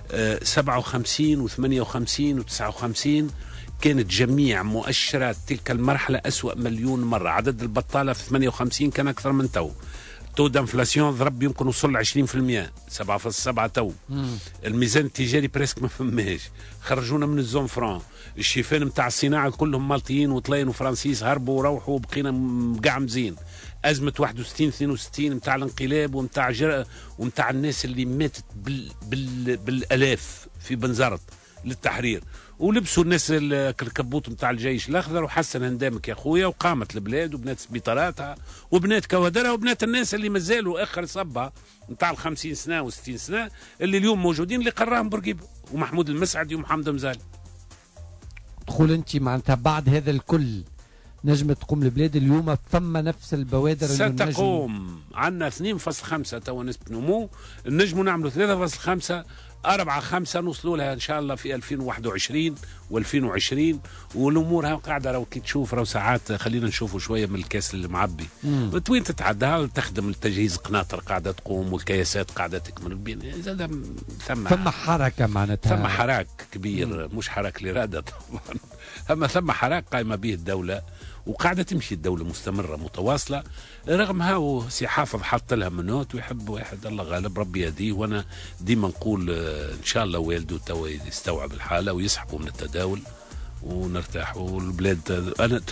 57 و58 و59 كانت جميع مؤشرات تلك المرحلة أسوأ مليون مرة. عدد البطالة في 58 كان أكثر من تو دانفلاسيون ضرب يمكن وصل ل 20%، 7.7 تو. الميزان التجاري بريسك ما فماش، خرجونا من الزون فران، الشيفان نتاع الصناعة كلهم مالطيين وطلاين وفرنسيس هربوا وروحوا وبقينا مقعمزين. أزمة 61 62 نتاع الانقلاب ونتاع الناس اللي ماتت بالآلاف في بنزرت للتحرير، ولبسوا الناس الكبوت نتاع الجيش الاخضر، وحسن هندامك يا خويا، وقامت البلاد وبنات سبيطاراتها وبنات كوادرها وبنات الناس اللي مازالوا اخر صبها نتاع 50 سنه و60 سنه اللي اليوم موجودين، اللي قراهم بورقيبه ومحمود المسعدي ومحمد مزالي. تقول انت معناتها بعد هذا الكل نجم تقوم البلاد اليوم ثم نفس البوادر اللي ستقوم؟ عندنا 2.5 توا نسبة نمو، النجم نعملوا 3.5 4-5 نوصلوا لها ان شاء الله في 2021 و2020. والامور قاعده راهو كي تشوف راهو ساعات خلينا نشوفوا شويه من الكاس اللي معبي وين تتعداها وتخدم التجهيز قناطر قاعده تقوم والكياسات قاعده تكمل. ثم حركه معناتها، ثم حراك كبير، مش حراك الاراده طبعا، ثم حراك قائمه به الدوله وقاعده تمشي الدوله مستمره متواصله. رغم هاو سي حافظ حط لها منوت ويحب واحد الله غالب ربي يهديه. وانا ديما نقول ان شاء الله والده توا يستوعب الحاله ويسحبوا من التداول ونرتاح والبلاد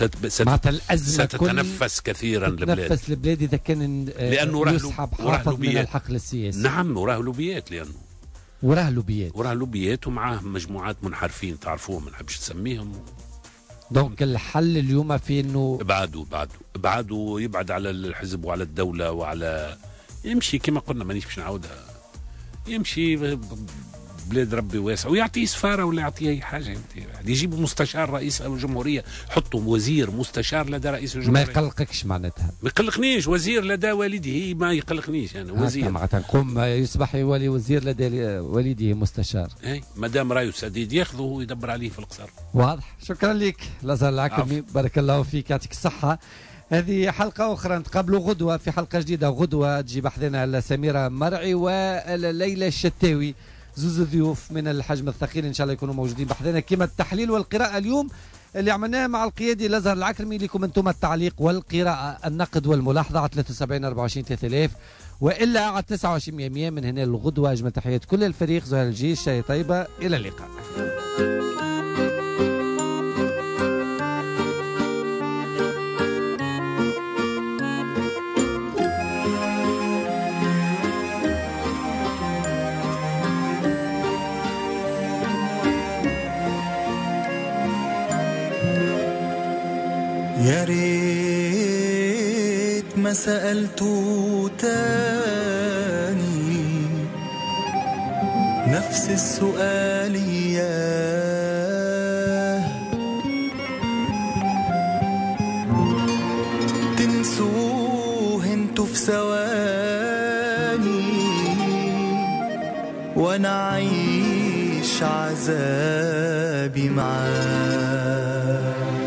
ستتنفس كثيرا البلاد. تتنفس البلاد اذا كان لانه يسحب حافظ من الحقل السياسي. نعم وراه لوبيات، لانه وراه لوبيات ومعاه مجموعات منحرفين تعرفوهم ما نحبش نسميهم. دونك الحل اليوم في انه ابعادوا يبعد على الحزب وعلى الدوله وعلى يمشي كما قلنا مانيش باش نعاودها، يمشي بلاد ربي واسع ويعطيه سفاره ولا يعطيه اي حاجه. يجيبوا مستشار رئيس الجمهوريه، حطوا وزير مستشار لدى رئيس الجمهوريه. ما يقلقكش معناتها؟ ما يقلقنيش، وزير لدى والده ما يقلقنيش يعني. وزير معناتها نقوم يصبح يولي وزير لدى والده مستشار. اي مادام رايو سديد ياخذه ويدبر عليه في القصر. واضح. شكرا لك الازهر العكرمي، بارك الله فيك، يعطيك الصحه. هذه حلقة أخرى، نتقابلوا غدوة في حلقة جديدة. غدوة تجي بحثنا سميرة مرعي وليلى الشتاوي، زوز ضيوف من الحجم الثقيل إن شاء الله يكونوا موجودين بحثنا. كما التحليل والقراءة اليوم اللي عملناه مع القيادي الأزهر العكرمي، لكم أنتم التعليق والقراءة النقد والملاحظة على 73 24 3000 وإلا على 29 100. من هنا الغدوة أجمل تحيات كل الفريق، زهير الجيش، شاي طيبة، إلى اللقاء. يا ريت ما سألته تاني نفس السؤال تنسوه انتو في ثواني وانا عايش عذابي معاه.